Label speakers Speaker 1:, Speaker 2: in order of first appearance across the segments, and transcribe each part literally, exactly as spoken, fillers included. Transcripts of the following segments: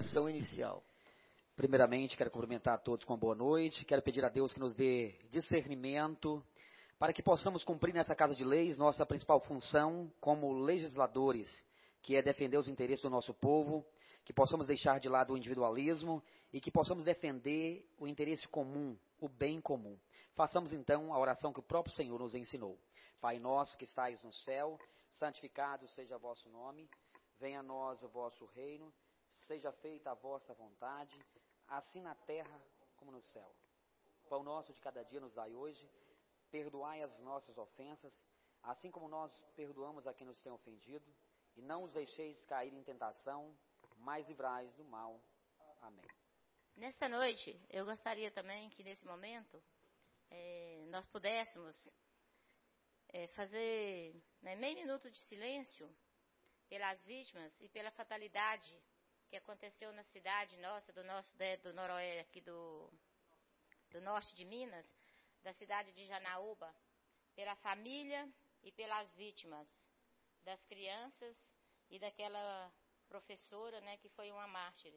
Speaker 1: sessão inicial.
Speaker 2: Primeiramente, quero cumprimentar a todos com uma boa noite. Quero pedir a Deus que nos dê discernimento para que possamos cumprir nessa Casa de Leis nossa principal função como legisladores, que é defender os interesses do nosso povo, que possamos deixar de lado o individualismo e que possamos defender o interesse comum, o bem comum. Façamos então a oração que o próprio Senhor nos ensinou. Pai nosso que estais no céu, santificado seja o vosso nome, venha a nós o vosso reino, seja feita a vossa vontade, assim na terra como no céu. O pão nosso de cada dia nos dai hoje, perdoai as nossas ofensas, assim como nós perdoamos a quem nos tem ofendido, e não os deixeis cair em tentação, mas livrai-os do mal. Amém.
Speaker 3: Nesta noite, eu gostaria também que nesse momento é, nós pudéssemos é, fazer né, meio minuto de silêncio pelas vítimas e pela fatalidade que aconteceu na cidade nossa, do nosso né, do noroeste aqui do, do norte de Minas, da cidade de Janaúba, pela família e pelas vítimas, das crianças e daquela professora, né, que foi uma mártir.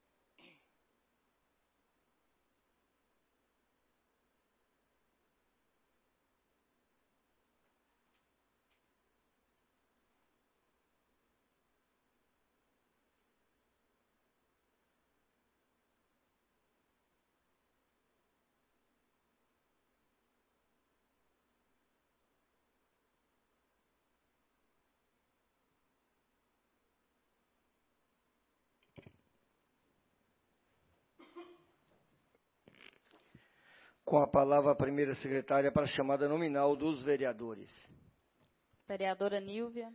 Speaker 1: Com a palavra a primeira secretária para a chamada nominal dos vereadores.
Speaker 4: Vereadora Nílvia.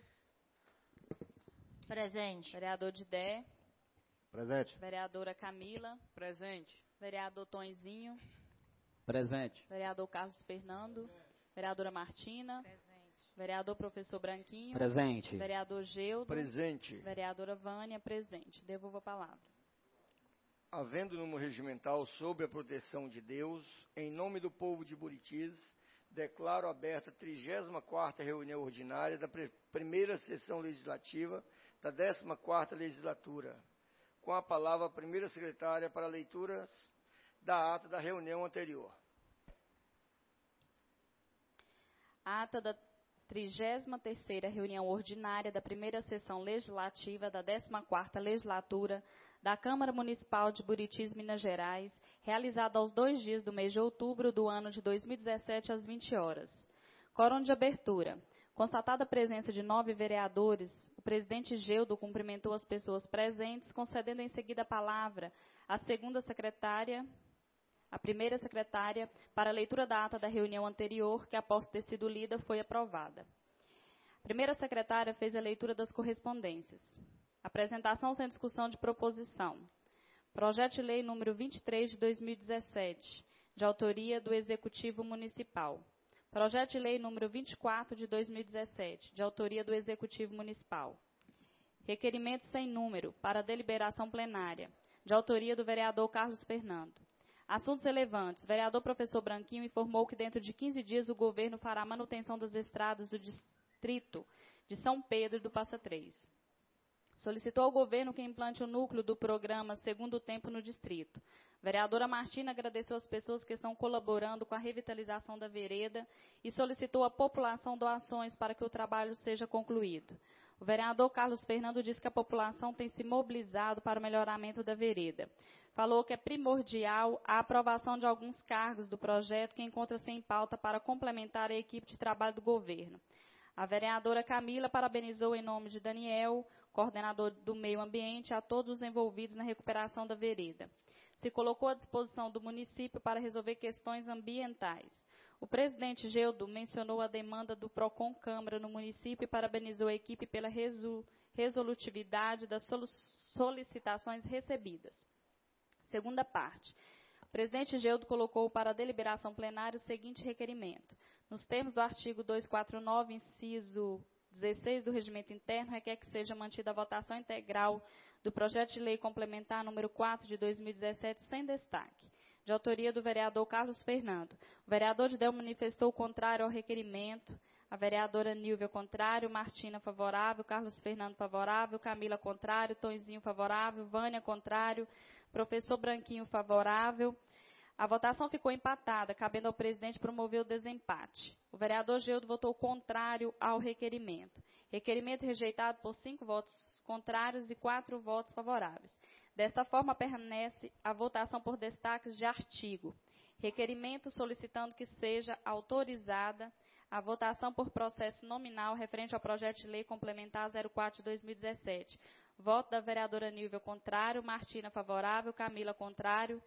Speaker 3: Presente.
Speaker 4: Vereador Didé.
Speaker 5: Presente.
Speaker 4: Vereadora Camila.
Speaker 6: Presente.
Speaker 4: Vereador Tonzinho.
Speaker 5: Presente.
Speaker 4: Vereador Carlos Fernando. Vereadora Martina.
Speaker 6: Presente.
Speaker 4: Vereador Professor Branquinho.
Speaker 2: Presente.
Speaker 4: Vereador Geudo.
Speaker 1: Presente.
Speaker 4: Vereadora Vânia, presente. Devolvo a palavra.
Speaker 1: Havendo número regimental sob a proteção de Deus, em nome do povo de Buritis, declaro aberta a trigésima quarta reunião ordinária da primeira sessão legislativa da décima quarta legislatura. Com a palavra a primeira secretária para leituras da ata da reunião anterior.
Speaker 4: A ata da trigésima terceira reunião ordinária da primeira sessão legislativa da décima quarta legislatura da Câmara Municipal de Buritis, Minas Gerais, realizada aos dois dias do mês de outubro do ano de dois mil e dezessete, às vinte horas. Quórum de abertura. Constatada a presença de nove vereadores, o presidente Geudo cumprimentou as pessoas presentes, concedendo em seguida a palavra à segunda secretária, a primeira secretária, para a leitura da ata da reunião anterior, que após ter sido lida, foi aprovada. A primeira secretária fez a leitura das correspondências. Apresentação sem discussão de proposição. Projeto de lei número vinte e três de dois mil e dezessete, de autoria do Executivo Municipal. Projeto de lei número vinte e quatro de dois mil e dezessete, de autoria do Executivo Municipal. Requerimento sem número, para deliberação plenária, de autoria do vereador Carlos Fernando. Assuntos relevantes. O vereador Professor Branquinho informou que dentro de quinze dias o governo fará manutenção das estradas do distrito de São Pedro e do Passa Três. Solicitou ao governo que implante o núcleo do programa Segundo Tempo no distrito. A vereadora Martina agradeceu às pessoas que estão colaborando com a revitalização da vereda e solicitou à população doações para que o trabalho seja concluído. O vereador Carlos Fernando disse que a população tem se mobilizado para o melhoramento da vereda. Falou que é primordial a aprovação de alguns cargos do projeto que encontra-se em pauta para complementar a equipe de trabalho do governo. A vereadora Camila parabenizou em nome de Daniel, coordenador do meio ambiente, a todos os envolvidos na recuperação da vereda. Se colocou à disposição do município para resolver questões ambientais. O presidente Geudo mencionou a demanda do PROCON Câmara no município e parabenizou a equipe pela resolutividade das solicitações recebidas. Segunda parte. O presidente Geudo colocou para a deliberação plenária o seguinte requerimento. Nos termos do artigo duzentos e quarenta e nove, inciso dezesseis do Regimento Interno, requer que seja mantida a votação integral do projeto de lei complementar número quatro de dois mil e dezessete, sem destaque, de autoria do vereador Carlos Fernando. O vereador Didé manifestou o contrário ao requerimento. A vereadora Nilvia, contrário. Martina, favorável. Carlos Fernando, favorável. Camila, contrário. Tonzinho, favorável. Vânia, contrário. Professor Branquinho, favorável. A votação ficou empatada, cabendo ao presidente promover o desempate. O vereador Geudo votou contrário ao requerimento. Requerimento rejeitado por cinco votos contrários e quatro votos favoráveis. Desta forma, permanece a votação por destaques de artigo. Requerimento solicitando que seja autorizada a votação por processo nominal referente ao projeto de lei complementar zero quatro de dois mil e dezessete. Voto da vereadora Nilvia, contrário. Martina, favorável. Camila, contrário.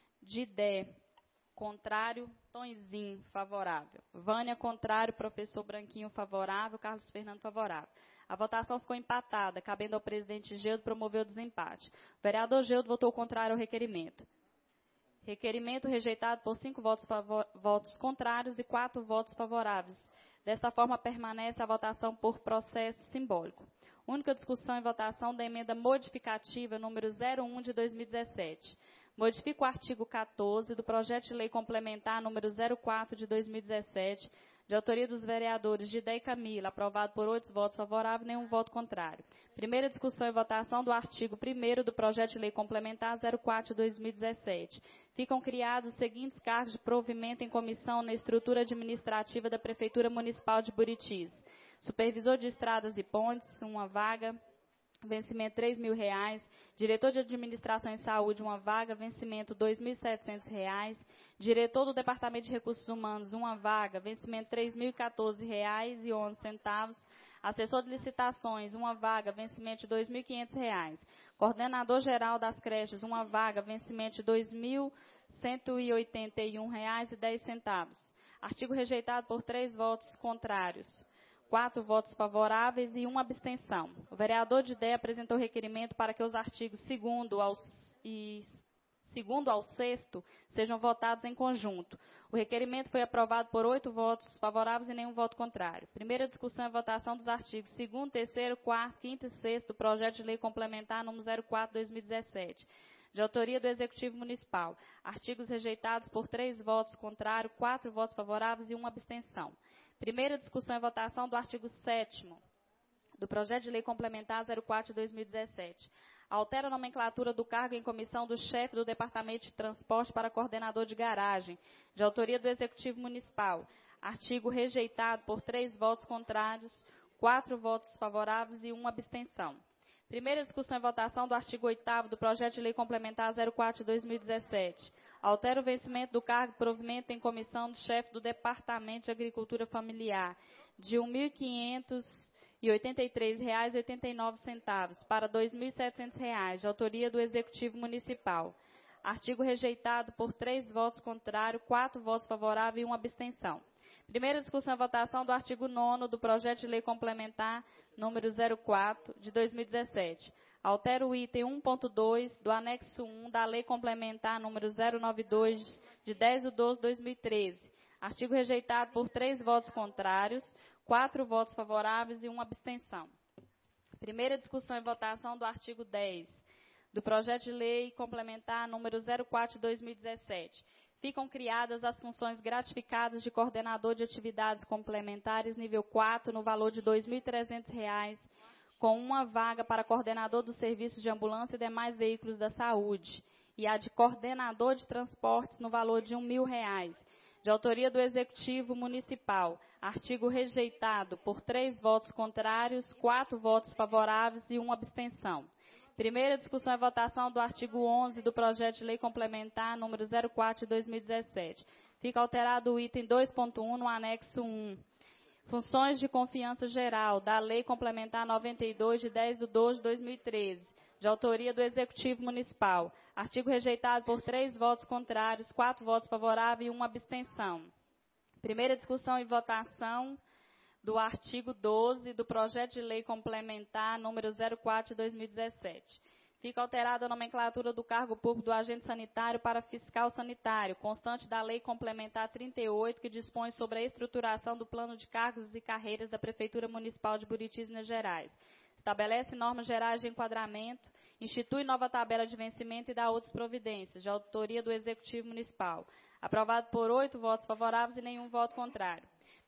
Speaker 4: Didé, contrário. Tonzinho, favorável. Vânia, contrário. Professor Branquinho, favorável. Carlos Fernando, favorável. A votação ficou empatada, cabendo ao presidente Geudo promover o desempate. O vereador Geudo votou contrário ao requerimento. Requerimento rejeitado por cinco votos, votos contrários e quatro votos favoráveis. Desta forma, permanece a votação por processo simbólico. Única discussão e votação da emenda modificativa número zero um de dois mil e dezessete. Modifica o artigo quatorze do projeto de lei complementar número zero quatro de dois mil e dezessete, de autoria dos vereadores Didé e Camila, aprovado por oito votos favoráveis e nenhum voto contrário. Primeira discussão e votação do artigo primeiro do projeto de lei complementar zero quatro de dois mil e dezessete. Ficam criados os seguintes cargos de provimento em comissão na estrutura administrativa da Prefeitura Municipal de Buritis. Supervisor de estradas e pontes, uma vaga, vencimento três mil reais. Diretor de administração e saúde, uma vaga, vencimento dois mil e setecentos reais. Diretor do Departamento de Recursos Humanos, uma vaga, vencimento três mil e quatorze reais e onze centavos. Assessor de licitações, uma vaga, vencimento de dois mil e quinhentos reais. Coordenador geral das creches, uma vaga, vencimento de dois mil cento e oitenta e um reais e dez centavos. Artigo rejeitado por três votos contrários. Quatro votos favoráveis e uma abstenção. O vereador Didé apresentou requerimento para que os artigos segundo ao, e, segundo ao sexto sejam votados em conjunto. O requerimento foi aprovado por oito votos favoráveis e nenhum voto contrário. Primeira discussão e votação dos artigos segundo, terceiro, quarto, quinto e sexto do projeto de lei complementar número zero quatro de dois mil e dezessete. De autoria do Executivo Municipal. Artigos rejeitados por três votos contrários, quatro votos favoráveis e uma abstenção. Primeira discussão e votação do artigo sétimo do projeto de lei complementar zero quatro de dois mil e dezessete. Altera a nomenclatura do cargo em comissão do chefe do Departamento de Transporte para coordenador de garagem, de autoria do Executivo Municipal. Artigo rejeitado por três votos contrários, quatro votos favoráveis e uma abstenção. Primeira discussão e votação do artigo oitavo do projeto de lei complementar zero quatro de dois mil e dezessete. Altera o vencimento do cargo de provimento em comissão do chefe do Departamento de Agricultura Familiar, de um mil quinhentos e oitenta e três reais e oitenta e nove centavos para dois mil e setecentos reais, de autoria do Executivo Municipal. Artigo rejeitado por três votos contrários, quatro votos favoráveis e uma abstenção. Primeira discussão e votação do artigo nono do projeto de lei complementar número zero quatro de dois mil e dezessete. Altera o item um ponto dois do anexo um da lei complementar número zero nove dois de dez de doze de dois mil e treze. Artigo rejeitado por três votos contrários, quatro votos favoráveis e uma abstenção. Primeira discussão e votação do artigo dez do projeto de lei complementar número zero quatro de dois mil e dezessete. Ficam criadas as funções gratificadas de coordenador de atividades complementares nível quatro no valor de dois mil e trezentos reais, com uma vaga para coordenador dos serviços de ambulância e demais veículos da saúde, e a de coordenador de transportes no valor de um mil reais, de autoria do Executivo Municipal. Artigo rejeitado por três votos contrários, quatro votos favoráveis e uma abstenção. Primeira discussão e votação do artigo onze do projeto de lei complementar número zero quatro de dois mil e dezessete. Fica alterado o item dois ponto um no anexo um. Funções de confiança geral da lei complementar noventa e dois de dez de doze de dois mil e treze, de autoria do Executivo Municipal. Artigo rejeitado por três votos contrários, quatro votos favoráveis e uma abstenção. Primeira discussão e votação do artigo doze do projeto de lei complementar número zero quatro de dois mil e dezessete. Fica alterada a nomenclatura do cargo público do agente sanitário para fiscal sanitário, constante da lei complementar trinta e oito, que dispõe sobre a estruturação do plano de cargos e carreiras da Prefeitura Municipal de Buritis, Minas Gerais. Estabelece normas gerais de enquadramento, institui nova tabela de vencimento e dá outras providências, de autoria do Executivo Municipal. Aprovado por oito votos favoráveis e nenhum voto contrário.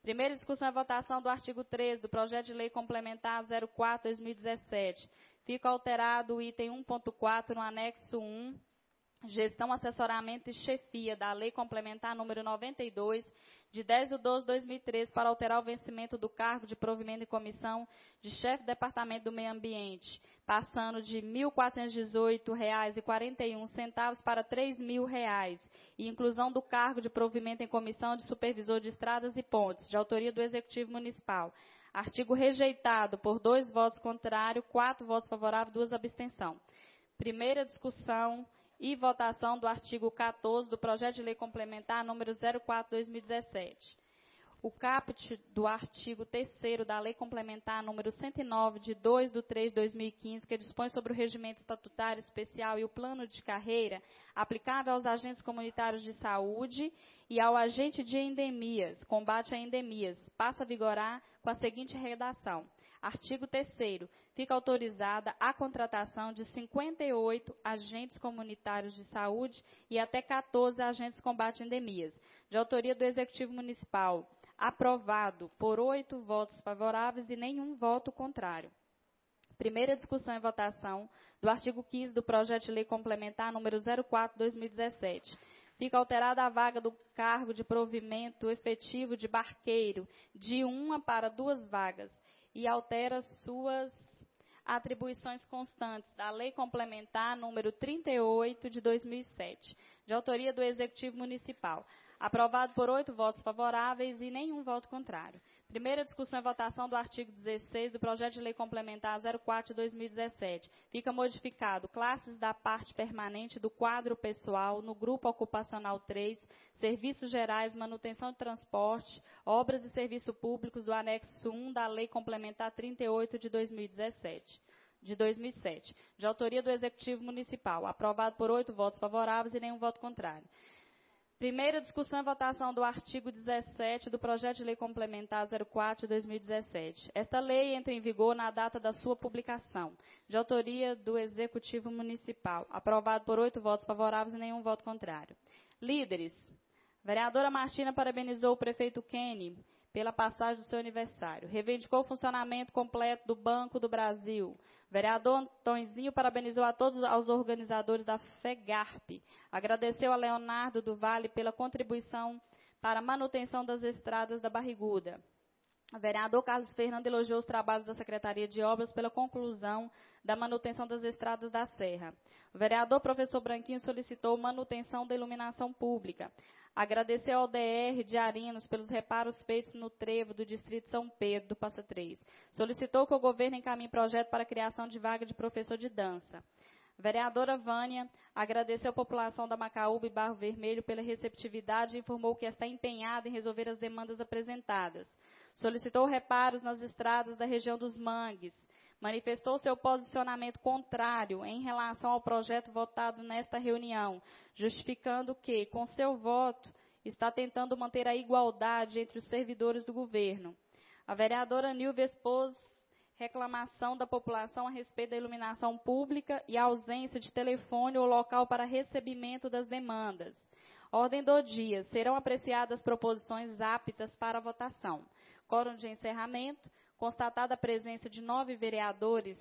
Speaker 4: Primeira discussão e votação do artigo treze do projeto de lei complementar zero quatro barra dois mil e dezessete. Fica alterado o item um ponto quatro no anexo um, gestão, assessoramento e chefia da lei complementar número noventa e dois, de dez de doze de dois mil e treze, para alterar o vencimento do cargo de provimento em comissão de chefe do Departamento do Meio Ambiente, passando de mil quatrocentos e dezoito reais e quarenta e um centavos para três mil reais, e inclusão do cargo de provimento em comissão de supervisor de estradas e pontes, de autoria do Executivo Municipal. Artigo rejeitado por dois votos contrários, quatro votos favoráveis, duas abstenções. Primeira discussão e votação do artigo quatorze do projeto de lei complementar número zero quatro barra dois mil e dezessete. O caput do artigo terceiro da lei complementar número cento e nove, de dois de três de dois mil e quinze, que dispõe sobre o regimento estatutário especial e o plano de carreira aplicável aos agentes comunitários de saúde e ao agente de endemias, combate a endemias, passa a vigorar com a seguinte redação. Artigo terceiro. Fica autorizada a contratação de cinquenta e oito agentes comunitários de saúde e até quatorze agentes de combate a endemias, de autoria do Executivo Municipal, aprovado por oito votos favoráveis e nenhum voto contrário. Primeira discussão e votação do artigo quinze do projeto de lei complementar número zero quatro barra dois mil e dezessete. Fica alterada a vaga do cargo de provimento efetivo de barqueiro de uma para duas vagas e altera suas atribuições constantes da Lei Complementar número trinta e oito de dois mil e sete, de autoria do Executivo Municipal, aprovado por oito votos favoráveis e nenhum voto contrário. Primeira discussão e votação do artigo dezesseis do projeto de lei complementar zero quatro de dois mil e dezessete. Fica modificado classes da parte permanente do quadro pessoal no grupo ocupacional três, serviços gerais, manutenção de transporte, obras e serviços públicos do anexo um da lei complementar trinta e oito de dois mil e dezessete. De dois mil e sete, de autoria do Executivo Municipal, aprovado por oito votos favoráveis e nenhum voto contrário. Primeira discussão e votação do artigo dezessete do projeto de lei complementar zero quatro de dois mil e dezessete. Esta lei entra em vigor na data da sua publicação, de autoria do Executivo Municipal, aprovado por oito votos favoráveis e nenhum voto contrário. Líderes, vereadora Martina parabenizou o prefeito Kenny pela passagem do seu aniversário. Reivindicou o funcionamento completo do Banco do Brasil. Vereador Antônio parabenizou a todos os organizadores da FEGARP. Agradeceu a Leonardo do Vale pela contribuição para a manutenção das estradas da Barriguda. O vereador Carlos Fernando elogiou os trabalhos da Secretaria de Obras pela conclusão da manutenção das estradas da Serra. O vereador professor Branquinho solicitou manutenção da iluminação pública. Agradeceu ao D R de Arinos pelos reparos feitos no trevo do Distrito São Pedro, do Passa Três. Solicitou que o governo encaminhe projeto para a criação de vaga de professor de dança. A vereadora Vânia agradeceu a população da Macaúba e Barro Vermelho pela receptividade e informou que está empenhada em resolver as demandas apresentadas. Solicitou reparos nas estradas da região dos Mangues. Manifestou seu posicionamento contrário em relação ao projeto votado nesta reunião, justificando que, com seu voto, está tentando manter a igualdade entre os servidores do governo. A vereadora Nilvia expôs reclamação da população a respeito da iluminação pública e a ausência de telefone ou local para recebimento das demandas. Ordem do dia. Serão apreciadas proposições aptas para a votação. Quórum de encerramento. Constatada a presença de nove vereadores,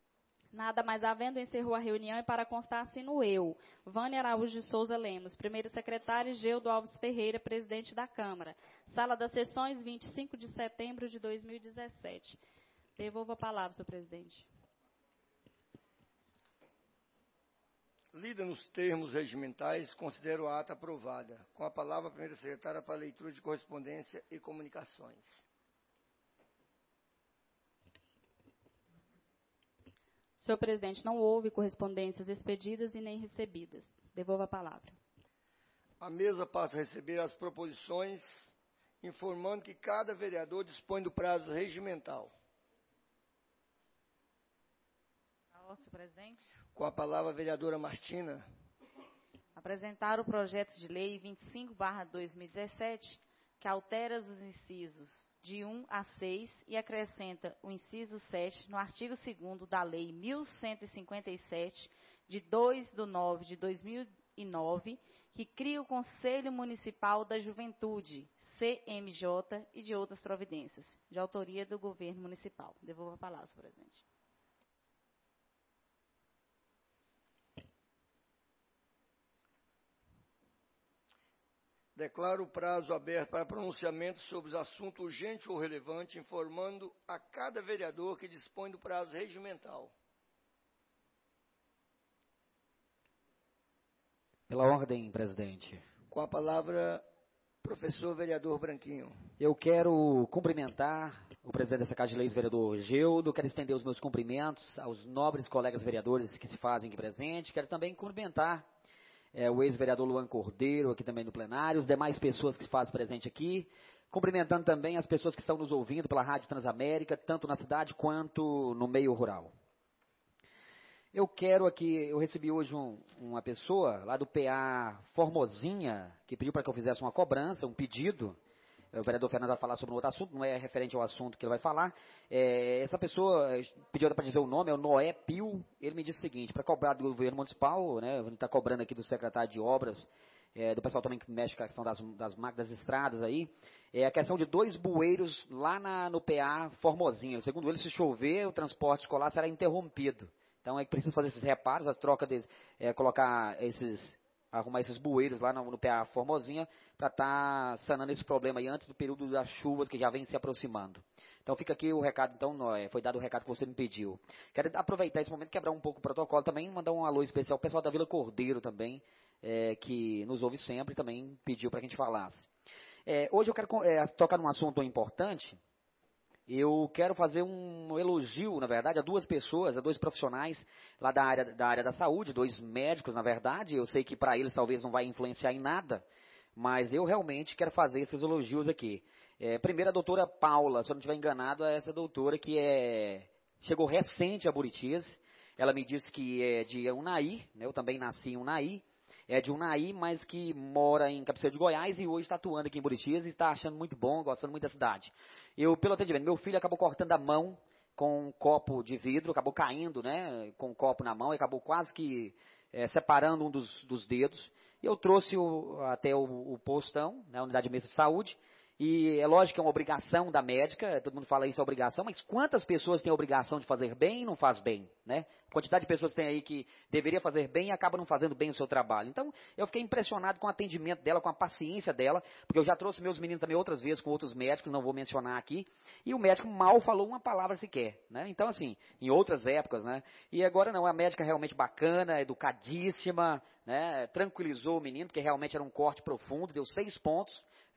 Speaker 4: nada mais havendo, encerrou a reunião e para constar assino eu, Vânia Araújo de Souza Lemos, primeiro secretário, e Geudo Alves Ferreira, presidente da Câmara. Sala das sessões, vinte e cinco de setembro de dois mil e dezessete. Devolvo a palavra, senhor presidente.
Speaker 1: Lida nos termos regimentais, considero a ata aprovada. Com a palavra, a primeira secretária para a leitura de correspondência e comunicações.
Speaker 4: Senhor presidente, não houve correspondências expedidas e nem recebidas. Devolvo a palavra.
Speaker 1: A mesa passa a receber as proposições, informando que cada vereador dispõe do prazo regimental.
Speaker 6: Senhor presidente.
Speaker 1: Com a palavra, a vereadora Martina.
Speaker 6: Apresentar o projeto de lei vinte e cinco barra dois mil e dezessete, que altera os incisos de um a seis e acrescenta o inciso sete no artigo segundo da Lei mil cento e cinquenta e sete, de dois de nove de dois mil e nove, que cria o Conselho Municipal da Juventude, C M J e de outras providências, de autoria do governo municipal. Devolvo a palavra, senhor presidente.
Speaker 1: Declaro o prazo aberto para pronunciamento sobre os assuntos urgentes ou relevantes, informando a cada vereador que dispõe do prazo regimental.
Speaker 2: Pela ordem, presidente.
Speaker 1: Com a palavra, professor vereador Branquinho.
Speaker 2: Eu quero cumprimentar o presidente dessa Casa de Leis, vereador Geudo. Quero estender os meus cumprimentos aos nobres colegas vereadores que se fazem aqui presente. Quero também cumprimentar é, o ex-vereador Luan Cordeiro, aqui também no plenário, as demais pessoas que se fazem presente aqui. Cumprimentando também as pessoas que estão nos ouvindo pela Rádio Transamérica, tanto na cidade quanto no meio rural. Eu quero aqui, eu recebi hoje um, uma pessoa lá do P A Formosinha, que pediu para que eu fizesse uma cobrança, um pedido. O vereador Fernando vai falar sobre um outro assunto, não é referente ao assunto que ele vai falar. É, essa pessoa pediu para dizer o nome, é o Noé Pio. Ele me disse o seguinte, para cobrar do governo municipal, né, a gente está cobrando aqui do secretário de obras, é, do pessoal também que mexe com a questão das, das máquinas, das estradas aí, é a questão de dois bueiros lá na, no P A Formosinha. Segundo ele, se chover, o transporte escolar será interrompido. Então é que precisa fazer esses reparos, as trocas, de, é, colocar esses, arrumar esses bueiros lá no, no P A Formosinha para estar tá sanando esse problema aí antes do período das chuvas que já vem se aproximando. Então fica aqui o recado, então, Noé, foi dado o recado que você me pediu. Quero aproveitar esse momento, quebrar um pouco o protocolo também, mandar um alô especial ao pessoal da Vila Cordeiro também, é, que nos ouve sempre, também pediu para que a gente falasse. É, hoje eu quero é, tocar num assunto importante. Eu quero fazer um elogio, na verdade, a duas pessoas, a dois profissionais lá da área da, área da saúde, dois médicos, na verdade. Eu sei que para eles talvez não vai influenciar em nada, mas eu realmente quero fazer esses elogios aqui. É, primeiro, a doutora Paula, se eu não estiver enganado, é essa doutora que é, chegou recente a Buritis. Ela me disse que é de Unai, né, eu também nasci em Unai. É de Unai, mas que mora em Cabeceira de Goiás e hoje está atuando aqui em Buritis e está achando muito bom, gostando muito da cidade. Eu, pelo atendimento, meu filho acabou cortando a mão com um copo de vidro, acabou caindo, né, com um copo na mão e acabou quase que é, separando um dos, dos dedos. E eu trouxe o, até o, o postão, né, a unidade mista de saúde. E é lógico que é uma obrigação da médica, todo mundo fala isso é obrigação, mas quantas pessoas têm a obrigação de fazer bem e não faz bem, né? A quantidade de pessoas que tem aí que deveria fazer bem e acaba não fazendo bem o seu trabalho. Então, eu fiquei impressionado com o atendimento dela, com a paciência dela, porque eu já trouxe meus meninos também outras vezes com outros médicos, não vou mencionar aqui, e o médico mal falou uma palavra sequer, né? Então, assim, em outras épocas, né? E agora não, a médica realmente bacana, educadíssima, né? Tranquilizou o menino, porque realmente era um corte profundo, deu seis pontos,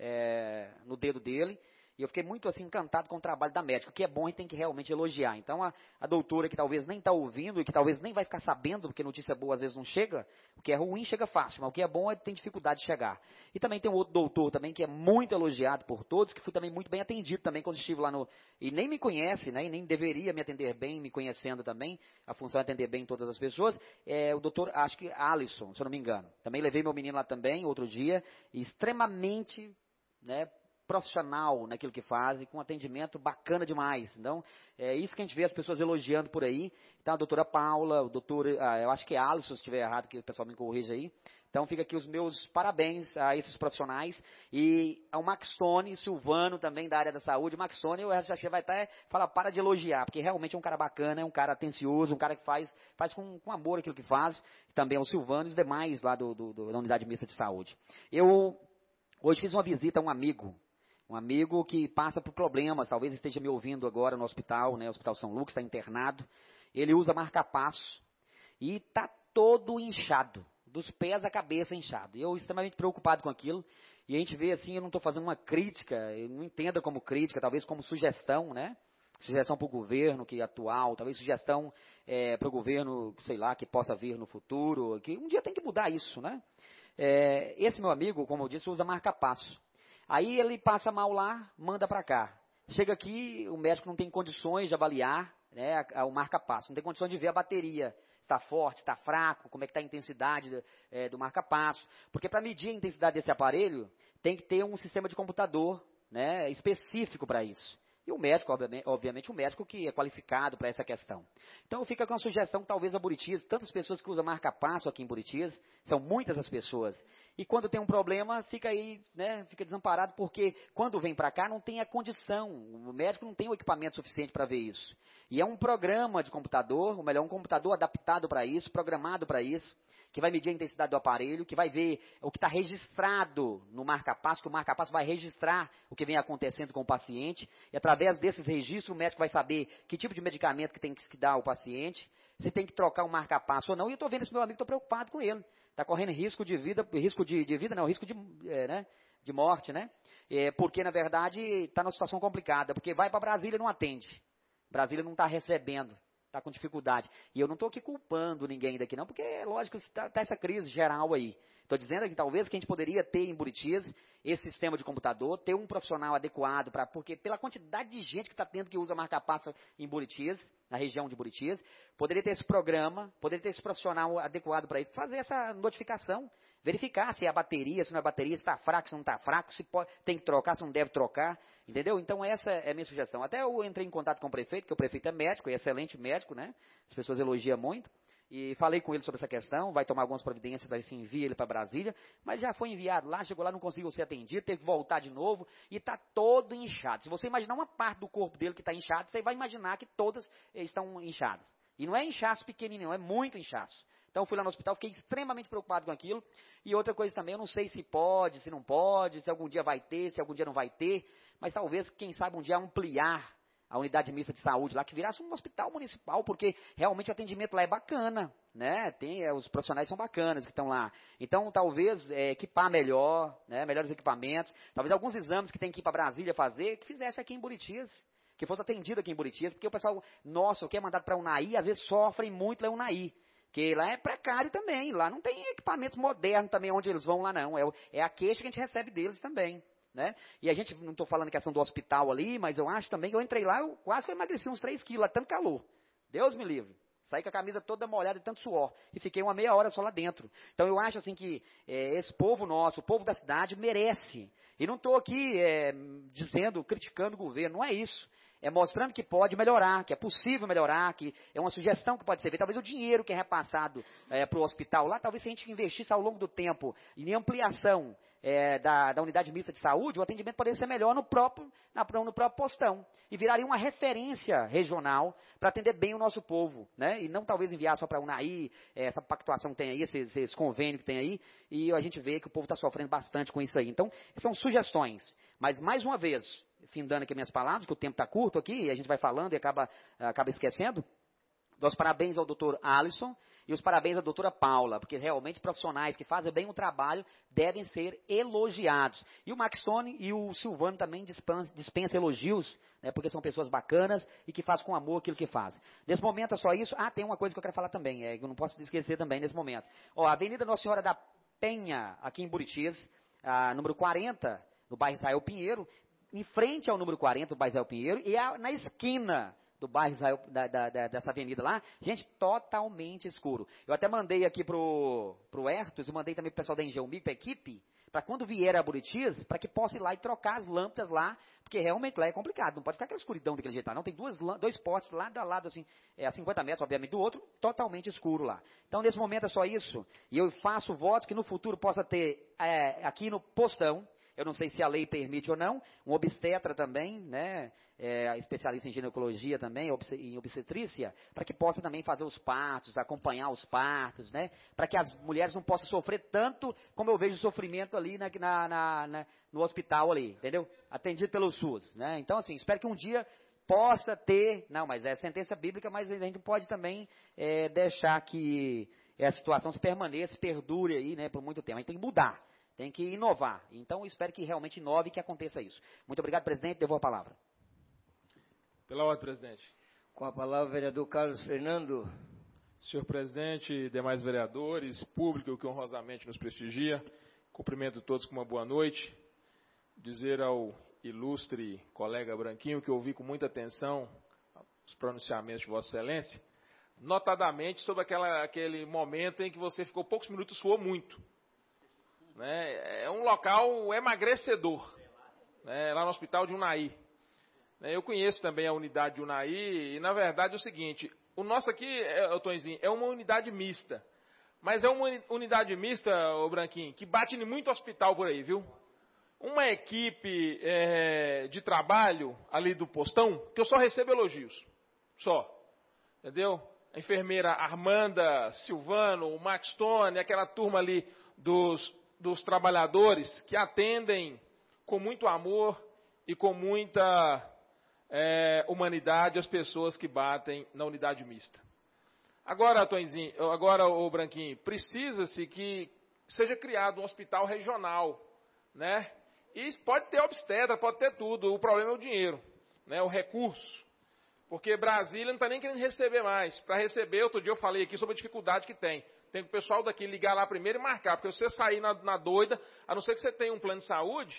Speaker 2: É, no dedo dele, e eu fiquei muito assim encantado com o trabalho da médica, o que é bom e tem que realmente elogiar. Então a, a doutora que talvez nem está ouvindo e que talvez nem vai ficar sabendo, porque notícia boa às vezes não chega, o que é ruim chega fácil, mas o que é bom é tem dificuldade de chegar. E também tem um outro doutor também que é muito elogiado por todos, que fui também muito bem atendido também quando estive lá no, e nem me conhece, né, e nem deveria me atender bem, me conhecendo também, a função é atender bem todas as pessoas, é o doutor, acho que Alisson, se eu não me engano. Também levei meu menino lá também, outro dia, e extremamente, né, profissional naquilo que faz e com atendimento bacana demais. Então, é isso que a gente vê as pessoas elogiando por aí. Então, a doutora Paula, o doutor, ah, eu acho que é Alisson, se estiver errado, que o pessoal me corrija aí. Então, fica aqui os meus parabéns a esses profissionais. E ao Max Tony, Silvano, também da área da saúde. Max Tony, eu acho que vai até falar, para de elogiar, porque realmente é um cara bacana, é um cara atencioso, um cara que faz, faz com, com amor aquilo que faz. Também o Silvano e os demais lá do, do, do, da unidade mista de saúde. Eu hoje fiz uma visita a um amigo, um amigo que passa por problemas, talvez esteja me ouvindo agora no hospital, né, Hospital São Lucas, está internado. Ele usa marca-passo e está todo inchado, dos pés à cabeça inchado. Eu extremamente preocupado com aquilo, e a gente vê assim, eu não estou fazendo uma crítica, eu não entenda como crítica, talvez como sugestão, né? Sugestão para o governo que é atual, talvez sugestão é, para o governo, sei lá, que possa vir no futuro, que um dia tem que mudar isso, né? É, esse meu amigo, como eu disse, usa marca-passo. Aí ele passa mal lá, manda para cá. Chega aqui, o médico não tem condições de avaliar, né, a, a, o marca-passo, não tem condições de ver a bateria. Está forte, está fraco, como é que está a intensidade do, é, do marca-passo. Porque para medir a intensidade desse aparelho, tem que ter um sistema de computador, né, específico para isso. E o médico, obviamente, obviamente o médico que é qualificado para essa questão. Então fica com a sugestão, talvez, a Buritis, tantas pessoas que usam marca-passo aqui em Buritis, são muitas as pessoas. E quando tem um problema, fica aí, né, fica desamparado, porque quando vem para cá não tem a condição, o médico não tem o equipamento suficiente para ver isso. E é um programa de computador, ou melhor, um computador adaptado para isso, programado para isso, que vai medir a intensidade do aparelho, que vai ver o que está registrado no marca-passo, que o marca-passo vai registrar o que vem acontecendo com o paciente, e através desses registros o médico vai saber que tipo de medicamento que tem que dar ao paciente, se tem que trocar um marca-passo ou não, e eu estou vendo esse meu amigo, estou preocupado com ele, está correndo risco de vida, risco de, de vida não, risco de, é, né, de morte, né, é, porque na verdade está numa situação complicada, porque vai para Brasília e não atende, Brasília não está recebendo, está com dificuldade. E eu não estou aqui culpando ninguém daqui não, porque é lógico que está tá essa crise geral aí. Estou dizendo que talvez que a gente poderia ter em Buritis esse sistema de computador, ter um profissional adequado, para porque pela quantidade de gente que está tendo que usa marca-passo em Buritis, na região de Buritis, poderia ter esse programa, poderia ter esse profissional adequado para isso, fazer essa notificação, verificar se é a bateria, se não é a bateria, se está fraco, se não está fraco, se pode, tem que trocar, se não deve trocar, entendeu? Então essa é a minha sugestão. Até eu entrei em contato com o prefeito, que o prefeito é médico, é excelente médico, né? As pessoas elogiam muito. E falei com ele sobre essa questão, vai tomar algumas providências para se enviar ele para Brasília, mas já foi enviado lá, chegou lá, não conseguiu ser atendido, teve que voltar de novo e está todo inchado. Se você imaginar uma parte do corpo dele que está inchado, você vai imaginar que todas estão inchadas. E não é inchaço pequenininho, não, é muito inchaço. Então, fui lá no hospital, fiquei extremamente preocupado com aquilo. E outra coisa também, eu não sei se pode, se não pode, se algum dia vai ter, se algum dia não vai ter. Mas talvez, quem sabe, um dia ampliar a unidade mista de saúde lá, que virasse um hospital municipal, porque realmente o atendimento lá é bacana, né? Tem, é, os profissionais são bacanas que estão lá. Então, talvez, é, equipar melhor, né? Melhores equipamentos. Talvez alguns exames que tem que ir para Brasília fazer, que fizesse aqui em Buritis. Que fosse atendido aqui em Buritis, porque o pessoal, nossa, o que é mandado para a UNAI, às vezes sofrem muito lá em UNAI. Porque lá é precário também, lá não tem equipamentos modernos também onde eles vão lá não, é, é a queixa que a gente recebe deles também, né? E a gente, não estou falando questão do hospital ali, mas eu acho também que eu entrei lá, eu quase que emagreci uns três quilos, lá tanto calor, Deus me livre, saí com a camisa toda molhada de tanto suor, e fiquei uma meia hora só lá dentro. Então eu acho assim que é, esse povo nosso, o povo da cidade merece, e não estou aqui é, dizendo, criticando o governo, não é isso. É mostrando que pode melhorar, que é possível melhorar, que é uma sugestão que pode ser feita. Talvez o dinheiro que é repassado é, para o hospital lá, talvez se a gente investisse ao longo do tempo em ampliação é, da, da unidade mista de saúde, o atendimento poderia ser melhor no próprio, na, no próprio postão. E viraria uma referência regional para atender bem o nosso povo, né? E não talvez enviar só para a UNAI, é, essa pactuação que tem aí, esses, esses convênios que tem aí, e a gente vê que o povo está sofrendo bastante com isso aí. Então, são sugestões. Mas, mais uma vez, findando aqui minhas palavras, que o tempo está curto aqui, e a gente vai falando e acaba, acaba esquecendo, dou os parabéns ao doutor Alisson e os parabéns à doutora Paula, porque realmente profissionais que fazem bem o trabalho devem ser elogiados. E o Maxone e o Silvano também dispensam, dispensam elogios, né, porque são pessoas bacanas e que fazem com amor aquilo que fazem. Nesse momento é só isso. Ah, tem uma coisa que eu quero falar também, é, que eu não posso esquecer também nesse momento. Ó, a Avenida Nossa Senhora da Penha, aqui em Buritis, a número quarenta, no bairro Israel Pinheiro, em frente ao número quarenta do bairro Israel Pinheiro, e a, na esquina do bairro Israel, da, da, da, dessa avenida lá, gente, totalmente escuro. Eu até mandei aqui pro, pro Hertos, e mandei também pro pessoal da Engeumi, para a equipe, para quando vier a Buritis, para que possa ir lá e trocar as lâmpadas lá, porque realmente lá é complicado, não pode ficar aquela escuridão daquele jeito lá, não, tem duas, dois postes lado a lado, assim, é, a cinquenta metros, obviamente, do outro, totalmente escuro lá. Então, nesse momento é só isso, e eu faço votos que no futuro possa ter, é, aqui no postão, eu não sei se a lei permite ou não, um obstetra também, né, é, especialista em ginecologia também, em obstetrícia, para que possa também fazer os partos, acompanhar os partos, né, para que as mulheres não possam sofrer tanto como eu vejo o sofrimento ali na, na, na, na, no hospital ali, entendeu? Atendido pelo SUS, né, então assim, espero que um dia possa ter, não, mas é sentença bíblica, mas a gente pode também é, deixar que essa situação se permaneça, perdure aí, né, por muito tempo, a gente tem que mudar. Tem que inovar. Então, eu espero que realmente inove e que aconteça isso. Muito obrigado, presidente. Devolvo a palavra.
Speaker 7: Pela ordem, presidente.
Speaker 1: Com a palavra, o vereador Carlos Fernando.
Speaker 7: Senhor presidente, demais vereadores, público que honrosamente nos prestigia, cumprimento todos com uma boa noite. Dizer ao ilustre colega Branquinho que ouvi com muita atenção os pronunciamentos de Vossa Excelência, notadamente sobre aquela, aquele momento em que você ficou poucos minutos, suou muito. Né, é um local emagrecedor, né, lá no hospital de Unai. Eu conheço também a unidade de Unai, e na verdade é o seguinte, o nosso aqui, Tonzinho, é uma unidade mista. Mas é uma unidade mista, ô Branquinho, que bate em muito hospital por aí, viu? Uma equipe é, de trabalho ali do postão, que eu só recebo elogios. Só. Entendeu? A enfermeira Armanda Silvano, o Max Tone, aquela turma ali dos, dos trabalhadores que atendem com muito amor e com muita é, humanidade as pessoas que batem na unidade mista. Agora, Tonzinho, agora, o Branquinho, precisa-se que seja criado um hospital regional, né? E pode ter obstetra, pode ter tudo, o problema é o dinheiro, né? O recurso. Porque Brasília não está nem querendo receber mais. Para receber, outro dia eu falei aqui sobre a dificuldade que tem. Tem que o pessoal daqui ligar lá primeiro e marcar, porque se você sair na, na doida, a não ser que você tenha um plano de saúde,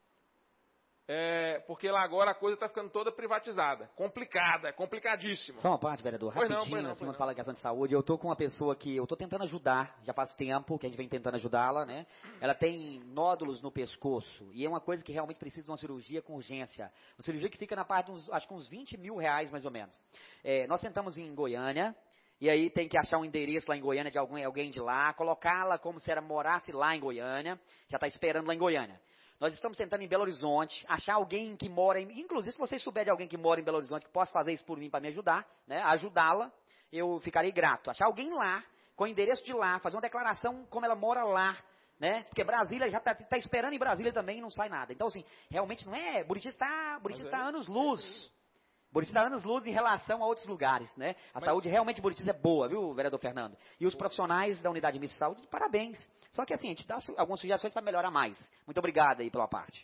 Speaker 7: é, porque lá agora a coisa está ficando toda privatizada. Complicada, complicadíssima.
Speaker 2: Só uma parte, vereador,
Speaker 7: pois
Speaker 2: rapidinho,
Speaker 7: não, pois não,
Speaker 2: assim,
Speaker 7: pois
Speaker 2: fala a questão de saúde. Eu estou com uma pessoa que eu estou tentando ajudar, já faz tempo que a gente vem tentando ajudá-la, né? Ela tem nódulos no pescoço, e é uma coisa que realmente precisa de uma cirurgia com urgência. Uma cirurgia que fica na parte de uns, acho que uns vinte mil reais, mais ou menos. É, nós tentamos em Goiânia, e aí tem que achar um endereço lá em Goiânia de alguém, alguém de lá, colocá-la como se ela morasse lá em Goiânia, já está esperando lá em Goiânia. Nós estamos tentando em Belo Horizonte, achar alguém que mora em... Inclusive, se vocês souberem de alguém que mora em Belo Horizonte, que possa fazer isso por mim para me ajudar, né, ajudá-la, eu ficarei grato. Achar alguém lá, com o endereço de lá, fazer uma declaração como ela mora lá, né? Porque Brasília já está tá esperando em Brasília também e não sai nada. Então, assim, realmente não é... Buriti está, Buriti está anos-luz. Buriti está anos-luz em relação a outros lugares, né? A Mas... saúde realmente de Buriti é boa, viu, vereador Fernando? E os profissionais da unidade mista de saúde, parabéns. Só que assim, a gente dá algumas sugestões para melhorar mais. Muito obrigado aí pela parte.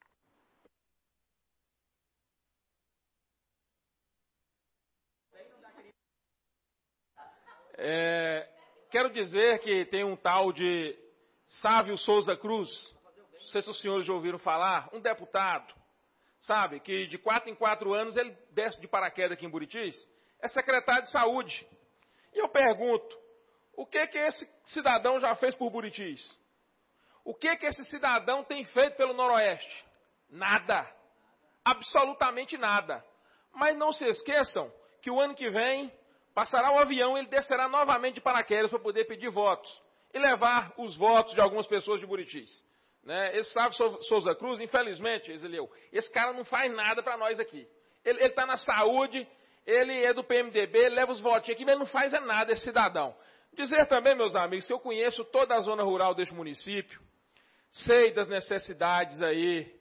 Speaker 7: É, quero dizer que tem um tal de Sávio Souza Cruz, não sei se os senhores já ouviram falar, um deputado, sabe, que de quatro em quatro anos ele desce de paraquedas aqui em Buritis, é secretário de saúde. E eu pergunto, o que que esse cidadão já fez por Buritis? O que que esse cidadão tem feito pelo Noroeste? Nada. Absolutamente nada. Mas não se esqueçam que o ano que vem passará o avião e ele descerá novamente de paraquedas para poder pedir votos e levar os votos de algumas pessoas de Buritis. Né? Esse Sávio Souza Cruz, infelizmente, Exileu, esse cara não faz nada para nós aqui. Ele está na saúde, ele é do P M D B, ele leva os votinhos aqui, mas ele não faz é nada, esse cidadão. Dizer também, meus amigos, que eu conheço toda a zona rural deste município, sei das necessidades aí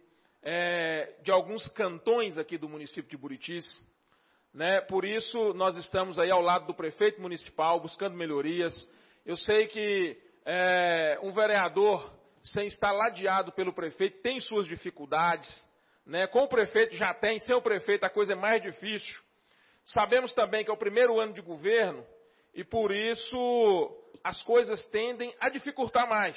Speaker 7: é, de alguns cantões aqui do município de Buritis, né? Por isso nós estamos aí ao lado do prefeito municipal, buscando melhorias. Eu sei que é, um vereador, sem estar ladeado pelo prefeito, tem suas dificuldades, né? Com o prefeito já tem, sem o prefeito a coisa é mais difícil. Sabemos também que é o primeiro ano de governo e por isso as coisas tendem a dificultar mais.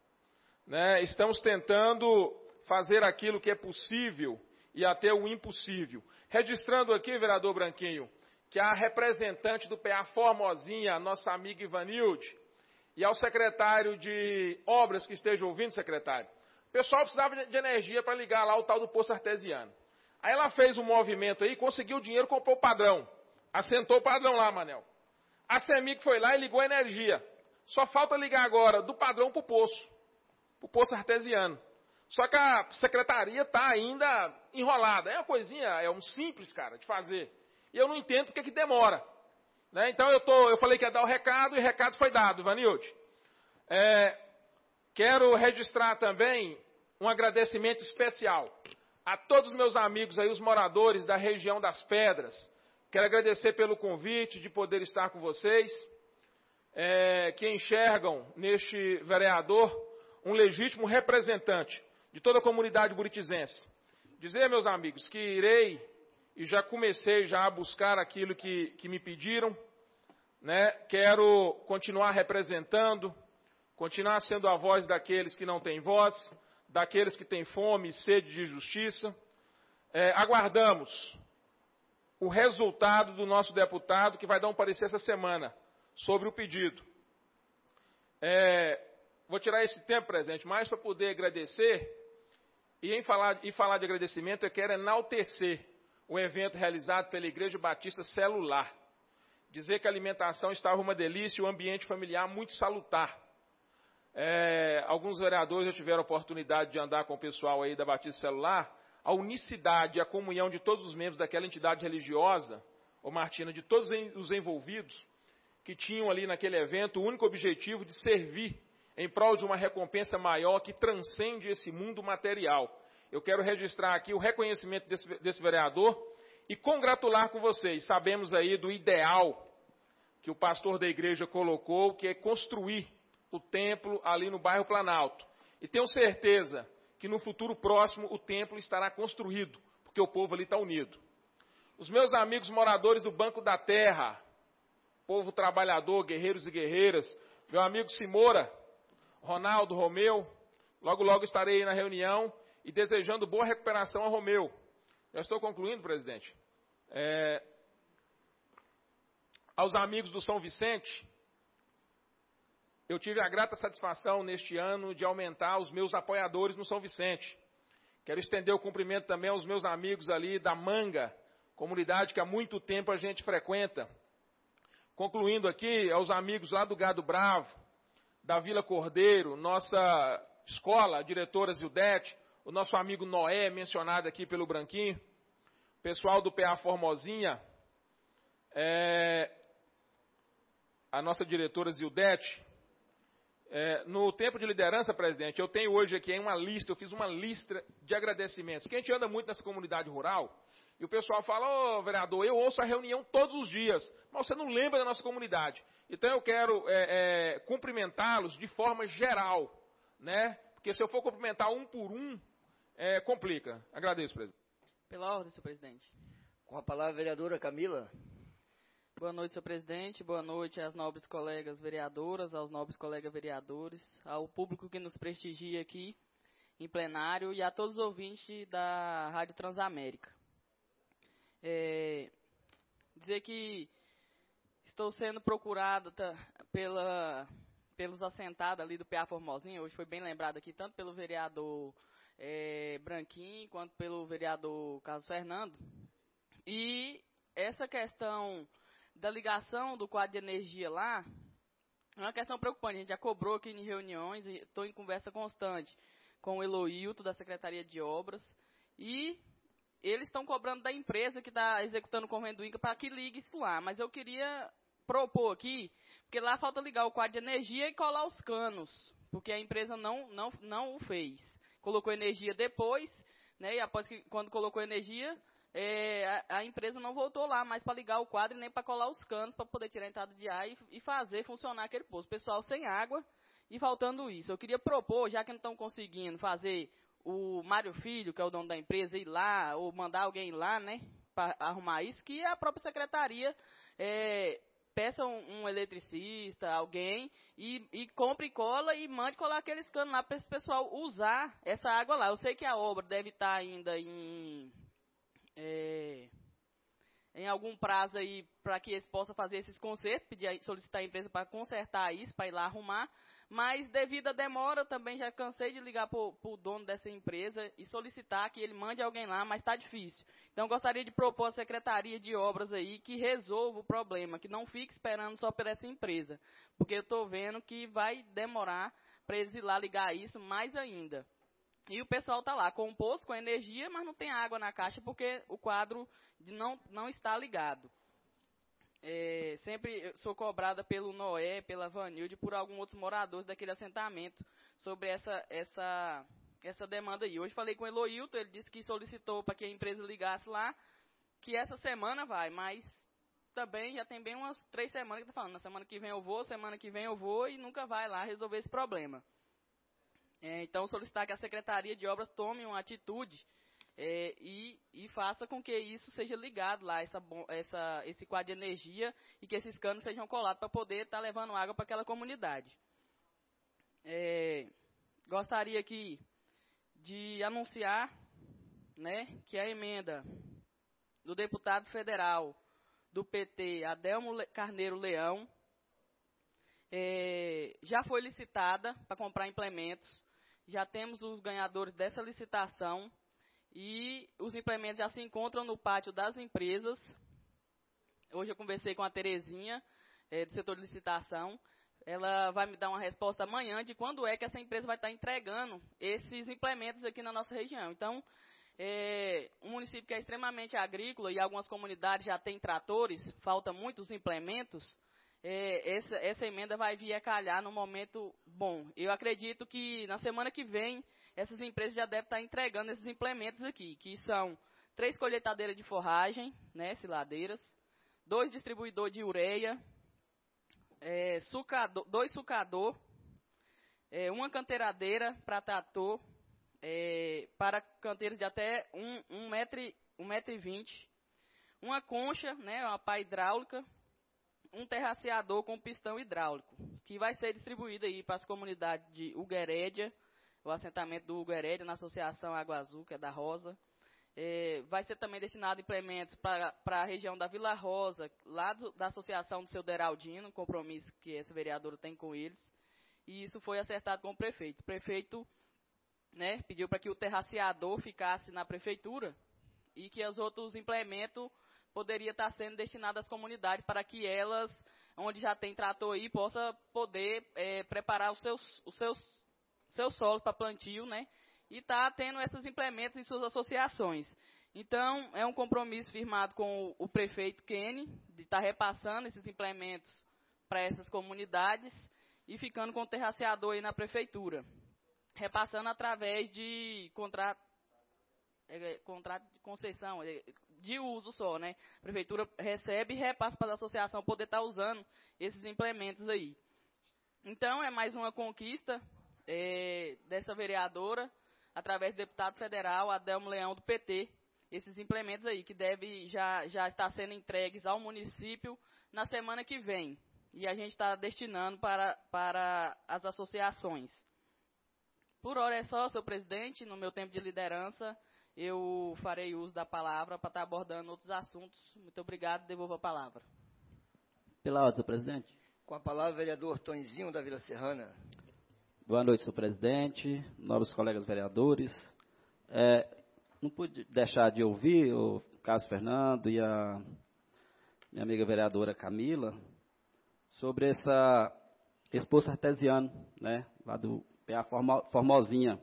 Speaker 7: Né? Estamos tentando fazer aquilo que é possível e até o impossível. Registrando aqui, vereador Branquinho, que a representante do P A Formosinha, nossa amiga Ivanilde, e ao secretário de obras que esteja ouvindo, secretário, o pessoal precisava de energia para ligar lá o tal do poço artesiano. Aí ela fez um movimento aí, conseguiu o dinheiro, comprou o padrão. Assentou o padrão lá, Manel. A CEMIG foi lá e ligou a energia. Só falta ligar agora do padrão para o poço. Para o poço artesiano. Só que a secretaria está ainda enrolada. É uma coisinha, é um simples, cara, de fazer. E eu não entendo porque que demora. Né? Então eu, tô, eu falei que ia dar o recado e o recado foi dado, Ivanilde. É, quero registrar também um agradecimento especial a todos os meus amigos aí, os moradores da região das Pedras. Quero agradecer pelo convite de poder estar com vocês, é, que enxergam neste vereador um legítimo representante de toda a comunidade buritizense. Dizer, meus amigos, que irei e já comecei já a buscar aquilo que, que me pediram, né? Quero continuar representando, continuar sendo a voz daqueles que não têm voz, daqueles que têm fome e sede de justiça. É, aguardamos o resultado do nosso deputado, que vai dar um parecer essa semana, sobre o pedido. É, vou tirar esse tempo presente, mais para poder agradecer, e em falar, e falar de agradecimento, eu quero enaltecer o evento realizado pela Igreja Batista Celular. Dizer que a alimentação estava uma delícia e o ambiente familiar muito salutar. É, alguns vereadores já tiveram a oportunidade de andar com o pessoal aí da Batista Celular. A unicidade e a comunhão de todos os membros daquela entidade religiosa, ô Martina, de todos os envolvidos, que tinham ali naquele evento o único objetivo de servir em prol de uma recompensa maior que transcende esse mundo material. Eu quero registrar aqui o reconhecimento desse, desse vereador e congratular com vocês. Sabemos aí do ideal que o pastor da igreja colocou, que é construir o templo ali no bairro Planalto. E tenho certeza que no futuro próximo o templo estará construído, porque o povo ali está unido. Os meus amigos moradores do Banco da Terra, povo trabalhador, guerreiros e guerreiras, meu amigo Simora, Ronaldo, Romeu, logo logo estarei aí na reunião e desejando boa recuperação a Romeu. Já estou concluindo, presidente. É, aos amigos do São Vicente, eu tive a grata satisfação neste ano de aumentar os meus apoiadores no São Vicente. Quero estender o cumprimento também aos meus amigos ali da Manga, comunidade que há muito tempo a gente frequenta. Concluindo aqui, aos amigos lá do Gado Bravo, da Vila Cordeiro, nossa escola, a diretora Zildete, o nosso amigo Noé, mencionado aqui pelo Branquinho, pessoal do P A Formosinha, é, a nossa diretora Zildete. É, no tempo de liderança, presidente, eu tenho hoje aqui uma lista, eu fiz uma lista de agradecimentos. Que a gente anda muito nessa comunidade rural, e o pessoal fala, ô oh, vereador, eu ouço a reunião todos os dias, mas você não lembra da nossa comunidade. Então eu quero é, é, cumprimentá-los de forma geral, né? Porque se eu for cumprimentar um por um, é, complica. Agradeço, presidente.
Speaker 8: Pela ordem, senhor presidente.
Speaker 1: Com a palavra, a vereadora Camila.
Speaker 8: Boa noite, senhor presidente. Boa noite às nobres colegas vereadoras, aos nobres colegas vereadores, ao público que nos prestigia aqui em plenário e a todos os ouvintes da Rádio Transamérica. É, dizer que estou sendo procurado tá, pela, pelos assentados ali do P A Formosinha, hoje foi bem lembrado aqui, tanto pelo vereador é, Branquinho, quanto pelo vereador Carlos Fernando. E essa questão da ligação do quadro de energia lá é uma questão preocupante. A gente já cobrou aqui em reuniões, estou em conversa constante com o Eloilton, da Secretaria de Obras, e eles estão cobrando da empresa que está executando o convênio do INCA para que ligue isso lá. Mas eu queria propor aqui, porque lá falta ligar o quadro de energia e colar os canos, porque a empresa não, não, não o fez. Colocou energia depois, né, e após que, quando colocou energia, é, a, a empresa não voltou lá mais para ligar o quadro e nem para colar os canos, para poder tirar a entrada de ar e, e fazer funcionar aquele poço. Pessoal sem água e faltando isso. Eu queria propor, já que não estão conseguindo fazer o Mário Filho, que é o dono da empresa, ir lá, ou mandar alguém ir lá, né, para arrumar isso, que a própria secretaria é, peça um, um eletricista, alguém, e, e compre cola e mande colar aqueles canos lá para esse pessoal usar essa água lá. Eu sei que a obra deve estar ainda em, é, em algum prazo aí para que eles possam fazer esses consertos, pedir, solicitar a empresa para consertar isso, para ir lá arrumar. Mas, devido à demora, eu também já cansei de ligar para o dono dessa empresa e solicitar que ele mande alguém lá, mas está difícil. Então, eu gostaria de propor à Secretaria de Obras aí que resolva o problema, que não fique esperando só por essa empresa. Porque eu estou vendo que vai demorar para eles ir lá ligar isso mais ainda. E o pessoal está lá com o poço, com energia, mas não tem água na caixa porque o quadro não, não está ligado. É, sempre sou cobrada pelo Noé, pela Vanilde, por alguns outros moradores daquele assentamento sobre essa, essa, essa demanda aí. Hoje falei com o Eloilton, ele disse que solicitou para que a empresa ligasse lá, que essa semana vai, mas também já tem bem umas três semanas que está falando, na semana que vem eu vou, semana que vem eu vou e nunca vai lá resolver esse problema. É, então, solicitar que a Secretaria de Obras tome uma atitude É, e, e faça com que isso seja ligado lá, essa, essa, esse quadro de energia, e que esses canos sejam colados para poder estar tá levando água para aquela comunidade. É, gostaria aqui de anunciar, né, que a emenda do deputado federal do P T, Adelmo Carneiro Leão, é, já foi licitada para comprar implementos, já temos os ganhadores dessa licitação. E os implementos já se encontram no pátio das empresas. Hoje eu conversei com a Terezinha, é, do setor de licitação. Ela vai me dar uma resposta amanhã de quando é que essa empresa vai estar entregando esses implementos aqui na nossa região. Então, é, um município que é extremamente agrícola e algumas comunidades já têm tratores, falta muitos implementos, é, essa, essa emenda vai vir a calhar num momento bom. Eu acredito que na semana que vem, essas empresas já devem estar entregando esses implementos aqui, que são três colheitadeiras de forragem, né, siladeiras, dois distribuidores de ureia, é, sucador, dois sucador, é, uma canteiradeira para trator, é, para canteiros de até um, um metro, um metro e vinte, uma concha, né, uma pá hidráulica, um terraceador com pistão hidráulico, que vai ser distribuído aí para as comunidades de Uguerédia, o assentamento do Uguerédia, na Associação Água Azul, que é da Rosa. É, vai ser também destinado implementos para a região da Vila Rosa, lá do, da Associação do seu Deraldino, compromisso que esse vereador tem com eles. E isso foi acertado com o prefeito. O prefeito, né, pediu para que o terraceador ficasse na prefeitura e que os outros implementos poderiam estar sendo destinados às comunidades para que elas, onde já tem trator aí, possa poder é, preparar os seus, os seus, seus solos para plantio, né? E está tendo esses implementos em suas associações. Então, é um compromisso firmado com o, o prefeito Kenny, de estar tá repassando esses implementos para essas comunidades e ficando com o terraceador aí na prefeitura. Repassando através de contrato, é, contrato de concessão, é, de uso só, né? A prefeitura recebe e repassa para a associação poder estar tá usando esses implementos aí. Então, é mais uma conquista é, dessa vereadora, através do deputado federal Adelmo Leão, do P T, esses implementos aí, que devem já, já estar sendo entregues ao município na semana que vem. E a gente está destinando para, para as associações. Por hora é só, senhor presidente. No meu tempo de liderança, eu farei uso da palavra para estar abordando outros assuntos. Muito obrigado, devolvo a palavra.
Speaker 5: Pela ordem, senhor presidente.
Speaker 1: Com a palavra, vereador Tonzinho, da Vila Serrana.
Speaker 5: Boa noite, senhor presidente, nobres colegas vereadores. É, não pude deixar de ouvir o Carlos Fernando e a minha amiga vereadora Camila sobre essa, esse poço artesiano, né, lá do P A Formosinha.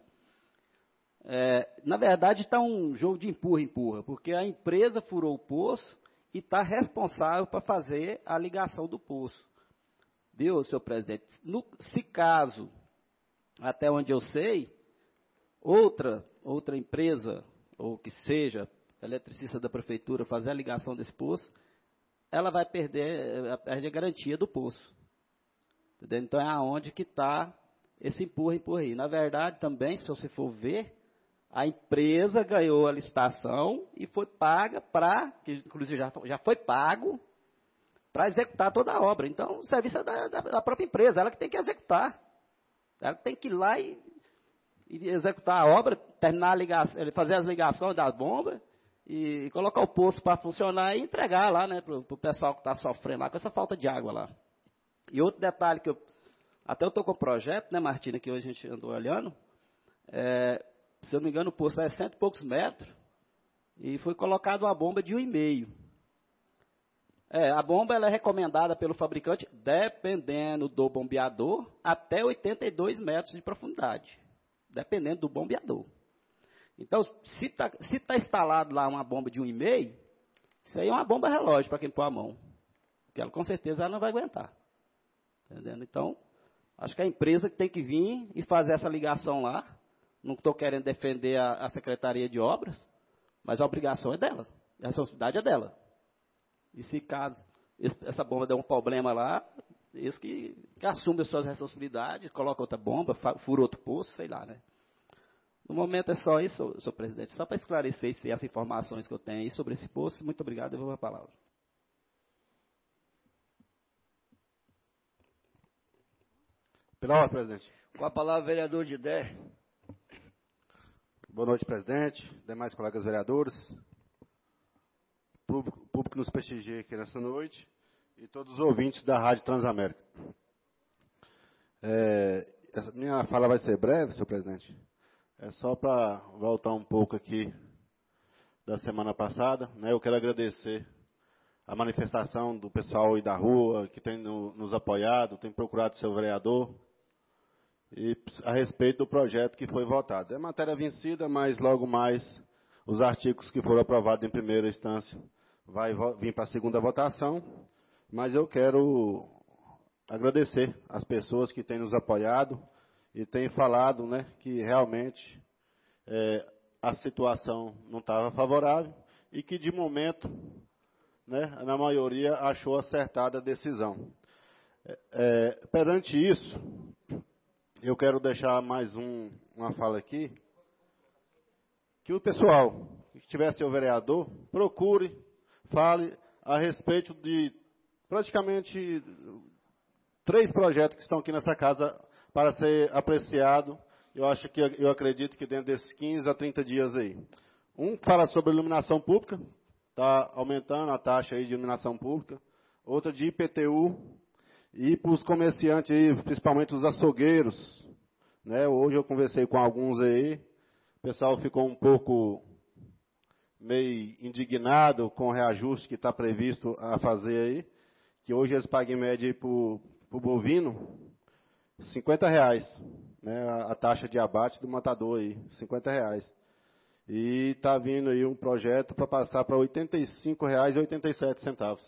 Speaker 5: É, na verdade, está um jogo de empurra-empurra, porque a empresa furou o poço e está responsável para fazer a ligação do poço. Viu, senhor presidente? No, se caso, até onde eu sei, outra, outra empresa, ou que seja, eletricista da prefeitura, fazer a ligação desse poço, ela vai perder, perde a garantia do poço. Entendeu? Então, é aonde que está esse empurra-empurra aí. Na verdade, também, se você for ver, a empresa ganhou a licitação e foi paga para, que inclusive já, já foi pago, para executar toda a obra. Então, o serviço é da, da, da própria empresa, ela que tem que executar. Ela tem que ir lá e, e executar a obra, terminar a ligação, fazer as ligações das bombas e, e colocar o poço para funcionar e entregar lá, né, para o pessoal que está sofrendo lá com essa falta de água lá. E outro detalhe que eu, até eu estou com o projeto, né, Martina, que hoje a gente andou olhando, é, se eu não me engano, o poço é cento e poucos metros e foi colocado uma bomba de um e meio. É, a bomba ela é recomendada pelo fabricante, dependendo do bombeador, até oitenta e dois metros de profundidade, dependendo do bombeador. Então, se está se tá instalado lá uma bomba de um e meio, isso aí é uma bomba relógio para quem pôr a mão, porque ela com certeza ela não vai aguentar. Entendendo? Então, acho que a empresa tem que vir e fazer essa ligação lá. Não estou querendo defender a, a Secretaria de Obras, mas a obrigação é dela, a responsabilidade é dela. E se caso esse, essa bomba der um problema lá, eles que, que assumem as suas responsabilidades, colocam outra bomba, fura outro poço, sei lá, né? No momento é só isso, senhor presidente, só para esclarecer se essas informações que eu tenho aí sobre esse poço. Muito obrigado, eu vou a palavra.
Speaker 9: Pela ordem, presidente.
Speaker 1: Com a palavra, vereador Didé.
Speaker 9: Boa noite, presidente, demais colegas vereadores, público, público que nos prestigia aqui nessa noite e todos os ouvintes da Rádio Transamérica. É, essa minha fala vai ser breve, senhor presidente. É só para voltar um pouco aqui da semana passada. Né? Eu quero agradecer a manifestação do pessoal aí da rua, que tem no, nos apoiado, tem procurado seu vereador, e a respeito do projeto que foi votado. É matéria vencida, mas logo mais os artigos que foram aprovados em primeira instância vai vir para a segunda votação, mas eu quero agradecer as pessoas que têm nos apoiado e têm falado, né, que realmente é, a situação não estava favorável e que, de momento, né, na maioria, achou acertada a decisão. É, é, perante isso, eu quero deixar mais um, uma fala aqui, que o pessoal que tiver seu vereador, procure, fale a respeito de praticamente três projetos que estão aqui nessa casa para ser apreciado. Eu acho que, eu acredito que dentro desses quinze a trinta dias aí. Um fala sobre iluminação pública, está aumentando a taxa aí de iluminação pública. Outra de I P T U, e para os comerciantes aí, principalmente os açougueiros, né? Hoje eu conversei com alguns aí, o pessoal ficou um pouco meio indignado com o reajuste que está previsto a fazer aí, que hoje eles pagam em média para o bovino cinquenta reais, né? A, a taxa de abate do matador aí, cinquenta reais. E está vindo aí um projeto para passar para oitenta e cinco reais e oitenta e sete centavos.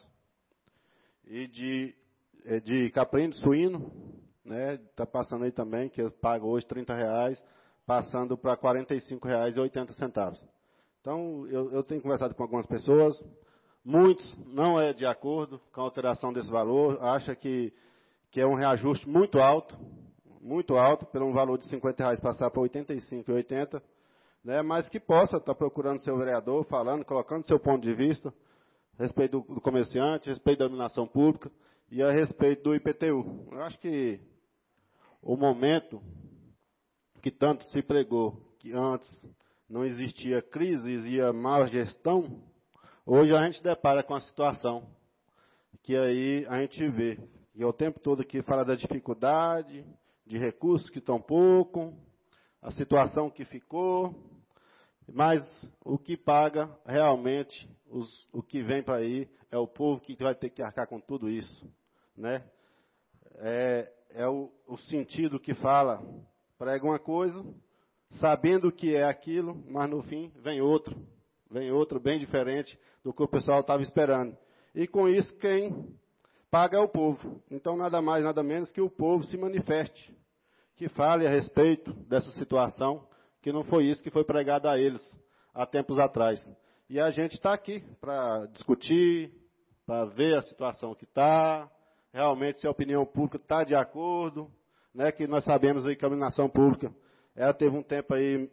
Speaker 9: E de, de caprino, suíno, né? Está passando aí também, que eu pago hoje trinta reais, passando para quarenta e cinco reais e oitenta centavos. Então, eu, eu tenho conversado com algumas pessoas, muitos não é de acordo com a alteração desse valor, acha que, que é um reajuste muito alto, muito alto, pelo um valor de cinquenta reais passar para oitenta e cinco e oitenta, né, mas que possa estar procurando seu vereador, falando, colocando seu ponto de vista, a respeito do, do comerciante, a respeito da iluminação pública e a respeito do I P T U. Eu acho que o momento que tanto se pregou, que antes não existia crise, existia má gestão, hoje a gente depara com a situação que aí a gente vê, e o tempo todo aqui fala da dificuldade, de recursos que estão pouco, a situação que ficou, mas o que paga realmente, os, o que vem para aí, é o povo que vai ter que arcar com tudo isso, né? É, é o, o sentido que fala, prega uma coisa, sabendo o que é aquilo, mas no fim vem outro, vem outro bem diferente do que o pessoal estava esperando. E com isso quem paga é o povo. Então nada mais, nada menos que o povo se manifeste, que fale a respeito dessa situação, que não foi isso que foi pregado a eles há tempos atrás. E a gente está aqui para discutir, para ver a situação que está, realmente se a opinião pública está de acordo, né, que nós sabemos aí que a iluminação pública, ela teve um tempo aí,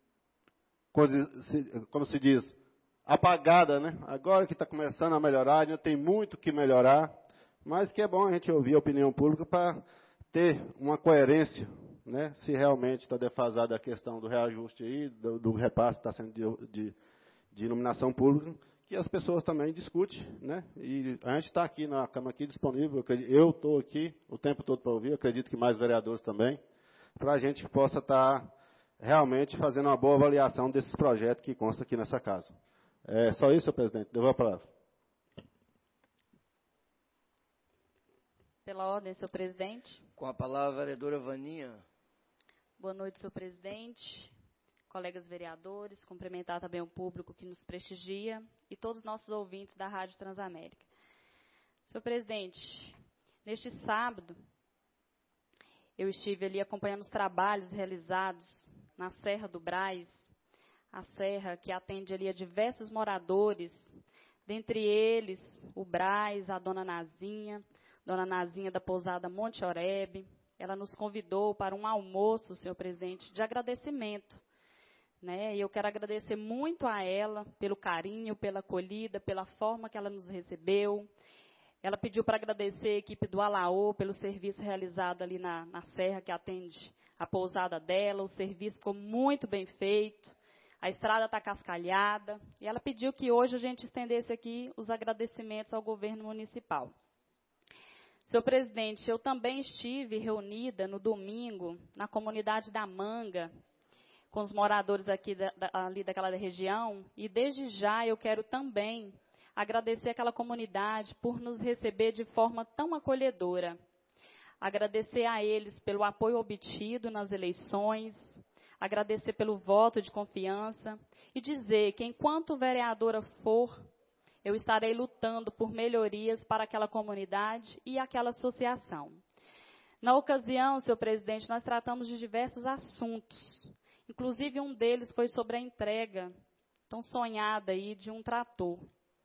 Speaker 9: como se diz, apagada, né? Agora que está começando a melhorar, ainda tem muito que melhorar, mas que é bom a gente ouvir a opinião pública para ter uma coerência, né? Se realmente está defasada a questão do reajuste aí, do, do repasse que está sendo de, de, de iluminação pública, que as pessoas também discutem, né? E a gente está aqui na Câmara aqui disponível, eu estou aqui o tempo todo para ouvir, acredito que mais vereadores também, para a gente possa estar tá realmente fazendo uma boa avaliação desses projetos que constam aqui nessa casa. É só isso, senhor presidente. Devolvo a palavra.
Speaker 4: Pela ordem, senhor presidente.
Speaker 1: Com a palavra, a vereadora Vaninha.
Speaker 4: Boa noite, senhor presidente, colegas vereadores, cumprimentar também o público que nos prestigia e todos os nossos ouvintes da Rádio Transamérica. Senhor presidente, neste sábado, eu estive ali acompanhando os trabalhos realizados na Serra do Brás, a serra que atende ali a diversos moradores, dentre eles o Brás, a dona Nazinha, dona Nazinha da pousada Monte Oreb. Ela nos convidou para um almoço, senhor presidente, de agradecimento, né? E eu quero agradecer muito a ela pelo carinho, pela acolhida, pela forma que ela nos recebeu. Ela pediu para agradecer a equipe do Alaô pelo serviço realizado ali na, na serra que atende a pousada dela. O serviço ficou muito bem feito, a estrada está cascalhada. E ela pediu que hoje a gente estendesse aqui os agradecimentos ao governo municipal. Senhor presidente, eu também estive reunida no domingo na comunidade da Manga com os moradores aqui da, da, ali daquela região. E desde já eu quero também agradecer aquela comunidade por nos receber de forma tão acolhedora. Agradecer a eles pelo apoio obtido nas eleições, agradecer pelo voto de confiança e dizer que enquanto vereadora for, eu estarei lutando por melhorias para aquela comunidade e aquela associação. Na ocasião, senhor presidente, nós tratamos de diversos assuntos. Inclusive, um deles foi sobre a entrega tão sonhada aí de um trator.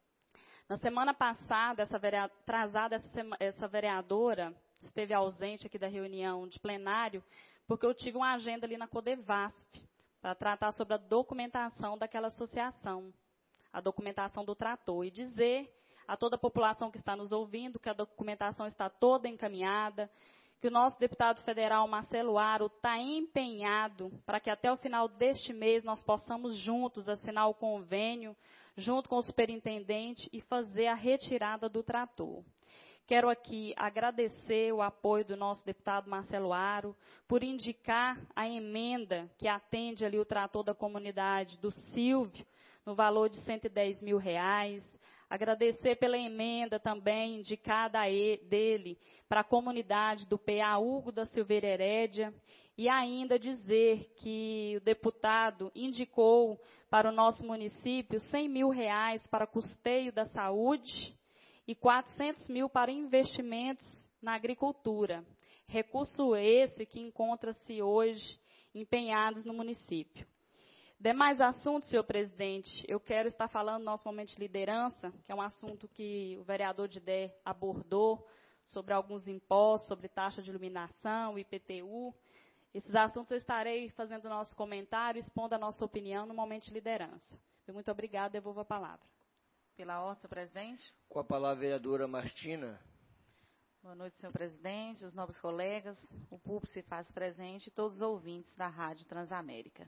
Speaker 4: Na semana passada, essa vereadora, atrasada, essa, sema, essa vereadora esteve ausente aqui da reunião de plenário, porque eu tive uma agenda ali na Codevasf para tratar sobre a documentação daquela associação, a documentação do trator, e dizer a toda a população que está nos ouvindo que a documentação está toda encaminhada, que o nosso deputado federal, Marcelo Aro, está empenhado para que até o final deste mês nós possamos juntos assinar o convênio, junto com o superintendente, e fazer a retirada do trator. Quero aqui agradecer o apoio do nosso deputado Marcelo Aro, por indicar a emenda que atende ali o trator da comunidade do Silvio, no valor de cento e dez mil reais. Agradecer pela emenda também indicada a ele, dele para a comunidade do P A Hugo da Silveira Herédia. E ainda dizer que o deputado indicou para o nosso município cem mil reais para custeio da saúde e quatrocentos mil para investimentos na agricultura. Recurso esse que encontra-se hoje empenhados no município. Demais assuntos, senhor presidente, eu quero estar falando no nosso momento de liderança, que é um assunto que o vereador Didé abordou, sobre alguns impostos, sobre taxa de iluminação, I P T U. Esses assuntos eu estarei fazendo o nosso comentário, expondo a nossa opinião no momento de liderança. Muito obrigada, devolvo a palavra.
Speaker 6: Pela ordem, senhor presidente.
Speaker 1: Com a palavra, a vereadora Martina.
Speaker 6: Boa noite, senhor presidente, os nobres colegas, o público se faz presente e todos os ouvintes da Rádio Transamérica.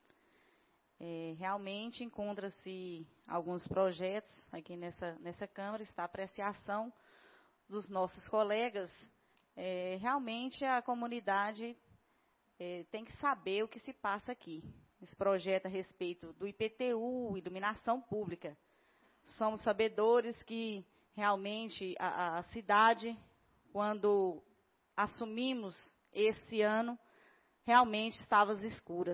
Speaker 6: É, realmente encontra-se alguns projetos aqui nessa, nessa Câmara, está a apreciação dos nossos colegas. É, realmente a comunidade é, tem que saber o que se passa aqui. Esse projeto a respeito do I P T U, iluminação pública. Somos sabedores que realmente a, a cidade, quando assumimos esse ano, realmente estava às escuras.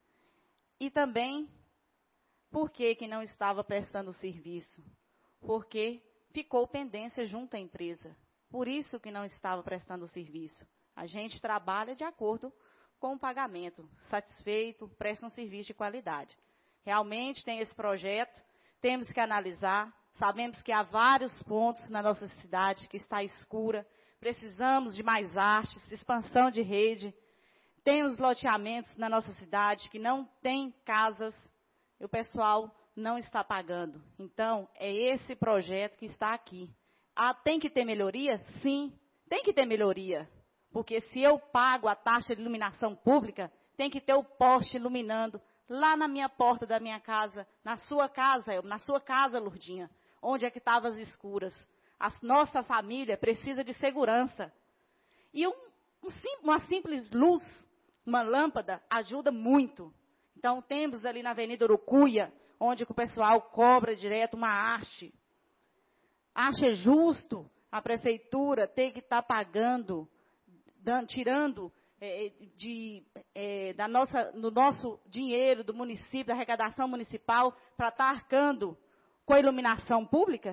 Speaker 6: E também, por que que não estava prestando serviço? Porque ficou pendência junto à empresa. Por isso que não estava prestando serviço. A gente trabalha de acordo com o pagamento. Satisfeito, presta um serviço de qualidade. Realmente tem esse projeto, temos que analisar. Sabemos que há vários pontos na nossa cidade que está escura. Precisamos de mais hastes, expansão de rede. Tem os loteamentos na nossa cidade que não tem casas e o pessoal não está pagando. Então, é esse projeto que está aqui. Ah, tem que ter melhoria? Sim, tem que ter melhoria. Porque se eu pago a taxa de iluminação pública, tem que ter o poste iluminando lá na minha porta da minha casa, na sua casa, na sua casa, Lourdinha, onde é que estavam as escuras. A nossa família precisa de segurança. E um, um, uma simples luz, uma lâmpada, ajuda muito. Então, temos ali na Avenida Urucuia, onde o pessoal cobra direto uma haste. Acha justo a prefeitura ter que estar pagando, dando, tirando é, de, é, da nossa, no nosso dinheiro do município, da arrecadação municipal, para estar arcando com a iluminação pública?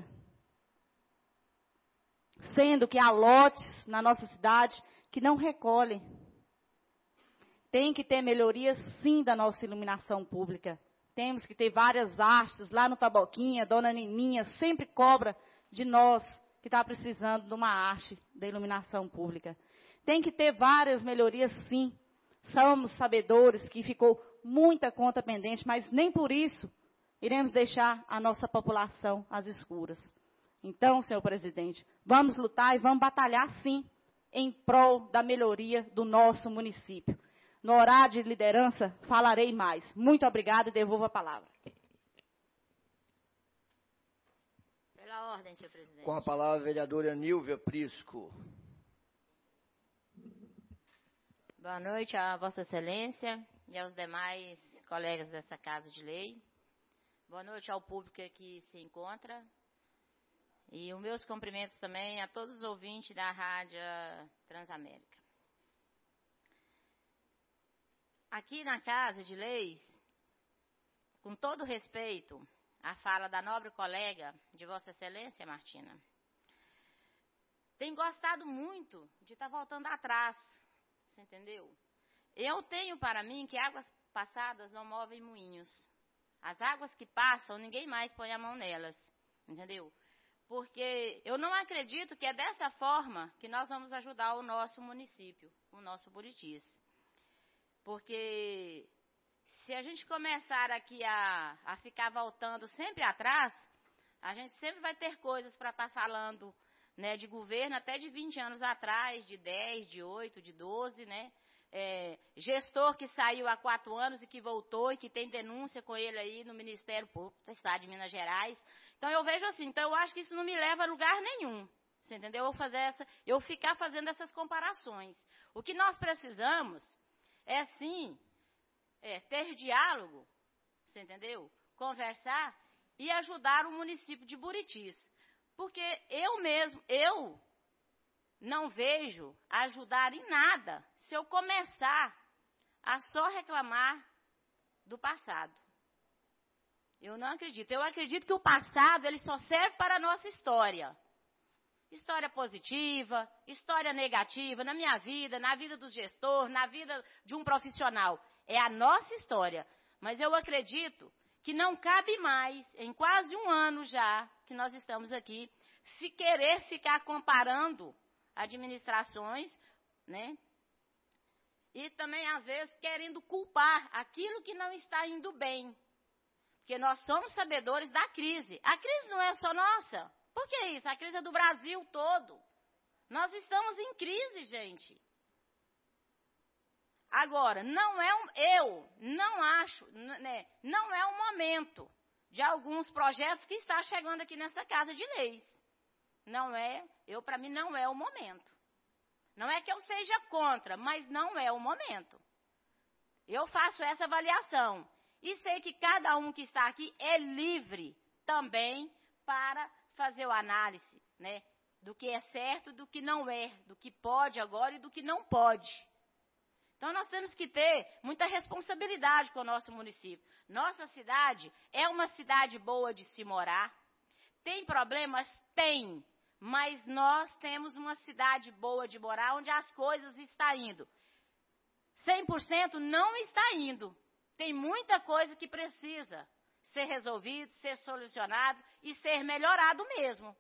Speaker 6: Sendo que há lotes na nossa cidade que não recolhem. Tem que ter melhoria, sim, da nossa iluminação pública. Temos que ter várias hastes. Lá no Taboquinha, Dona Nininha sempre cobra de nós que está precisando de uma haste da iluminação pública. Tem que ter várias melhorias, sim. Somos sabedores que ficou muita conta pendente, mas nem por isso iremos deixar a nossa população às escuras. Então, senhor presidente, vamos lutar e vamos batalhar, sim, em prol da melhoria do nosso município. No horário de liderança, falarei mais. Muito obrigada e devolvo a palavra.
Speaker 3: Pela ordem, senhor presidente.
Speaker 1: Com a palavra, a vereadora Nilvia Prisco.
Speaker 3: Boa noite a Vossa Excelência e aos demais colegas dessa Casa de Lei. Boa noite ao público que aqui se encontra. E os meus cumprimentos também a todos os ouvintes da Rádio Transamérica. Aqui na Casa de Leis, com todo respeito à fala da nobre colega de Vossa Excelência, Martina, tenho gostado muito de estar voltando atrás, você entendeu? Eu tenho para mim que águas passadas não movem moinhos. As águas que passam, ninguém mais põe a mão nelas, entendeu? Porque eu não acredito que é dessa forma que nós vamos ajudar o nosso município, o nosso Buritis. Porque se a gente começar aqui a, a ficar voltando sempre atrás, a gente sempre vai ter coisas para estar falando, né, de governo até de vinte anos atrás, de dez, de oito, de doze, né? É, gestor que saiu há quatro anos e que voltou e que tem denúncia com ele aí no Ministério Público do Estado de Minas Gerais. Então eu vejo assim, então eu acho que isso não me leva a lugar nenhum, você entendeu? Eu, fazer essa, eu ficar fazendo essas comparações. O que nós precisamos é sim é, ter diálogo, você entendeu? Conversar e ajudar o município de Buritis. Porque eu mesmo, eu não vejo ajudar em nada se eu começar a só reclamar do passado. Eu não acredito. Eu acredito que o passado ele só serve para a nossa história. História positiva, história negativa, na minha vida, na vida do gestor, na vida de um profissional. É a nossa história. Mas eu acredito que não cabe mais, em quase um ano já que nós estamos aqui, fi, querer ficar comparando administrações, né? E também, às vezes, querendo culpar aquilo que não está indo bem. Porque nós somos sabedores da crise. A crise não é só nossa. Por que isso? A crise é do Brasil todo. Nós estamos em crise, gente. Agora, não é um, eu não acho, né, não é um momento de alguns projetos que está chegando aqui nessa Casa de Leis. Não é, eu para mim não é o momento. Não é que eu seja contra, mas não é o momento. Eu faço essa avaliação. E sei que cada um que está aqui é livre também para fazer a análise, né, do que é certo, do que não é, do que pode agora e do que não pode. Então, nós temos que ter muita responsabilidade com o nosso município. Nossa cidade é uma cidade boa de se morar. Tem problemas? Tem. Mas nós temos uma cidade boa de morar, onde as coisas estão indo. cem por cento não está indo. Tem muita coisa que precisa ser resolvido, ser solucionado e ser melhorado mesmo.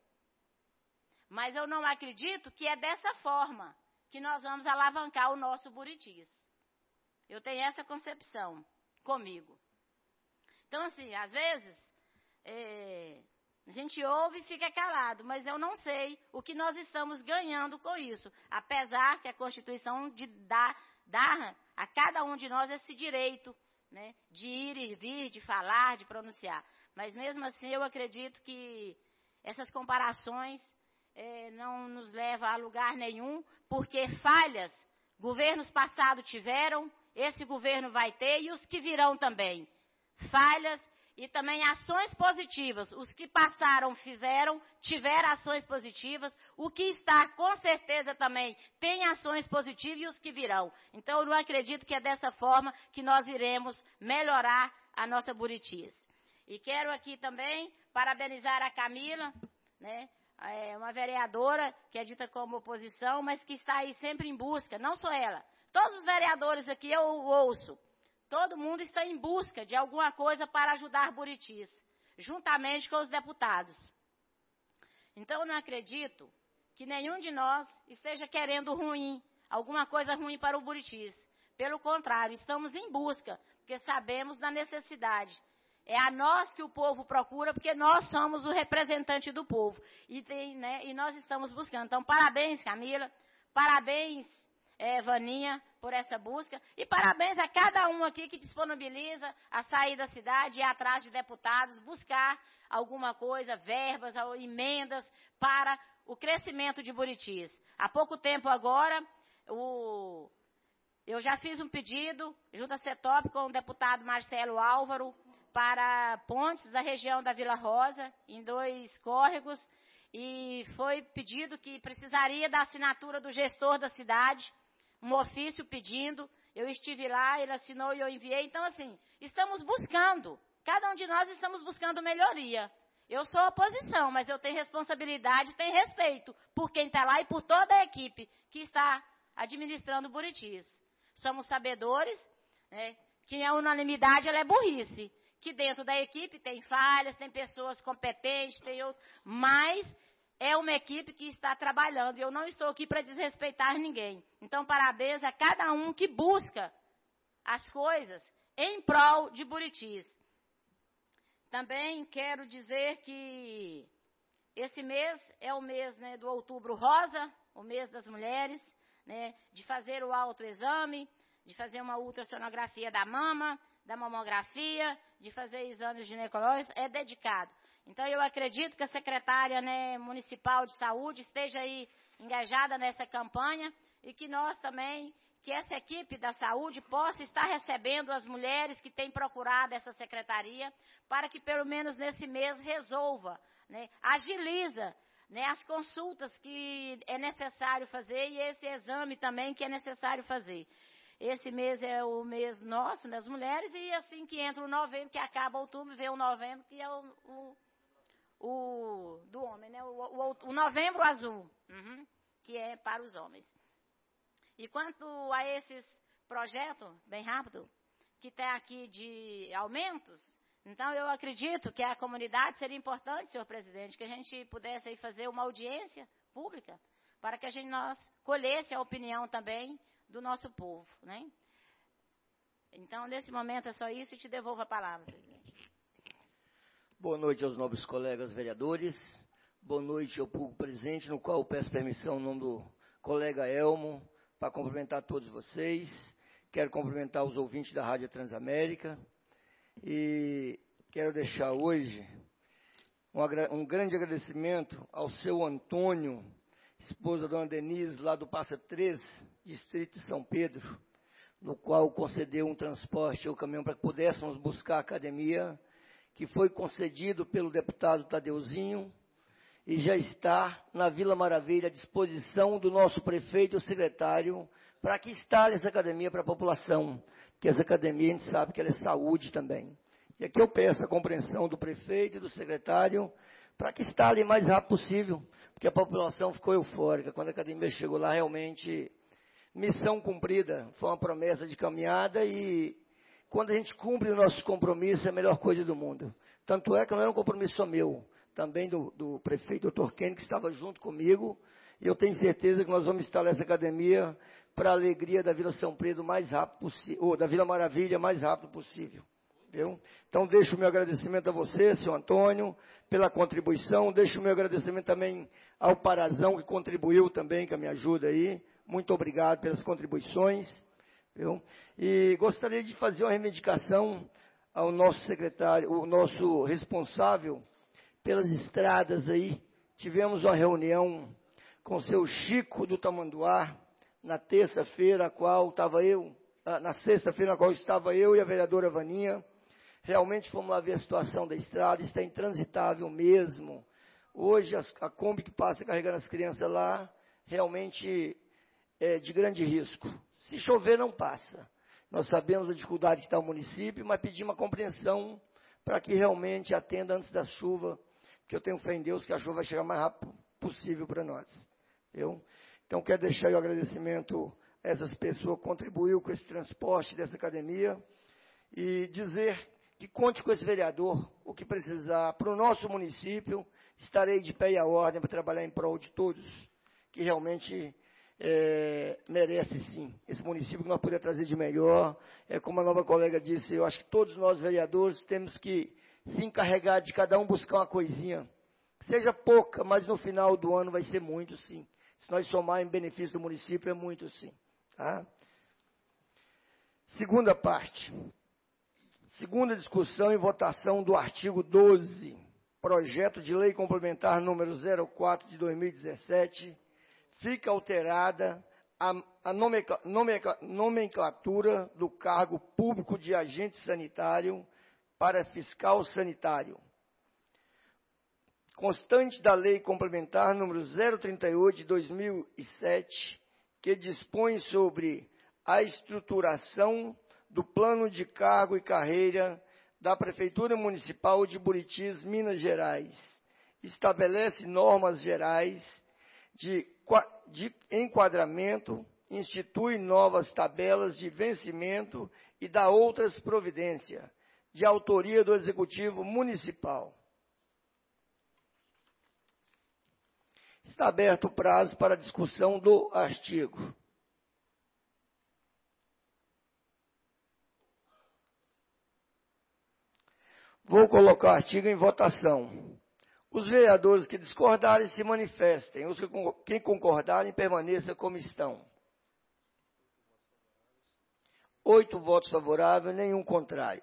Speaker 3: Mas eu não acredito que é dessa forma que nós vamos alavancar o nosso Buritis. Eu tenho essa concepção comigo. Então, assim, às vezes, é, a gente ouve e fica calado, mas eu não sei o que nós estamos ganhando com isso, apesar que a Constituição de dá, dá a cada um de nós esse direito, né, de ir e vir, de falar, de pronunciar. Mas, mesmo assim, eu acredito que essas comparações É, não nos leva a lugar nenhum, porque falhas governos passados tiveram, esse governo vai ter e os que virão também. Falhas e também ações positivas. Os que passaram fizeram, tiveram ações positivas. O que está, com certeza, também tem ações positivas e os que virão. Então, eu não acredito que é dessa forma que nós iremos melhorar a nossa Buritis. E quero aqui também parabenizar a Camila, né? É uma vereadora que é dita como oposição, mas que está aí sempre em busca, não só ela. Todos os vereadores aqui eu ouço. Todo mundo está em busca de alguma coisa para ajudar Buritis, juntamente com os deputados. Então, eu não acredito que nenhum de nós esteja querendo ruim, alguma coisa ruim para o Buritis. Pelo contrário, estamos em busca, porque sabemos da necessidade. É a nós que o povo procura, porque nós somos o representante do povo. E, tem, né, e nós estamos buscando. Então, parabéns, Camila. Parabéns, é, Vaninha, por essa busca. E parabéns a cada um aqui que disponibiliza a sair da cidade e ir atrás de deputados, buscar alguma coisa, verbas, emendas para o crescimento de Buritis. Há pouco tempo agora, o... eu já fiz um pedido, junto à CETOP, com o deputado Marcelo Álvaro, para pontes da região da Vila Rosa, em dois córregos, e foi pedido que precisaria da assinatura do gestor da cidade, um ofício pedindo, eu estive lá, ele assinou e eu enviei. Então, assim, estamos buscando, cada um de nós estamos buscando melhoria. Eu sou oposição, mas eu tenho responsabilidade, tenho respeito por quem está lá e por toda a equipe que está administrando Buritis. Somos sabedores, né, que a unanimidade ela é burrice, que dentro da equipe tem falhas, tem pessoas competentes, tem outro, mas é uma equipe que está trabalhando, e eu não estou aqui para desrespeitar ninguém. Então, parabéns a cada um que busca as coisas em prol de Buritis. Também quero dizer que esse mês é o mês, né, do Outubro Rosa, o mês das mulheres, né, de fazer o autoexame, de fazer uma ultrassonografia da mama, da mamografia, de fazer exames ginecológicos, é dedicado. Então, eu acredito que a secretária, né, municipal de saúde esteja aí engajada nessa campanha e que nós também, que essa equipe da saúde possa estar recebendo as mulheres que têm procurado essa secretaria para que, pelo menos nesse mês, resolva, né, agiliza, né, as consultas que é necessário fazer e esse exame também que é necessário fazer. Esse mês é o mês nosso, das mulheres, e assim que entra o novembro, que acaba outubro, vem o novembro, que é o, o, o do homem, né? O, o, o novembro azul, uhum, que é para os homens. E quanto a esses projetos, bem rápido, que tem aqui de aumentos, então eu acredito que a comunidade seria importante, senhor presidente, que a gente pudesse aí fazer uma audiência pública, para que a gente nós colhesse a opinião também do nosso povo, né? Então, nesse momento é só isso e te devolvo a palavra, presidente.
Speaker 1: Boa noite aos nobres colegas vereadores, boa noite ao público presente, no qual eu peço permissão em nome do colega Elmo, para cumprimentar todos vocês. Quero cumprimentar os ouvintes da Rádio Transamérica e quero deixar hoje um, um grande agradecimento ao seu Antônio, esposa da dona Denise, lá do Passa três, distrito de São Pedro, no qual concedeu um transporte ao caminhão para que pudéssemos buscar a academia, que foi concedido pelo deputado Tadeuzinho, e já está na Vila Maravilha à disposição do nosso prefeito e o secretário para que instale essa academia para a população, que essa academia a gente sabe que ela é saúde também. E aqui eu peço a compreensão do prefeito e do secretário para que instale o mais rápido possível, porque a população ficou eufórica. Quando a academia chegou lá, realmente, missão cumprida, foi uma promessa de caminhada e quando a gente cumpre o nosso compromisso, é a melhor coisa do mundo. Tanto é que não era um compromisso só meu, também do, do prefeito doutor Kenny, que estava junto comigo, e eu tenho certeza que nós vamos instalar essa academia para a alegria da Vila São Pedro mais rápido possível, ou da Vila Maravilha mais rápido possível. Entendeu? Então, deixo o meu agradecimento a você, senhor Antônio, pela contribuição, deixo o meu agradecimento também ao Parazão, que contribuiu também com a minha ajuda aí, muito obrigado pelas contribuições. Entendeu? E gostaria de fazer uma reivindicação ao nosso secretário, o nosso responsável pelas estradas aí. Tivemos uma reunião com o seu Chico do Tamanduá, na terça-feira, a qual estava eu, na sexta-feira, na qual estava eu e a vereadora Vaninha. Realmente fomos lá ver a situação da estrada, está intransitável mesmo. Hoje, as, a Kombi que passa carregando as crianças lá, realmente é de grande risco. Se chover, não passa. Nós sabemos a dificuldade que está o município, mas pedimos uma compreensão para que realmente atenda antes da chuva, porque eu tenho fé em Deus que a chuva vai chegar o mais rápido possível para nós. Eu, então, quero deixar o agradecimento a essas pessoas que contribuíram com esse transporte dessa academia e dizer que conte com esse vereador, o que precisar para o nosso município, estarei de pé e à ordem para trabalhar em prol de todos, que realmente é, merece sim, esse município que nós podemos trazer de melhor. É como a nova colega disse, eu acho que todos nós vereadores temos que se encarregar de cada um buscar uma coisinha, seja pouca, mas no final do ano vai ser muito sim. Se nós somar em benefício do município, é muito sim. Tá? Segunda parte. Segunda discussão e votação do artigo doze, projeto de lei complementar número zero quatro de dois mil e dezessete, fica alterada a a, a nomenclatura do cargo público de agente sanitário para fiscal sanitário, constante da Lei Complementar número zero trinta e oito de dois mil e sete, que dispõe sobre a estruturação do plano de cargo e carreira da Prefeitura Municipal de Buritis, Minas Gerais. Estabelece normas gerais de, de enquadramento, institui novas tabelas de vencimento e dá outras providências, de autoria do Executivo Municipal. Está aberto o prazo para discussão do artigo. Vou colocar o artigo em votação. Os vereadores que discordarem se manifestem. Os que concordarem permaneçam como estão. Oito votos favoráveis, nenhum contrário.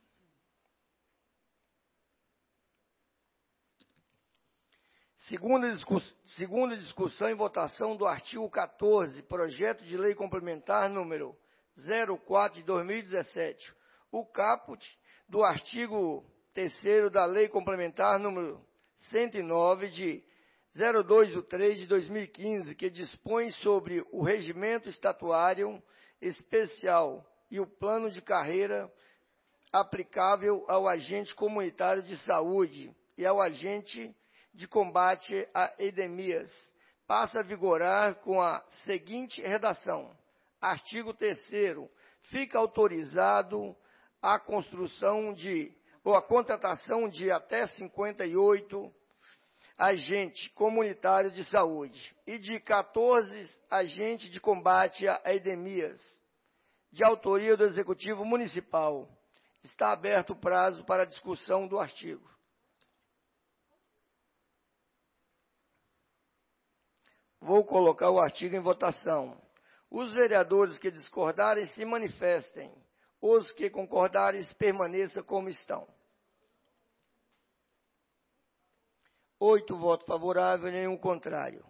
Speaker 1: Segunda, discuss, segunda discussão e votação do artigo quatorze, projeto de lei complementar número zero quatro de dois mil e dezessete. O caput do artigo terceiro da lei complementar número cento e nove de zero dois de três de dois mil e quinze, que dispõe sobre o regimento estatuário especial e o plano de carreira aplicável ao agente comunitário de saúde e ao agente de combate a epidemias, passa a vigorar com a seguinte redação. Artigo terceiro. Fica autorizado a construção de, ou a contratação de até cinquenta e oito agentes comunitários de saúde e de quatorze agentes de combate a epidemias, de autoria do Executivo Municipal. Está aberto o prazo para a discussão do artigo. Vou colocar o artigo em votação. Os vereadores que discordarem se manifestem. Os que concordarem permaneçam como estão. Oito votos favoráveis, nenhum contrário.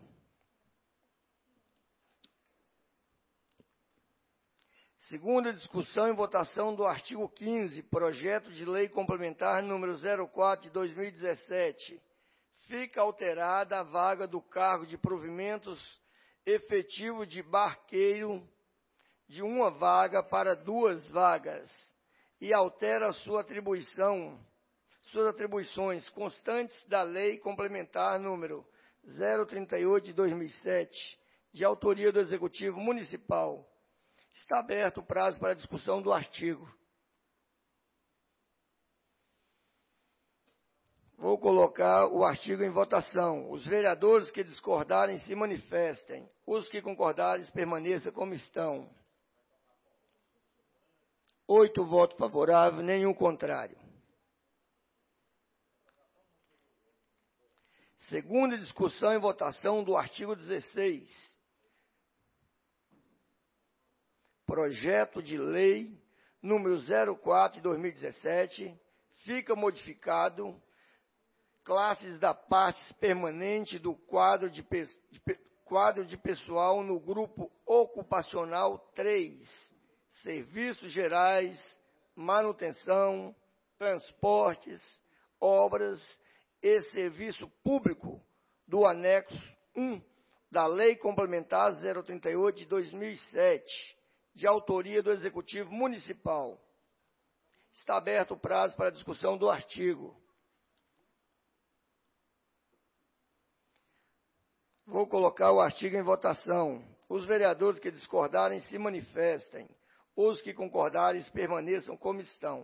Speaker 1: Segunda discussão e votação do artigo quinze, projeto de lei complementar número zero quatro de dois mil e dezessete. Fica alterada a vaga do cargo de provimentos efetivo de barqueiro de uma vaga para duas vagas e altera sua atribuição, suas atribuições constantes da Lei Complementar número zero trinta e oito de dois mil e sete, de autoria do Executivo Municipal. Está aberto o prazo para a discussão do artigo. Vou colocar o artigo em votação. Os vereadores que discordarem se manifestem. Os que concordarem permaneçam como estão. Oito votos favoráveis, nenhum contrário. Segunda discussão e votação do artigo dezesseis. Projeto de lei número zero quatro de dois mil e dezessete. Fica modificado classes da parte permanente do quadro de, de, quadro de pessoal no grupo ocupacional três, serviços gerais, manutenção, transportes, obras e serviço público do anexo um da Lei Complementar zero trinta e oito de dois mil e sete, de autoria do Executivo Municipal. Está aberto o prazo para a discussão do artigo. Vou colocar o artigo em votação. Os vereadores que discordarem se manifestem. Os que concordarem permaneçam como estão.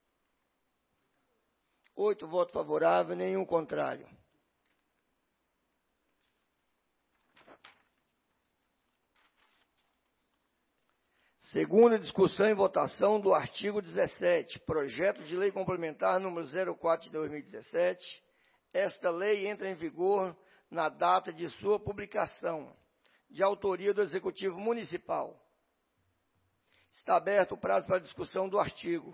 Speaker 1: Oito votos favoráveis, nenhum contrário. Segunda discussão e votação do artigo dezessete, projeto de lei complementar número zero quatro de dois mil e dezessete. Esta lei entra em vigor na data de sua publicação, de autoria do Executivo Municipal. Está aberto o prazo para a discussão do artigo.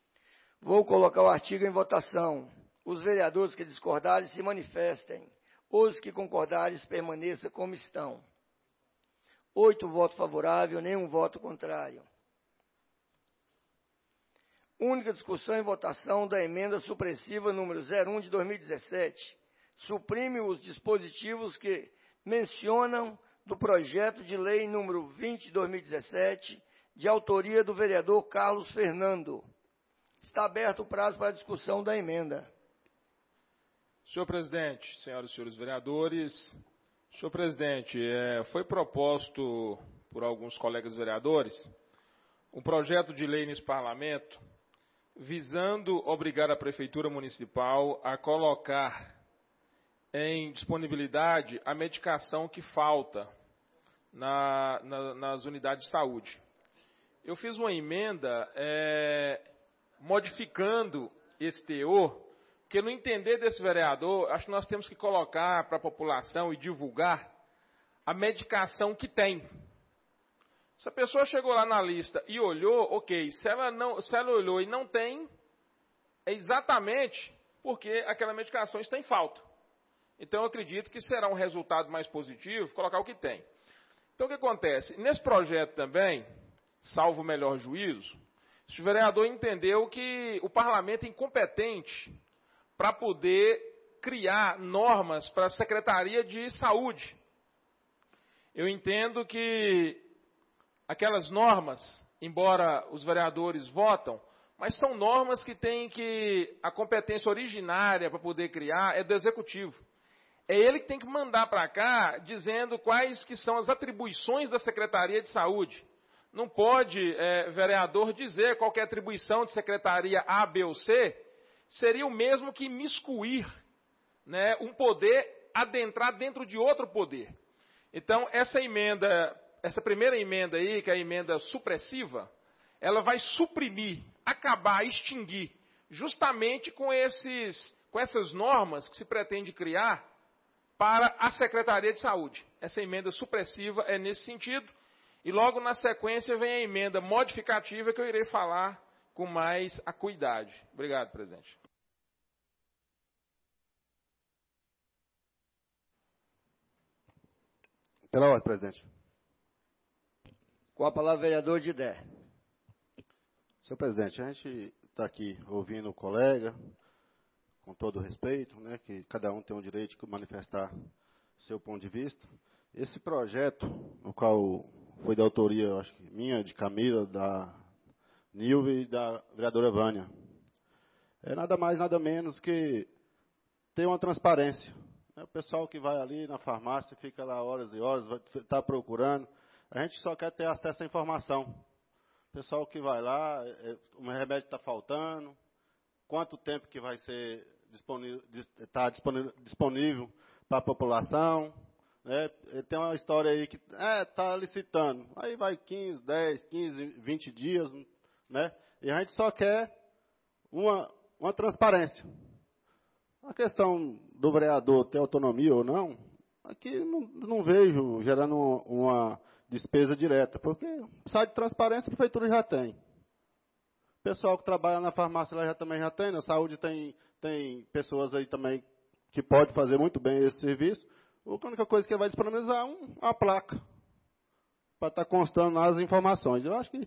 Speaker 1: Vou colocar o artigo em votação. Os vereadores que discordarem se manifestem. Os que concordarem, permaneça como estão. Oito votos favoráveis, nenhum voto contrário. Única discussão e votação da emenda supressiva número zero um de dois mil e dezessete. Suprime os dispositivos que mencionam do projeto de lei número vinte de dois mil e dezessete, de autoria do vereador Carlos Fernando. Está aberto o prazo para a discussão da emenda.
Speaker 7: Senhor presidente, senhoras e senhores vereadores, senhor presidente, é, foi proposto por alguns colegas vereadores um projeto de lei nesse parlamento visando obrigar a Prefeitura Municipal a colocar em disponibilidade a medicação que falta na, na, nas unidades de saúde. Eu fiz uma emenda é, modificando esse teor, porque no entender desse vereador, acho que nós temos que colocar para a população e divulgar a medicação que tem. Se a pessoa chegou lá na lista e olhou, ok, se ela, não, se ela olhou e não tem, é exatamente porque aquela medicação está em falta. Então, eu acredito que será um resultado mais positivo colocar o que tem. Então, o que acontece? Nesse projeto também, salvo o melhor juízo, o vereador entendeu que o parlamento é incompetente para poder criar normas para a Secretaria de Saúde. Eu entendo que aquelas normas, embora os vereadores votam, mas são normas que têm que... A competência originária para poder criar é do Executivo. É ele que tem que mandar para cá, dizendo quais que são as atribuições da Secretaria de Saúde. Não pode, é, vereador, dizer qual que é a atribuição de Secretaria A, B ou C, seria o mesmo que miscuir, né, um poder, adentrar dentro de outro poder. Então, essa emenda, essa primeira emenda aí, que é a emenda supressiva, ela vai suprimir, acabar, extinguir, justamente com, esses, com essas normas que se pretende criar para a Secretaria de Saúde. Essa emenda supressiva é nesse sentido. E logo na sequência vem a emenda modificativa que eu irei falar com mais acuidade. Obrigado, presidente.
Speaker 9: Pela ordem, presidente.
Speaker 1: Com a palavra, vereador Didé.
Speaker 9: Senhor presidente, a gente está aqui ouvindo o colega, com todo o respeito, né, que cada um tem o direito de manifestar seu ponto de vista. Esse projeto, no qual foi da autoria, eu acho que minha, de Camila, da Nilva e da vereadora Vânia, é nada mais, nada menos que ter uma transparência. O pessoal que vai ali na farmácia, fica lá horas e horas, vai estar procurando, a gente só quer ter acesso à informação. O pessoal que vai lá, o remédio está faltando, quanto tempo que vai ser disponível, está disponível, disponível para a população. Né? Tem uma história aí que está é, licitando. Aí vai quinze, dez, quinze, vinte dias. Né? E a gente só quer uma, uma transparência. A questão do vereador ter autonomia ou não, aqui não, não vejo gerando uma, uma despesa direta, porque sai de transparência, a prefeitura já tem. O pessoal que trabalha na farmácia lá já também já tem, na saúde tem, tem pessoas aí também que podem fazer muito bem esse serviço. A única coisa que ele vai disponibilizar é um, uma placa para estar constando as informações. Eu acho que,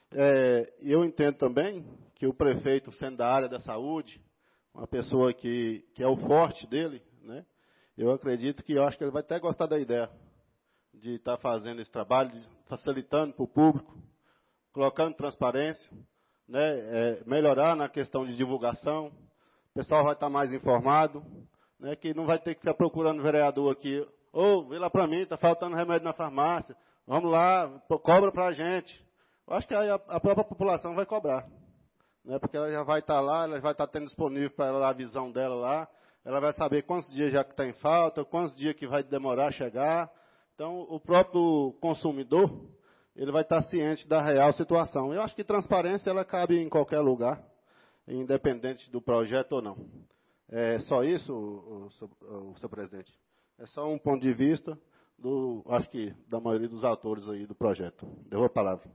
Speaker 9: é, eu entendo também que o prefeito, sendo da área da saúde, uma pessoa que, que é o forte dele, né, eu acredito que, eu acho que ele vai até gostar da ideia de estar fazendo esse trabalho, de, facilitando para o público, colocando transparência, né, é, melhorar na questão de divulgação, o pessoal vai estar mais informado, né, que não vai ter que ficar procurando vereador aqui, ô, oh, vê lá para mim, está faltando remédio na farmácia, vamos lá, cobra para a gente. Eu acho que aí a, a própria população vai cobrar, né, porque ela já vai estar lá, ela vai estar tendo disponível para ela a visão dela lá, ela vai saber quantos dias já que está em falta, quantos dias que vai demorar a chegar. Então, o próprio consumidor, ele vai estar ciente da real situação. Eu acho que transparência, ela cabe em qualquer lugar, independente do projeto ou não. É só isso, o, o, o, senhor presidente? É só um ponto de vista, do, acho que, da maioria dos autores aí do projeto. Devo a palavra.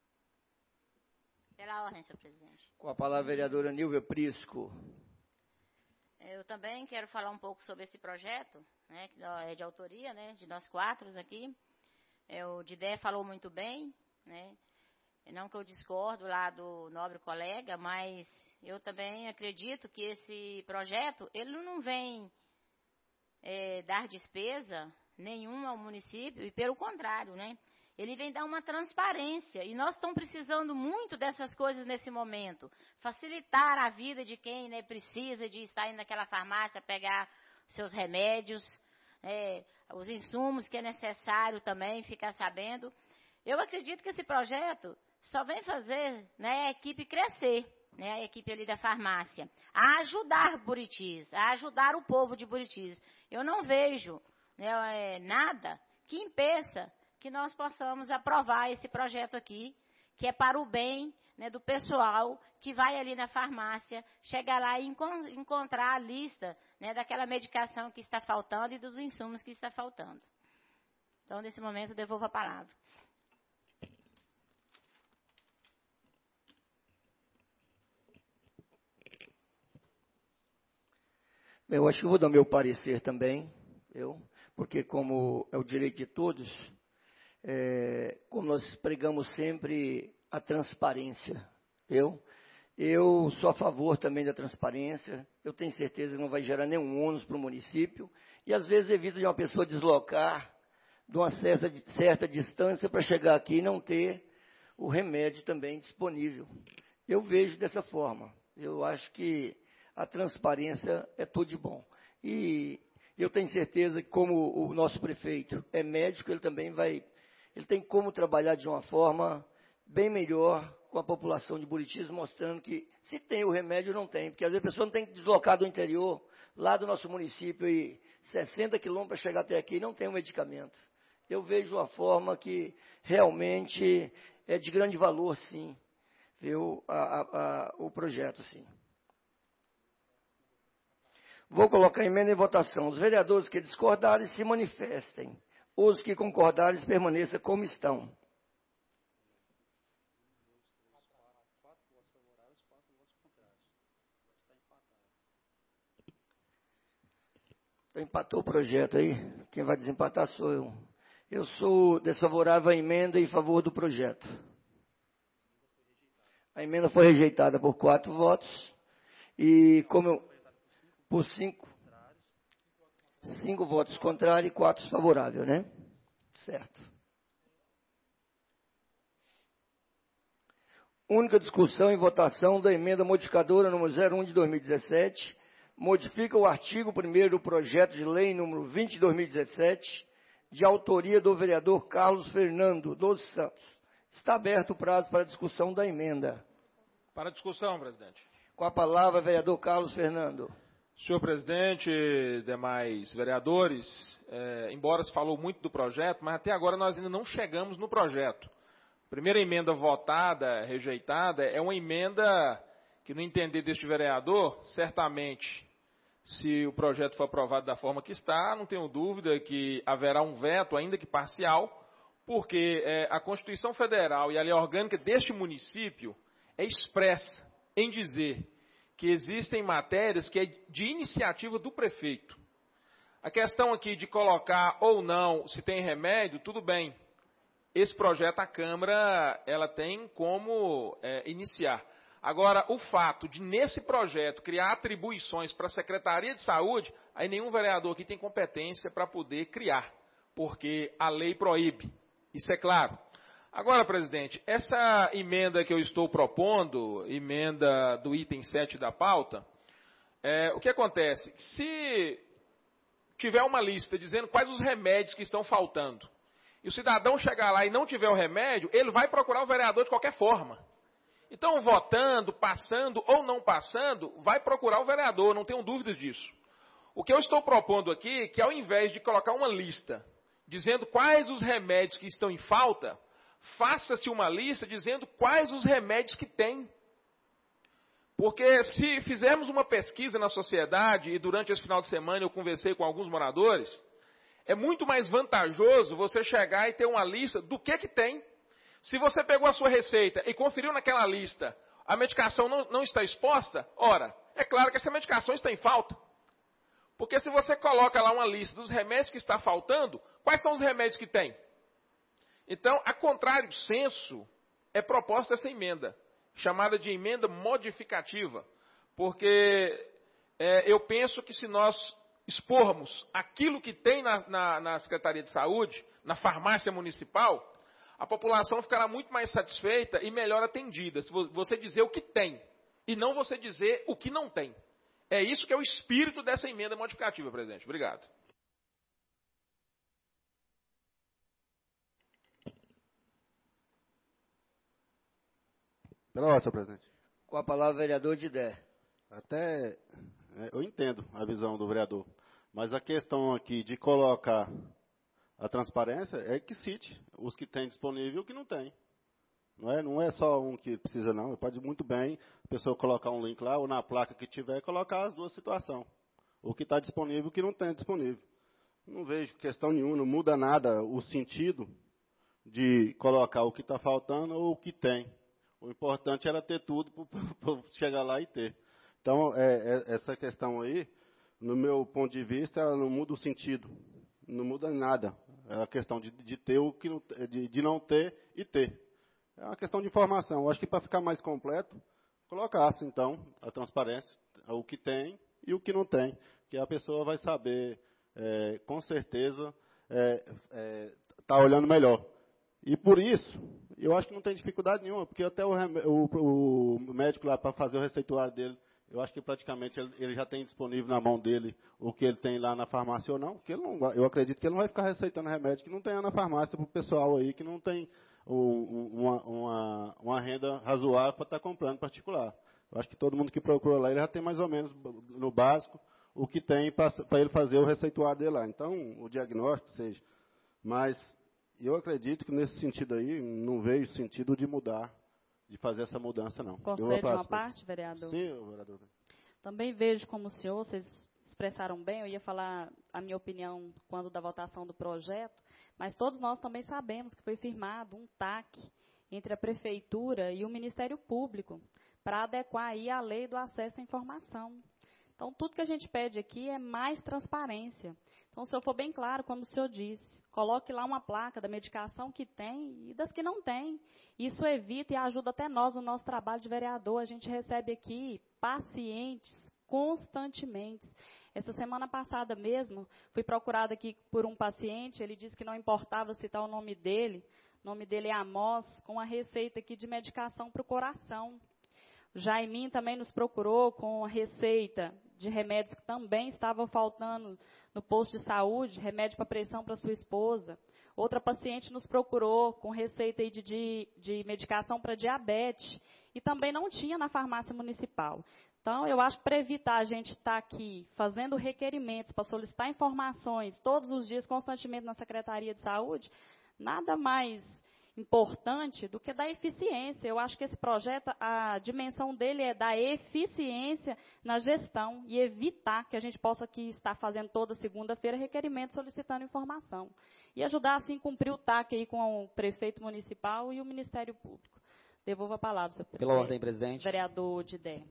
Speaker 3: Pela ordem, senhor presidente.
Speaker 1: Com a palavra, vereadora Nilva Prisco.
Speaker 3: Eu também quero falar um pouco sobre esse projeto, né, que é de autoria, né, de nós quatro aqui. É, o Didé falou muito bem, né, não que eu discordo lá do nobre colega, mas eu também acredito que esse projeto, ele não vem é, dar despesa nenhuma ao município, e pelo contrário, né, ele vem dar uma transparência, e nós estamos precisando muito dessas coisas nesse momento. Facilitar a vida de quem, né, precisa de estar indo naquela farmácia pegar seus remédios, é, os insumos que é necessário também ficar sabendo. Eu acredito que esse projeto só vem fazer, né, a equipe crescer, né, a equipe ali da farmácia, a ajudar Buritis, a ajudar o povo de Buritis. Eu não vejo, né, é, nada que impeça que nós possamos aprovar esse projeto aqui, que é para o bem, né, do pessoal que vai ali na farmácia, chegar lá e encon- encontrar a lista, né, daquela medicação que está faltando e dos insumos que está faltando. Então, nesse momento, eu devolvo a palavra.
Speaker 1: Eu acho que eu vou dar meu parecer também, eu, porque como é o direito de todos, é, como nós pregamos sempre a transparência, eu, eu sou a favor também da transparência, eu tenho certeza que não vai gerar nenhum ônus para o município, e às vezes evita de uma pessoa deslocar de uma certa, certa distância para chegar aqui e não ter o remédio também disponível. Eu vejo dessa forma, eu acho que a transparência é tudo de bom. E eu tenho certeza que, como o nosso prefeito é médico, ele também vai, ele tem como trabalhar de uma forma bem melhor com a população de Buritis, mostrando que se tem o remédio, não tem. Porque às vezes a pessoa não tem que deslocar do interior, lá do nosso município, e sessenta quilômetros para chegar até aqui, e não tem o medicamento. Eu vejo uma forma que realmente é de grande valor, sim, viu, a, a, a, o projeto, sim. Vou colocar a emenda em votação. Os vereadores que discordarem se manifestem. Os que concordarem permaneçam como estão. Então, empatou o projeto aí. Quem vai desempatar sou eu. Eu sou desfavorável à emenda e em favor do projeto. A emenda foi rejeitada por quatro votos. E como eu... Por cinco, cinco votos contrários e quatro favoráveis, né? Certo. Única discussão e votação da emenda modificadora número zero um de dois mil e dezessete, modifica o artigo primeiro do projeto de lei número vinte de dois mil e dezessete, de autoria do vereador Carlos Fernando dos Santos. Está aberto o prazo para a discussão da emenda.
Speaker 7: Para a discussão, presidente.
Speaker 1: Com a palavra, vereador Carlos Fernando.
Speaker 7: Senhor presidente, demais vereadores, é, embora se falou muito do projeto, mas até agora nós ainda não chegamos no projeto. A primeira emenda votada, rejeitada, é uma emenda que, no entender deste vereador, certamente, se o projeto for aprovado da forma que está, não tenho dúvida que haverá um veto, ainda que parcial, porque é, a Constituição Federal e a lei orgânica deste município é expressa em dizer que existem matérias que é de iniciativa do prefeito. A questão aqui de colocar ou não, se tem remédio, tudo bem. Esse projeto, a Câmara, ela tem como é, iniciar. Agora, o fato de, nesse projeto, criar atribuições para a Secretaria de Saúde, aí nenhum vereador aqui tem competência para poder criar, porque a lei proíbe. Isso é claro. Agora, presidente, essa emenda que eu estou propondo, emenda do item sete da pauta, é, o que acontece? Se tiver uma lista dizendo quais os remédios que estão faltando, e o cidadão chegar lá e não tiver o remédio, ele vai procurar o vereador de qualquer forma. Então, votando, passando ou não passando, vai procurar o vereador, não tenho dúvidas disso. O que eu estou propondo aqui é que, ao invés de colocar uma lista dizendo quais os remédios que estão em falta, faça-se uma lista dizendo quais os remédios que tem. Porque se fizermos uma pesquisa na sociedade, e durante esse final de semana eu conversei com alguns moradores, é muito mais vantajoso você chegar e ter uma lista do que que tem. Se você pegou a sua receita e conferiu naquela lista, a medicação não, não está exposta, ora, é claro que essa medicação está em falta. Porque se você coloca lá uma lista dos remédios que está faltando, quais são os remédios que tem? Então, a contrário senso, é proposta essa emenda, chamada de emenda modificativa. Porque é, eu penso que se nós expormos aquilo que tem na, na, na Secretaria de Saúde, na farmácia municipal, a população ficará muito mais satisfeita e melhor atendida. Se você dizer o que tem e não você dizer o que não tem. É isso que é o espírito dessa emenda modificativa, presidente. Obrigado.
Speaker 9: Pela ordem, senhor presidente.
Speaker 1: Com a palavra, vereador Didé.
Speaker 9: Até é, eu entendo a visão do vereador, mas a questão aqui de colocar a transparência é que cite os que tem disponível e o que não tem. Não é, não é só um que precisa, não. Pode muito bem a pessoa colocar um link lá, ou na placa que tiver, colocar as duas situações. O que está disponível e o que não tem disponível. Não vejo questão nenhuma, não muda nada o sentido de colocar o que está faltando ou o que tem. O importante era ter tudo para chegar lá e ter. Então, é, é, essa questão aí, no meu ponto de vista, ela não muda o sentido. Não muda nada. É a questão de, de ter o que não, de, de não ter e ter. É uma questão de informação. Eu acho que para ficar mais completo, colocasse, então, a transparência, o que tem e o que não tem. Que a pessoa vai saber, é, com certeza, estar é, é, tá olhando melhor. E por isso, eu acho que não tem dificuldade nenhuma, porque até o, o, o médico lá, para fazer o receituário dele, eu acho que praticamente ele, ele já tem disponível na mão dele o que ele tem lá na farmácia ou não. Porque ele não, eu acredito que ele não vai ficar receitando remédio que não tem na farmácia para o pessoal aí que não tem Uma, uma, uma renda razoável para estar comprando particular. Eu acho que todo mundo que procura lá, ele já tem mais ou menos no básico o que tem para ele fazer o receituário dele lá. Então, o diagnóstico seja. Mas eu acredito que nesse sentido aí, não vejo sentido de mudar, de fazer essa mudança, não.
Speaker 4: Conselho de uma parte, vereador?
Speaker 9: Sim, vereador.
Speaker 4: Também vejo como o senhor, vocês expressaram bem, eu ia falar a minha opinião quando da votação do projeto, mas todos nós também sabemos que foi firmado um T A C entre a Prefeitura e o Ministério Público para adequar aí a lei do acesso à informação. Então, tudo que a gente pede aqui é mais transparência. Então, se eu for bem claro, como o senhor disse, coloque lá uma placa da medicação que tem e das que não tem. Isso evita e ajuda até nós no nosso trabalho de vereador. A gente recebe aqui pacientes constantemente. Essa semana passada mesmo, fui procurada aqui por um paciente, ele disse que não importava citar o nome dele, o nome dele é Amós, com a receita aqui de medicação para o coração. O Jaimin também nos procurou com a receita de remédios que também estavam faltando no posto de saúde, remédio para pressão para sua esposa. Outra paciente nos procurou com receita aí de, de, de medicação para diabetes e também não tinha na farmácia municipal. Então, eu acho que para evitar a gente estar aqui fazendo requerimentos para solicitar informações todos os dias, constantemente na Secretaria de Saúde, nada mais importante do que da eficiência. Eu acho que esse projeto, a dimensão dele é dar eficiência na gestão e evitar que a gente possa aqui estar fazendo toda segunda-feira requerimentos solicitando informação. E ajudar, assim, a cumprir o T A C aí com o prefeito municipal e o Ministério Público. Devolvo a palavra, senhor presidente.
Speaker 2: Pela ordem, presidente.
Speaker 4: Vereador Didé.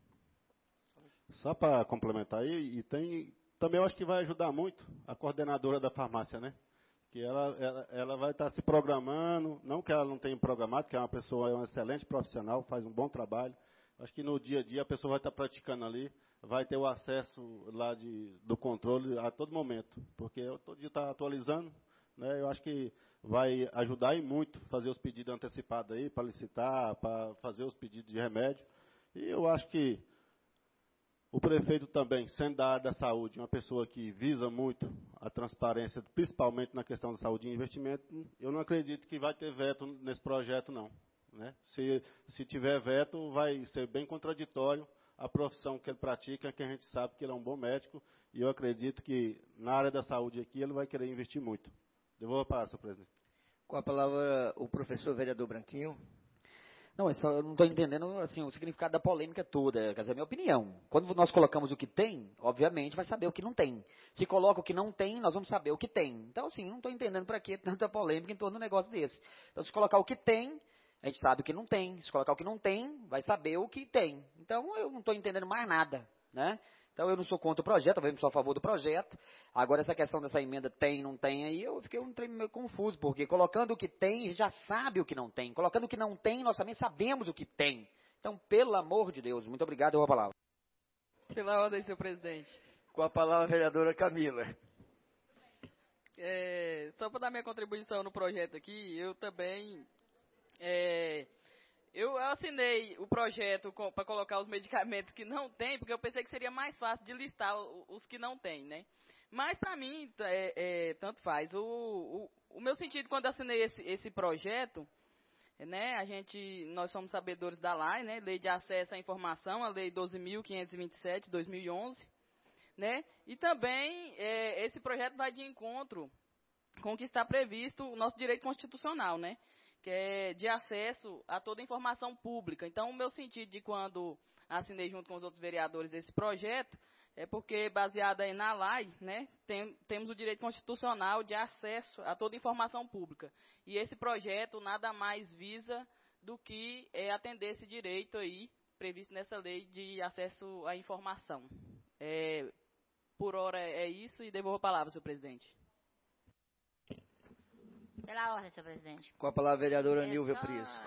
Speaker 9: Só para complementar aí, e tem, também eu acho que vai ajudar muito a coordenadora da farmácia, né? Que ela, ela, ela vai estar se programando, não que ela não tenha programado, que é uma pessoa, é um excelente profissional, faz um bom trabalho. Acho que no dia a dia a pessoa vai estar praticando ali, vai ter o acesso lá de, do controle a todo momento, porque eu todo dia está atualizando, né? Eu acho que vai ajudar e muito fazer os pedidos antecipados aí, para licitar, para fazer os pedidos de remédio. E eu acho que o prefeito também, sendo da área da saúde, uma pessoa que visa muito a transparência, principalmente na questão da saúde e investimento, eu não acredito que vai ter veto nesse projeto, não. Né? Se, se tiver veto, vai ser bem contraditório a profissão que ele pratica, que a gente sabe que ele é um bom médico, e eu acredito que na área da saúde aqui ele vai querer investir muito. Devolvo a palavra, senhor presidente.
Speaker 1: Com a palavra, o professor vereador Branquinho.
Speaker 2: Não, eu, só, eu não estou entendendo assim, o significado da polêmica toda, quer dizer, a minha opinião. Quando nós colocamos o que tem, obviamente vai saber o que não tem. Se coloca o que não tem, nós vamos saber o que tem. Então, assim, não estou entendendo para que tanta polêmica em torno de um negócio desse. Então, se colocar o que tem, a gente sabe o que não tem. Se colocar o que não tem, vai saber o que tem. Então, eu não estou entendendo mais nada, né? Então, eu não sou contra o projeto, eu sou a favor do projeto. Agora, essa questão dessa emenda tem, não tem, aí eu fiquei um trem meio confuso, porque colocando o que tem, já sabe o que não tem. Colocando o que não tem, nós também sabemos o que tem. Então, pelo amor de Deus, muito obrigado, eu vou a palavra.
Speaker 8: Pela ordem, senhor presidente.
Speaker 1: Com a palavra, a vereadora Camila.
Speaker 8: É, só para dar minha contribuição no projeto aqui, eu também... É, eu assinei o projeto para colocar os medicamentos que não tem, porque eu pensei que seria mais fácil de listar os que não tem, né? Mas, para mim, é, é, tanto faz. O, o, o meu sentido, quando assinei esse, esse projeto, né, a gente, nós somos sabedores da lei, né, Lei de Acesso à Informação, a Lei doze mil quinhentos e vinte e sete, de dois mil e onze, né? E também, é, esse projeto vai de encontro com o que está previsto o nosso direito constitucional, né? Que é de acesso a toda informação pública. Então, o meu sentido de quando assinei junto com os outros vereadores esse projeto é porque, baseado aí na lei, né, tem, temos o direito constitucional de acesso a toda informação pública. E esse projeto nada mais visa do que é, atender esse direito aí previsto nessa lei de acesso à informação. É, por hora é isso e devolvo a palavra, senhor presidente.
Speaker 3: Pela ordem, senhor presidente.
Speaker 1: Com a palavra, a vereadora
Speaker 3: É
Speaker 1: Nilvia
Speaker 3: só,
Speaker 1: Prisco.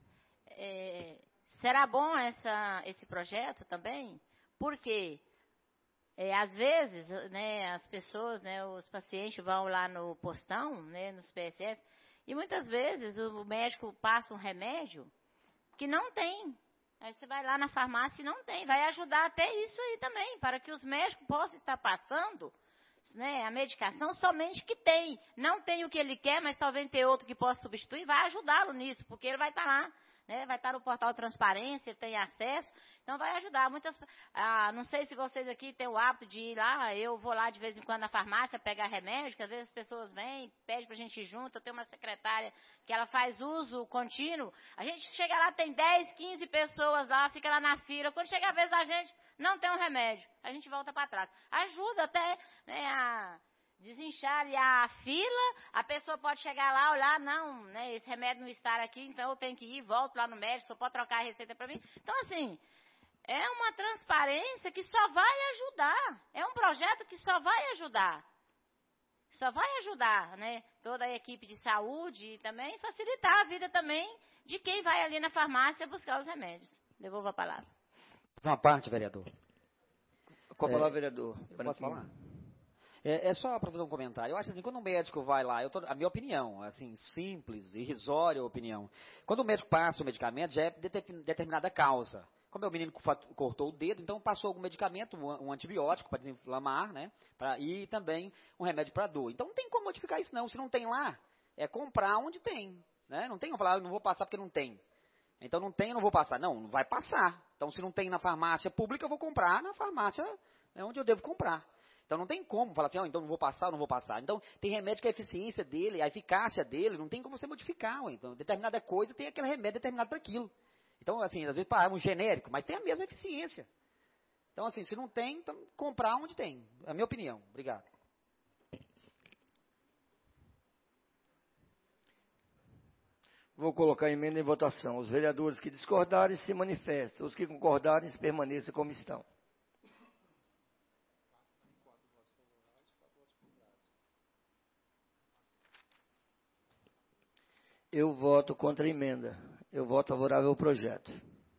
Speaker 3: É, será bom essa, esse projeto também? Porque, é, às vezes, né, as pessoas, né, os pacientes vão lá no postão, né, nos P S F, e muitas vezes o médico passa um remédio que não tem. Aí você vai lá na farmácia e não tem. Vai ajudar até isso aí também, para que os médicos possam estar passando, né, a medicação somente que tem. Não tem o que ele quer, mas talvez tenha outro que possa substituir, vai ajudá-lo nisso, porque ele vai estar lá, né, vai estar no portal Transparência, ele tem acesso, então vai ajudar. Muitas, ah, não sei se vocês aqui têm o hábito de ir lá, eu vou lá de vez em quando na farmácia pegar remédio, que às vezes as pessoas vêm, pedem para a gente ir junto, eu tenho uma secretária que ela faz uso contínuo, a gente chega lá, tem dez, quinze pessoas lá, fica lá na fila, quando chega a vez da gente, não tem um remédio, a gente volta para trás. Ajuda até, né, a desinchar a fila, a pessoa pode chegar lá, olhar, não, né, esse remédio não está aqui, então eu tenho que ir, volto lá no médico, só pode trocar a receita para mim. Então, assim, é uma transparência que só vai ajudar, é um projeto que só vai ajudar, só vai ajudar, né, toda a equipe de saúde e também facilitar a vida também de quem vai ali na farmácia buscar os remédios. Devolvo a palavra.
Speaker 2: Uma parte, vereador.
Speaker 1: Com a palavra,
Speaker 2: é,
Speaker 1: vereador.
Speaker 2: Posso falar? É, é só para fazer um comentário. Eu acho assim, quando um médico vai lá, eu tô, a minha opinião, assim, simples, irrisória opinião. Quando o médico passa o medicamento, já é de determinada causa. Como é o menino que cortou o dedo, então passou algum medicamento, um, um antibiótico para desinflamar, né? Pra, e também um remédio para dor. Então não tem como modificar isso não. Se não tem lá, é comprar onde tem. Né? Não tem como falar, eu não vou passar porque não tem. Então não tem, eu não vou passar. Não, não vai passar. Então se não tem na farmácia pública, eu vou comprar na farmácia é onde eu devo comprar. Então não tem como falar assim, oh, então não vou passar, não vou passar. Então tem remédio que a eficiência dele, a eficácia dele, não tem como você modificar. Ué. Então determinada coisa tem aquele remédio determinado para aquilo. Então assim, às vezes para um genérico, mas tem a mesma eficiência. Então assim, se não tem, então comprar onde tem. É a minha opinião. Obrigado.
Speaker 1: Vou colocar a emenda em votação. Os vereadores que discordarem se manifestam. Os que concordarem permaneçam como estão. Eu voto contra a emenda. Eu voto favorável ao projeto.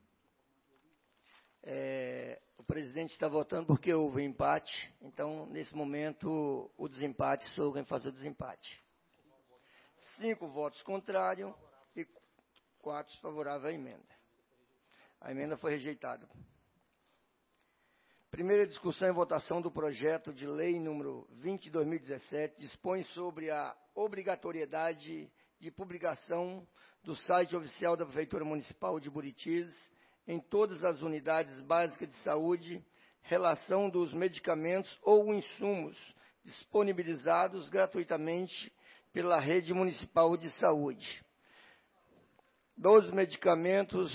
Speaker 1: É, o presidente está votando porque houve empate. Então, nesse momento, o desempate, sou quem faz o desempate. Cinco votos contrários e quatro favoráveis à emenda. A emenda foi rejeitada. Primeira discussão e votação do projeto de lei número vinte de dois mil e dezessete dispõe sobre a obrigatoriedade de publicação do site oficial da Prefeitura Municipal de Buritis em todas as unidades básicas de saúde, relação dos medicamentos ou insumos disponibilizados gratuitamente pela rede municipal de saúde. Dos medicamentos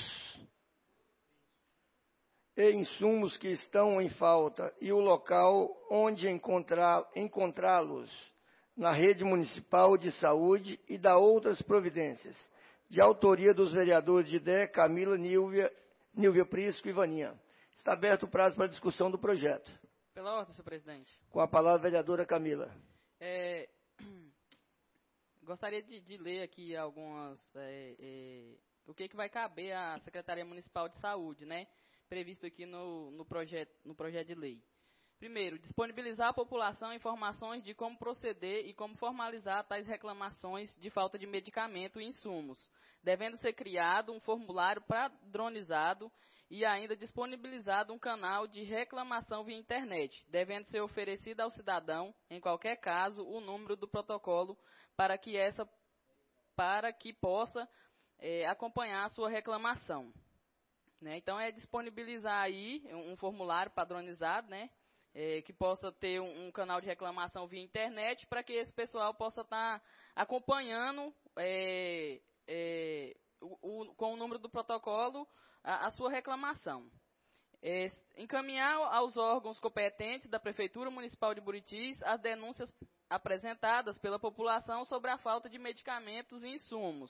Speaker 1: e insumos que estão em falta e o local onde encontrá, encontrá-los na rede municipal de saúde e da outras providências, de autoria dos vereadores de Dé, Camila, Nilvia, Nilvia Prisco e Vaninha. Está aberto o prazo para discussão do projeto.
Speaker 8: Pela ordem, senhor presidente.
Speaker 1: Com a palavra a vereadora Camila.
Speaker 8: É, gostaria de, de ler aqui algumas... É, é, o que, que vai caber à Secretaria Municipal de Saúde, né? Previsto aqui no, no, projeto, no projeto de lei. Primeiro, disponibilizar à população informações de como proceder e como formalizar tais reclamações de falta de medicamento e insumos, devendo ser criado um formulário padronizado e ainda disponibilizado um canal de reclamação via internet, devendo ser oferecido ao cidadão, em qualquer caso, o número do protocolo para que, essa, para que possa é, acompanhar a sua reclamação. Né? Então, é disponibilizar aí um formulário padronizado, né? É, que possa ter um, um canal de reclamação via internet, para que esse pessoal possa estar tá acompanhando é, é, o, o, com o número do protocolo a, a sua reclamação. É, encaminhar aos órgãos competentes da Prefeitura Municipal de Buritis as denúncias apresentadas pela população sobre a falta de medicamentos e insumos.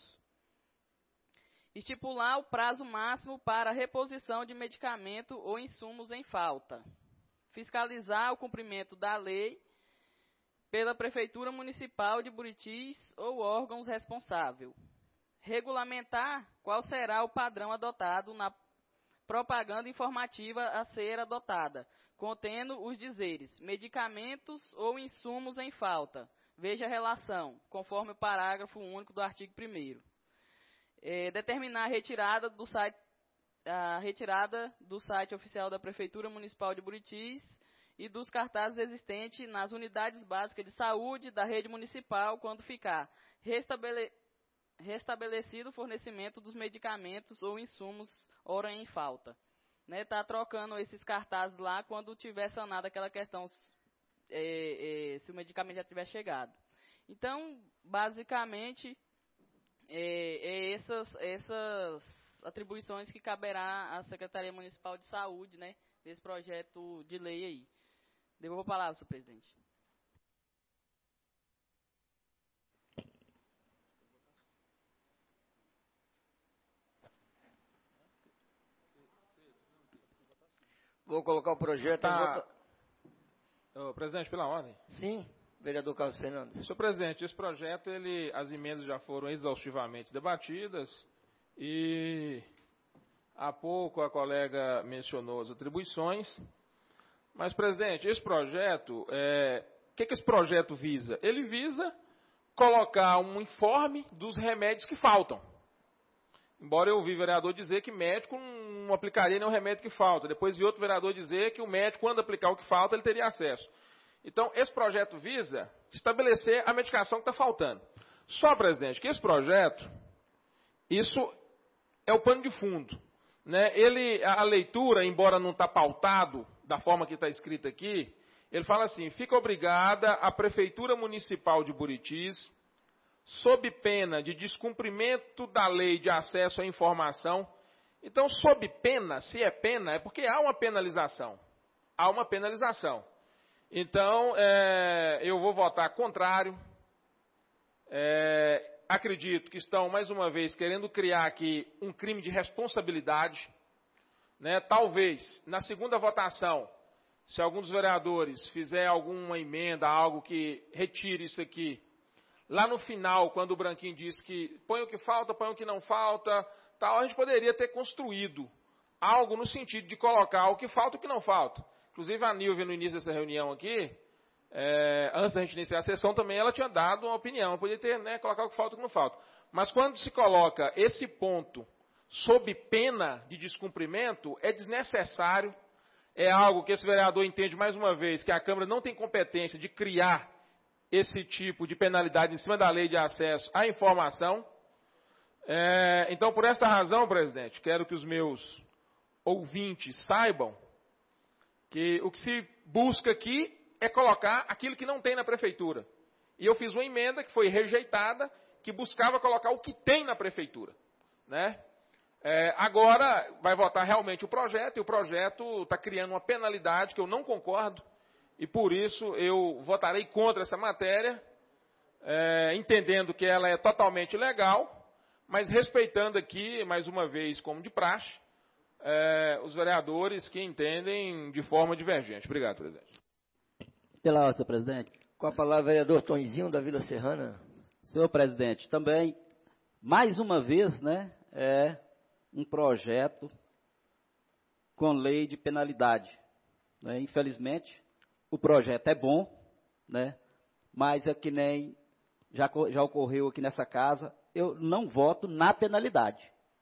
Speaker 8: Estipular o prazo máximo para a reposição de medicamento ou insumos em falta. Fiscalizar o cumprimento da lei pela Prefeitura Municipal de Buritis ou órgãos responsáveis. Regulamentar qual será o padrão adotado na propaganda informativa a ser adotada, contendo os dizeres medicamentos ou insumos em falta. Veja a relação, conforme o parágrafo único do artigo primeiro. É, determinar a retirada do site a retirada do site oficial da Prefeitura Municipal de Buritis e dos cartazes existentes nas unidades básicas de saúde da rede municipal quando ficar restabele, restabelecido o fornecimento dos medicamentos ou insumos ora em falta. Né, tá trocando esses cartazes lá quando tiver sanada aquela questão, é, é, se o medicamento já tiver chegado. Então, basicamente, é, é essas... essas atribuições que caberá à Secretaria Municipal de Saúde, né, desse projeto de lei aí. Devolvo a palavra, senhor presidente.
Speaker 1: Vou colocar o projeto...
Speaker 7: Tá. Ô, presidente, pela ordem.
Speaker 1: Sim, vereador Carlos Fernando.
Speaker 7: Senhor presidente, esse projeto, ele, as emendas já foram exaustivamente debatidas. E há pouco a colega mencionou as atribuições. Mas, presidente, esse projeto, é, o que, que esse projeto visa? Ele visa colocar um informe dos remédios que faltam. Embora eu ouvi vereador dizer que médico não aplicaria nenhum remédio que falta. Depois vi outro vereador dizer que o médico, quando aplicar o que falta, ele teria acesso. Então, esse projeto visa estabelecer a medicação que está faltando. Só, presidente, que esse projeto, isso é o pano de fundo. Né? Ele, a leitura, embora não está pautado da forma que está escrito aqui, ele fala assim: fica obrigada a Prefeitura Municipal de Buritis, sob pena de descumprimento da lei de acesso à informação. Então, sob pena, se é pena, é porque há uma penalização. Há uma penalização. Então, é, eu vou votar contrário. É, acredito que estão, mais uma vez, querendo criar aqui um crime de responsabilidade. Né? Talvez, na segunda votação, se algum dos vereadores fizer alguma emenda, algo que retire isso aqui, lá no final, quando o Branquinho diz que põe o que falta, põe o que não falta, tal, a gente poderia ter construído algo no sentido de colocar o que falta e o que não falta. Inclusive, a Nilvia, no início dessa reunião aqui, é, antes da gente iniciar a sessão, também ela tinha dado uma opinião. Podia ter, né, colocar o que falta e o que não falta. Mas quando se coloca esse ponto sob pena de descumprimento, é desnecessário. É algo que esse vereador entende, mais uma vez, que a Câmara não tem competência de criar esse tipo de penalidade em cima da lei de acesso à informação. É, então, por esta razão, presidente, quero que os meus ouvintes saibam que o que se busca aqui é colocar aquilo que não tem na prefeitura. E eu fiz uma emenda que foi rejeitada, que buscava colocar o que tem na prefeitura. Né? É, agora vai votar realmente o projeto, e o projeto está criando uma penalidade que eu não concordo, e por isso eu votarei contra essa matéria, é, entendendo que ela é totalmente legal, mas respeitando aqui, mais uma vez, como de praxe, é, os vereadores que entendem de forma divergente. Obrigado, presidente.
Speaker 5: Pela ordem, senhor presidente.
Speaker 1: Com a palavra, vereador Tonzinho, da Vila Serrana.
Speaker 5: Senhor presidente, também, mais uma vez, né, é um projeto com lei de penalidade. Né? Infelizmente, o projeto é bom, né, mas é que nem já, já ocorreu aqui nessa casa, eu não voto na penalidade.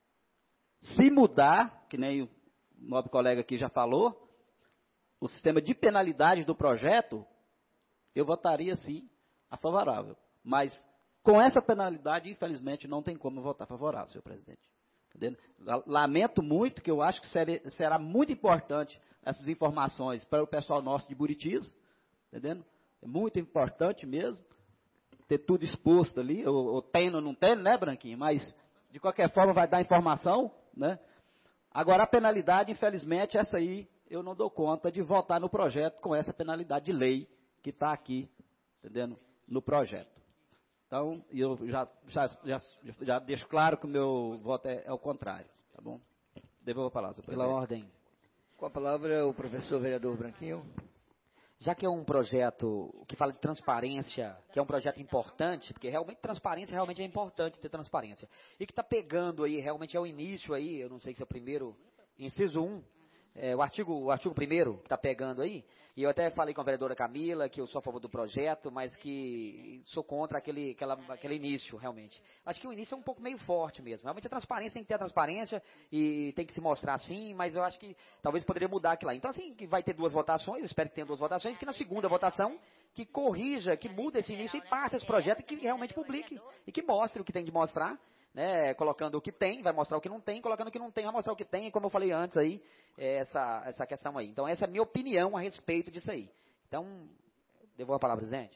Speaker 5: Se mudar, que nem o nobre colega aqui já falou, o sistema de penalidade do projeto, eu votaria sim a favorável. Mas com essa penalidade, infelizmente, não tem como votar favorável, senhor presidente. Entendeu? Lamento muito, que eu acho que será, será muito importante essas informações para o pessoal nosso de Buritis, entendendo? É muito importante mesmo ter tudo exposto ali, ou, ou tem ou não tem, né, Branquinho? Mas, de qualquer forma, vai dar informação, né? Agora, a penalidade, infelizmente, essa aí, eu não dou conta de votar no projeto com essa penalidade de lei que está aqui, entendendo? No projeto. Então, eu já, já, já, já deixo claro que o meu voto é, é o contrário, tá bom? Devolvo a palavra, senhor presidente.
Speaker 2: Pela ordem.
Speaker 1: Com a palavra, o professor vereador Branquinho.
Speaker 2: Já que é um projeto que fala de transparência, que é um projeto importante, porque realmente transparência realmente é importante ter transparência, e que está pegando aí, realmente é o início aí, eu não sei se é o primeiro, inciso um, é, o artigo o artigo primeiro que está pegando aí, e eu até falei com a vereadora Camila, que eu sou a favor do projeto, mas que sou contra aquele, aquela, aquele início, realmente. Acho que o início é um pouco meio forte mesmo. Realmente a transparência tem que ter a transparência e tem que se mostrar assim, mas eu acho que talvez poderia mudar aquilo lá. Então, assim, que vai ter duas votações, eu espero que tenha duas votações, que na segunda votação, que corrija, que mude esse início e passe esse projeto e que realmente publique e que mostre o que tem de mostrar. Né, colocando o que tem, vai mostrar o que não tem, colocando o que não tem, vai mostrar o que tem, e como eu falei antes aí, é essa, essa questão aí. Então, essa é a minha opinião a respeito disso aí. Então, devolvo a palavra, presidente.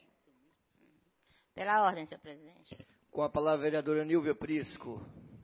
Speaker 3: Pela ordem, senhor presidente.
Speaker 1: Com a palavra, a vereadora Nilvia Prisco.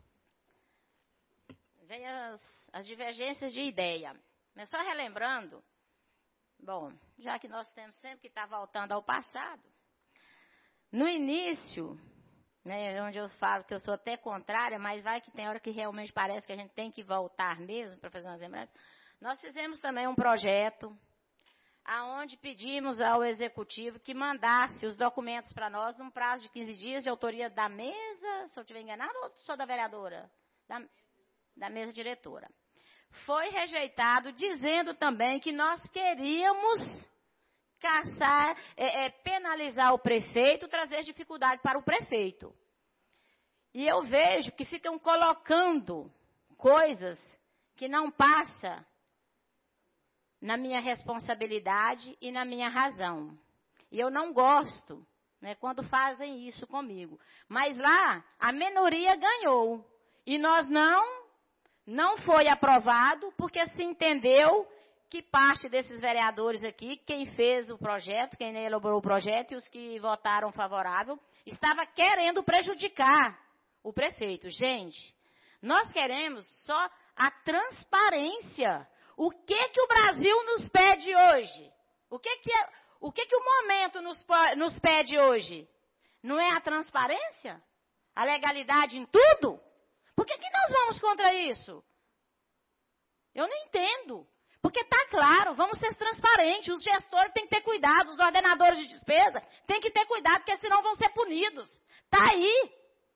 Speaker 3: Vem as, as divergências de ideia. Mas só relembrando, bom, já que nós temos sempre que estar voltando ao passado, no início, né, onde eu falo que eu sou até contrária, mas vai que tem hora que realmente parece que a gente tem que voltar mesmo para fazer umas lembranças. Nós fizemos também um projeto, aonde pedimos ao executivo que mandasse os documentos para nós num prazo de quinze dias, de autoria da mesa, se eu estiver enganado, ou só da vereadora? Da, da mesa diretora. Foi rejeitado, dizendo também que nós queríamos caçar, é, é, penalizar o prefeito, trazer dificuldade para o prefeito. E eu vejo que ficam colocando coisas que não passam na minha responsabilidade e na minha razão. E eu não gosto, né, quando fazem isso comigo. Mas lá, a minoria ganhou. E nós não, não foi aprovado, porque se entendeu que parte desses vereadores aqui, quem fez o projeto, quem elaborou o projeto e os que votaram favorável, estava querendo prejudicar o prefeito. Gente, nós queremos só a transparência. O que que o Brasil nos pede hoje? O que que, é, o, que que o momento nos, nos pede hoje? Não é a transparência? A legalidade em tudo? Por que que nós vamos contra isso? Eu não entendo. Porque está claro, vamos ser transparentes, os gestores têm que ter cuidado, os ordenadores de despesa têm que ter cuidado, porque senão vão ser punidos. Está aí.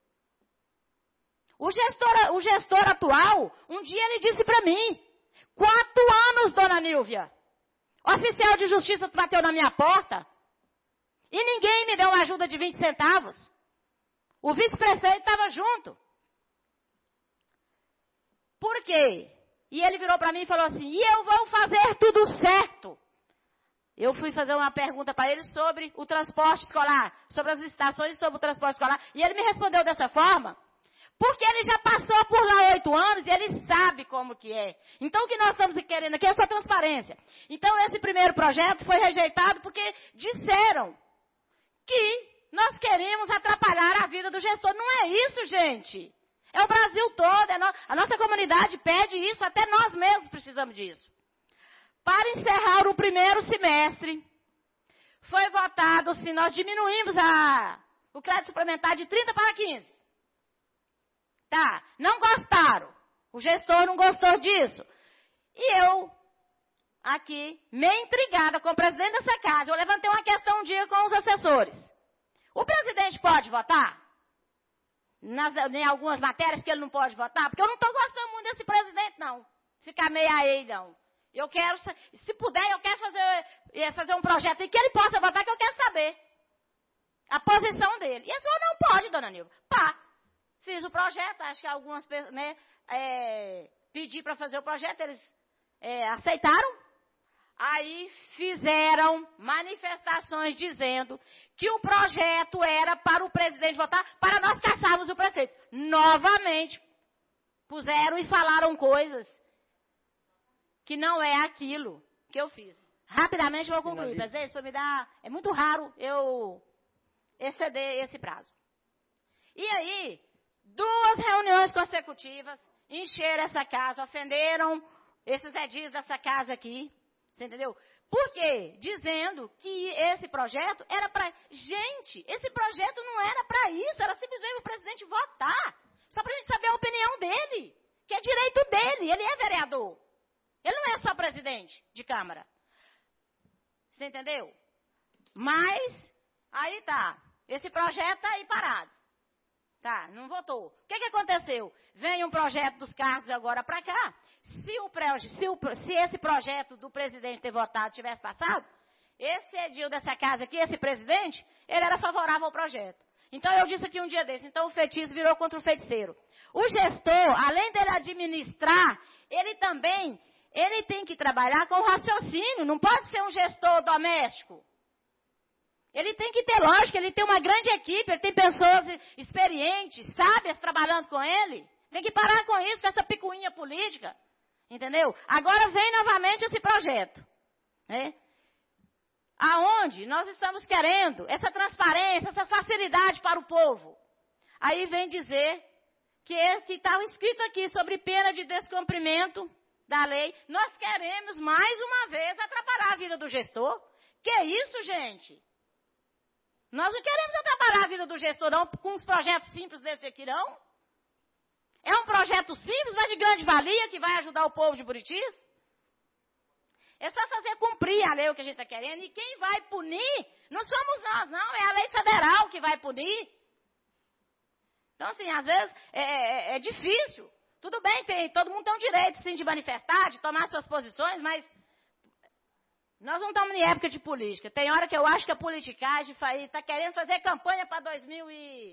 Speaker 3: O gestor, o gestor atual, um dia ele disse para mim, quatro anos, dona Nilvia, oficial de justiça bateu na minha porta e ninguém me deu uma ajuda de vinte centavos. O vice-prefeito estava junto. Por quê? E ele virou para mim e falou assim, e eu vou fazer tudo certo. Eu fui fazer uma pergunta para ele sobre o transporte escolar, sobre as licitações sobre o transporte escolar. E ele me respondeu dessa forma, porque ele já passou por lá oito anos e ele sabe como que é. Então, o que nós estamos querendo aqui é essa transparência. Então, esse primeiro projeto foi rejeitado porque disseram que nós queríamos atrapalhar a vida do gestor. Não é isso, gente. É o Brasil todo, é no, a nossa comunidade pede isso, até nós mesmos precisamos disso. Para encerrar o primeiro semestre, foi votado se nós diminuímos a, o crédito suplementar de trinta para quinze. Tá, não gostaram. O gestor não gostou disso. E eu, aqui, meio intrigada com o presidente dessa casa, eu levantei uma questão um dia com os assessores. O presidente pode votar? Nas, em algumas matérias que ele não pode votar? Porque eu não estou gostando muito desse presidente, não. Ficar meio a ele, não. Eu quero, se puder, eu quero fazer, fazer um projeto em que ele possa votar, que eu quero saber a posição dele. E a senhora não pode, dona Nilva. Pá, fiz o projeto, acho que algumas pessoas, né, é, pedi para fazer o projeto, eles é, aceitaram. Aí fizeram manifestações dizendo que o projeto era para o presidente votar, para nós caçarmos o prefeito. Novamente, puseram e falaram coisas que não é aquilo que eu fiz. Rapidamente eu vou concluir, presidente, isso me dá... É muito raro eu exceder esse prazo. E aí, duas reuniões consecutivas, encheram essa casa, ofenderam esses edis dessa casa aqui, você entendeu? Por quê? Dizendo que esse projeto era para... Gente, esse projeto não era para isso, era simplesmente o presidente votar. Só para a gente saber a opinião dele, que é direito dele, ele é vereador. Ele não é só presidente de Câmara. Você entendeu? Mas, aí tá, esse projeto está aí parado. Tá, não votou. O que, que aconteceu? Vem um projeto dos cargos agora para cá. Se, o, se, o, se esse projeto do presidente ter votado tivesse passado, esse edil dessa casa aqui, esse presidente, ele era favorável ao projeto. Então eu disse aqui um dia desse, então o feitiço virou contra o feiticeiro. O gestor, além dele administrar, ele também, ele tem que trabalhar com raciocínio, não pode ser um gestor doméstico. Ele tem que ter lógica, ele tem uma grande equipe, ele tem pessoas experientes, sábias trabalhando com ele. Tem que parar com isso, com essa picuinha política. Entendeu? Agora vem novamente esse projeto. Né? Aonde nós estamos querendo essa transparência, essa facilidade para o povo. Aí vem dizer que está escrito aqui sobre pena de descumprimento da lei. Nós queremos mais uma vez atrapalhar a vida do gestor. Que isso, gente? Nós não queremos atrapalhar a vida do gestor, não, com uns projetos simples desse aqui, não. É um projeto simples, mas de grande valia, que vai ajudar o povo de Buritis. É só fazer cumprir a lei o que a gente está querendo. E quem vai punir não somos nós, não. É a lei federal que vai punir. Então, assim, às vezes é, é, é difícil. Tudo bem, tem, todo mundo tem o direito, sim, de manifestar, de tomar suas posições, mas nós não estamos em época de política. Tem hora que eu acho que a politicagem está querendo fazer campanha para dois mil e...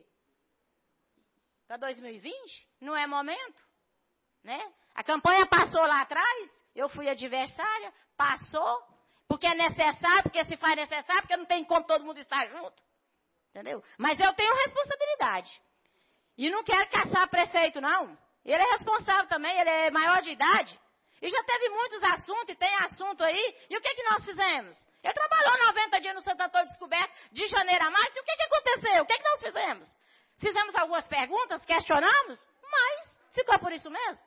Speaker 3: Para dois mil e vinte? Não é momento. Né? A campanha passou lá atrás, eu fui adversária, passou, porque é necessário, porque se faz necessário, porque não tem como todo mundo estar junto. Entendeu? Mas eu tenho responsabilidade. E não quero caçar prefeito, não. Ele é responsável também, ele é maior de idade. E já teve muitos assuntos, e tem assunto aí. E o que, que nós fizemos? Ele trabalhou noventa dias no Santo Antônio Descoberto, de janeiro a março, e o que, que aconteceu? O que, que nós fizemos? Fizemos algumas perguntas, questionamos, mas ficou por isso mesmo.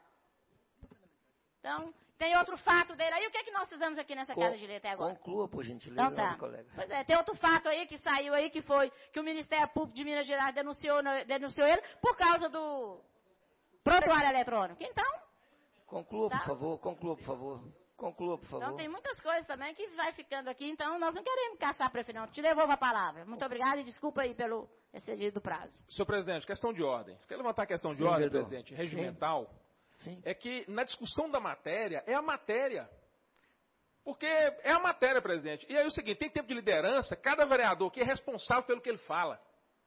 Speaker 3: Então, tem outro fato dele aí. O que, é que nós fizemos aqui nessa
Speaker 1: Com,
Speaker 3: Casa de Lei até agora?
Speaker 1: Conclua, por gentileza,
Speaker 3: então, tá.
Speaker 1: colega.
Speaker 3: Pois é, tem outro fato aí que saiu aí, que foi que o Ministério Público de Minas Gerais denunciou, denunciou ele por causa do prontuário eletrônico. Então...
Speaker 1: Conclua,
Speaker 3: tá?
Speaker 1: por favor, conclua, por favor. Conclua, por favor.
Speaker 3: Então, tem muitas coisas também que vai ficando aqui, então nós não queremos caçar prefeito, não. Te devolvo a palavra. Muito obrigada e desculpa aí pelo excedido do prazo.
Speaker 7: Senhor presidente, questão de ordem. Quer levantar a questão de
Speaker 1: Sim,
Speaker 7: ordem,
Speaker 1: vereador.
Speaker 7: presidente, regimental?
Speaker 1: Sim.
Speaker 7: É que na discussão da matéria, é a matéria. Porque é a matéria, presidente. E aí é o seguinte, tem tempo de liderança, cada vereador que é responsável pelo que ele fala.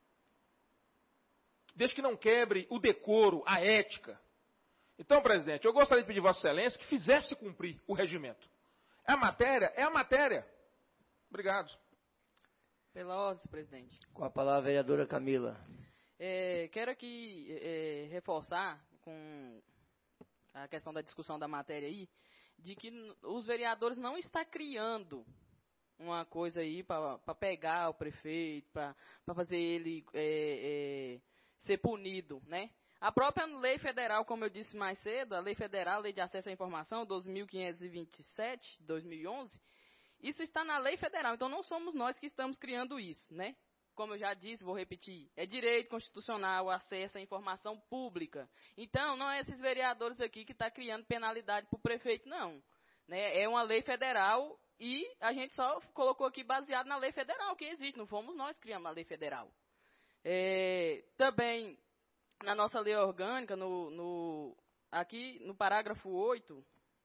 Speaker 7: Desde que não quebre o decoro, a ética. Então, presidente, eu gostaria de pedir a Vossa Excelência que fizesse cumprir o regimento. É a matéria? É a matéria. Obrigado.
Speaker 8: Pela ordem, presidente.
Speaker 1: Com a palavra, a vereadora Camila.
Speaker 8: É, quero aqui é, reforçar com a questão da discussão da matéria aí, de que os vereadores não estão criando uma coisa aí para pegar o prefeito, para fazer ele é, é, ser punido, né? A própria lei federal, como eu disse mais cedo, a lei federal, a lei de acesso à informação, doze mil quinhentos e vinte e sete, dois mil e onze, isso está na lei federal. Então, não somos nós que estamos criando isso, né? como eu já disse, vou repetir, é direito constitucional o acesso à informação pública. Então, não é esses vereadores aqui que estão tá criando penalidade para o prefeito, não. Né? É uma lei federal e a gente só colocou aqui baseado na lei federal que existe, não fomos nós que criamos a lei federal. É, também, na nossa lei orgânica, no, no, aqui no parágrafo oito,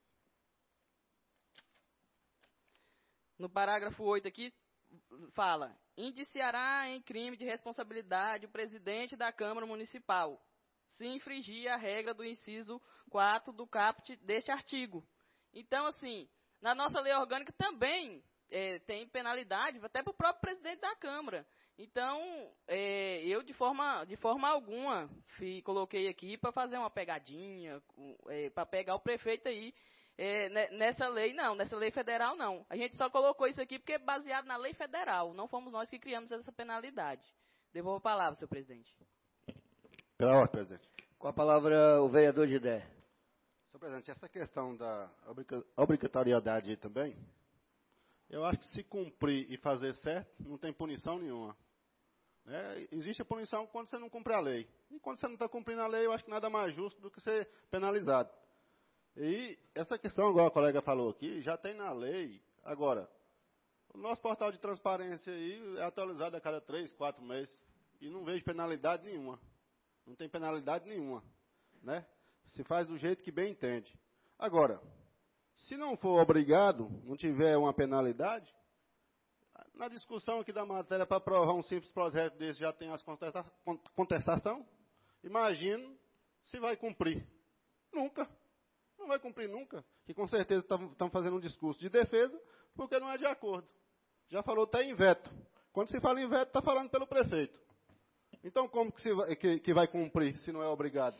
Speaker 8: no parágrafo oito aqui, fala, indiciará em crime de responsabilidade o presidente da Câmara Municipal, se infringir a regra do inciso quatro do caput deste artigo. Então, assim, na nossa lei orgânica também é, tem penalidade, até para o próprio presidente da Câmara. Então, é, eu, de forma, de forma alguma, fui, coloquei aqui para fazer uma pegadinha, é, para pegar o prefeito aí, É, nessa lei, não, nessa lei federal, não. A gente só colocou isso aqui porque é baseado na lei federal. Não fomos nós que criamos essa penalidade. Devolvo a palavra, senhor presidente.
Speaker 9: Pela ordem, presidente.
Speaker 1: Com a palavra, o vereador Gidé.
Speaker 9: Senhor presidente, essa questão da obrigatoriedade aí também, eu acho que se cumprir e fazer certo, não tem punição nenhuma. É, existe a punição quando você não cumpre a lei. E quando você não está cumprindo a lei, eu acho que nada mais justo do que ser penalizado. E essa questão, igual a colega falou aqui, já tem na lei. Agora, o nosso portal de transparência aí é atualizado a cada três, quatro meses. E não vejo penalidade nenhuma. Não tem penalidade nenhuma. Né? Se faz do jeito que bem entende. Agora, se não for obrigado, não tiver uma penalidade, na discussão aqui da matéria para aprovar um simples projeto desse já tem as contestação. Imagino se vai cumprir. Nunca. Não vai cumprir nunca, que com certeza estão fazendo um discurso de defesa, porque não é de acordo. Já falou até em veto. Quando se fala em veto, está falando pelo prefeito. Então, como que, se vai, que, que vai cumprir, se não é obrigado?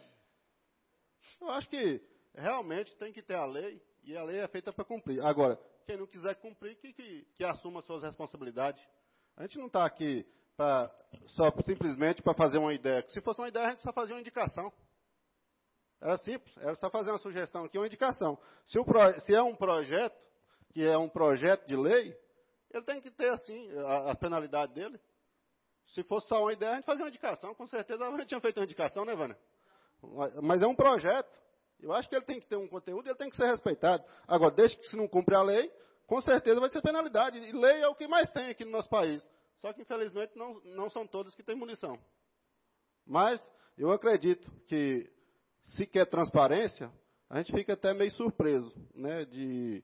Speaker 9: Eu acho que realmente tem que ter a lei, e a lei é feita para cumprir. Agora, quem não quiser cumprir, que, que, que assuma suas responsabilidades. A gente não está aqui pra, só simplesmente para fazer uma ideia. Se fosse uma ideia, a gente só fazia uma indicação. Era simples, era só fazer uma sugestão aqui, uma indicação. Se, o pro, se é um projeto, que é um projeto de lei, ele tem que ter, assim, a, as penalidades dele. Se fosse só uma ideia, a gente fazia uma indicação. Com certeza a gente tinha feito uma indicação, né, Vânia? Mas é um projeto. Eu acho que ele tem que ter um conteúdo e ele tem que ser respeitado. Agora, desde que se não cumpre a lei, com certeza vai ser penalidade. E lei é o que mais tem aqui no nosso país. Só que, infelizmente, não, não são todas que têm munição. Mas eu acredito que, se quer transparência, a gente fica até meio surpreso, né, de,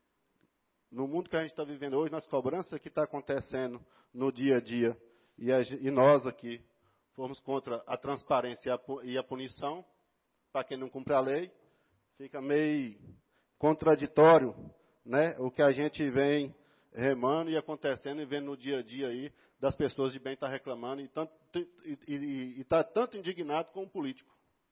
Speaker 9: no mundo que a gente está vivendo hoje, nas cobranças que está acontecendo no dia a dia, e, a, e nós aqui fomos contra a transparência e a, e a punição, para quem não cumpre a lei, fica meio contraditório, né, o que a gente vem remando e acontecendo e vendo no dia a dia aí, das pessoas de bem estar tá reclamando e está e, e, e tá tanto indignado com o político.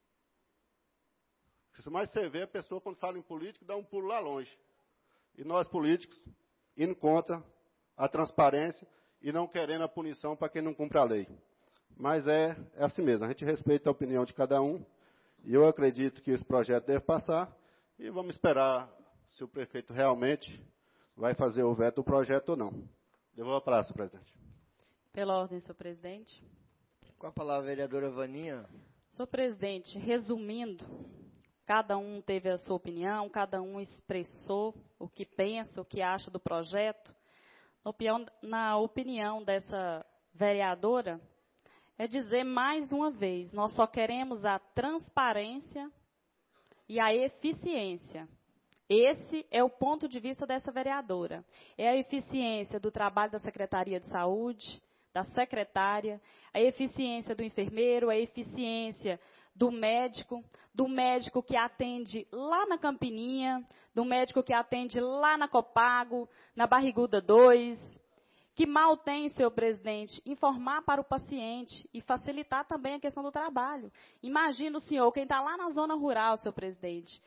Speaker 9: Mas você vê a pessoa, quando fala em político, dá um pulo lá longe. E nós, políticos, indo contra a transparência e não querendo a punição para quem não cumpre a lei. Mas é, é assim mesmo, a gente respeita a opinião de cada um, e eu acredito que esse projeto deve passar, e vamos esperar se o prefeito realmente vai fazer o veto do projeto ou não. Devolvo a palavra, senhor presidente.
Speaker 4: Pela ordem, senhor presidente.
Speaker 1: Com a palavra, a vereadora Vaninha.
Speaker 4: Senhor presidente, resumindo, cada um teve a sua opinião, cada um expressou o que pensa, o que acha do projeto. Na opinião, na opinião dessa vereadora, é dizer mais uma vez, nós só queremos a transparência e a eficiência. Esse é o ponto de vista dessa vereadora. É a eficiência do trabalho da Secretaria de Saúde, da secretária, a eficiência do enfermeiro, a eficiência do médico, do médico que atende lá na Campininha, do médico que atende lá na Copago, na Barriguda dois, que mal tem, senhor presidente, informar para o paciente e facilitar também a questão do trabalho. Imagina o senhor, quem está lá na zona rural, senhor presidente,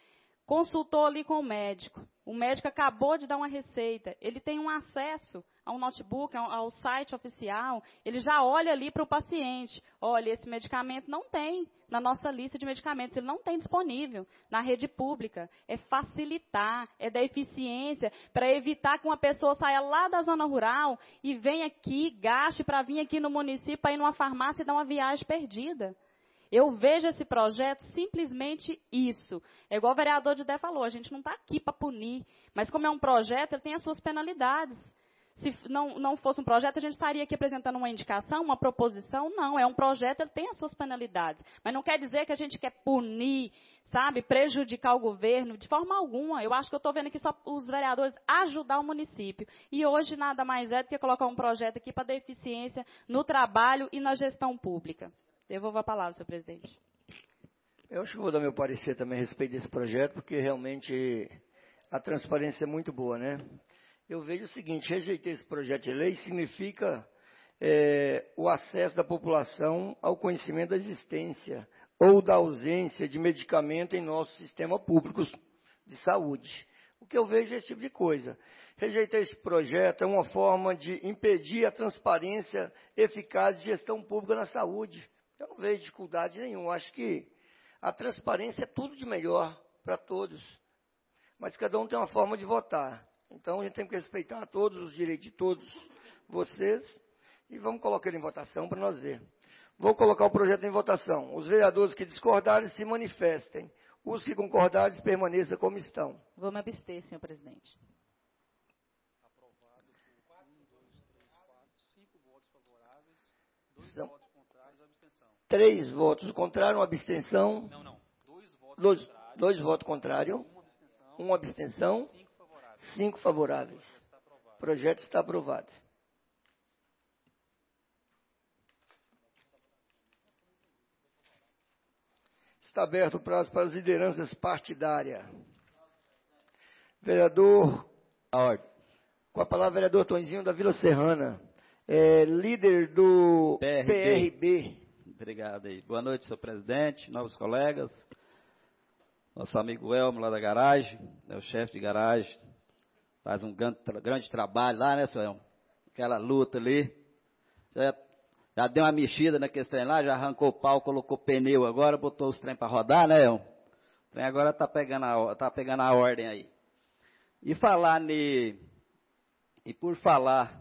Speaker 4: consultou ali com o médico. O médico acabou de dar uma receita. Ele tem um acesso ao notebook, ao, ao site oficial. Ele já olha ali para o paciente. Olha, esse medicamento não tem na nossa lista de medicamentos. Ele não tem disponível na rede pública. É facilitar, é da eficiência, para evitar que uma pessoa saia lá da zona rural e venha aqui, gaste para vir aqui no município, para ir numa farmácia e dar uma viagem perdida. Eu vejo esse projeto simplesmente isso. É igual o vereador de Dé falou, a gente não está aqui para punir, mas como é um projeto, ele tem as suas penalidades. Se não, não fosse um projeto, a gente estaria aqui apresentando uma indicação, uma proposição. Não, é um projeto, ele tem as suas penalidades. Mas não quer dizer que a gente quer punir, sabe, prejudicar o governo, de forma alguma. Eu acho que eu estou vendo aqui só os vereadores ajudar o município. E hoje nada mais é do que colocar um projeto aqui para dar eficiência no trabalho e na gestão pública. Devolvo a palavra, senhor presidente.
Speaker 1: Eu acho que vou dar meu parecer também a respeito desse projeto, porque realmente a transparência é muito boa, né? Eu vejo o seguinte, rejeitar esse projeto de lei significa é, o acesso da população ao conhecimento da existência ou da ausência de medicamento em nosso sistema público de saúde. O que eu vejo é esse tipo de coisa. Rejeitar esse projeto é uma forma de impedir a transparência eficaz de gestão pública na saúde. Eu não vejo dificuldade nenhuma. Eu acho que a transparência é tudo de melhor para todos. Mas cada um tem uma forma de votar. Então, a gente tem que respeitar todos os direitos de todos vocês. E vamos colocar ele em votação para nós ver. Vou colocar o projeto em votação. Os vereadores que discordarem se manifestem. Os que concordarem permaneçam como estão.
Speaker 6: Vou me abster, senhor presidente.
Speaker 5: Aprovado por um, dois, três, quatro, cinco votos favoráveis, dois
Speaker 1: São
Speaker 5: votos contrários e abstenção.
Speaker 1: Três votos contrários, uma abstenção.
Speaker 5: Não, não. Dois votos
Speaker 1: Dois,
Speaker 5: contrários.
Speaker 1: dois votos contrários.
Speaker 5: Uma abstenção.
Speaker 1: Uma abstenção.
Speaker 5: Cinco favoráveis.
Speaker 1: Cinco favoráveis. O projeto está aprovado. Está aberto o prazo para as lideranças partidárias. Vereador, com a palavra, vereador Tonzinho da Vila Serrana, é, líder do
Speaker 5: P R B.
Speaker 1: P R B.
Speaker 5: Obrigado aí. Boa noite, senhor presidente, novos colegas. Nosso amigo Elmo lá da garagem, né, o chefe de garagem, faz um grande, grande trabalho lá, né, senhor Elmo? Aquela luta ali. Já, já deu uma mexida naquele trem lá, já arrancou o pau, colocou pneu agora, botou os trem para rodar, né, Elmo? O trem agora está pegando, a, tá pegando a ordem aí. E falar ne, e por falar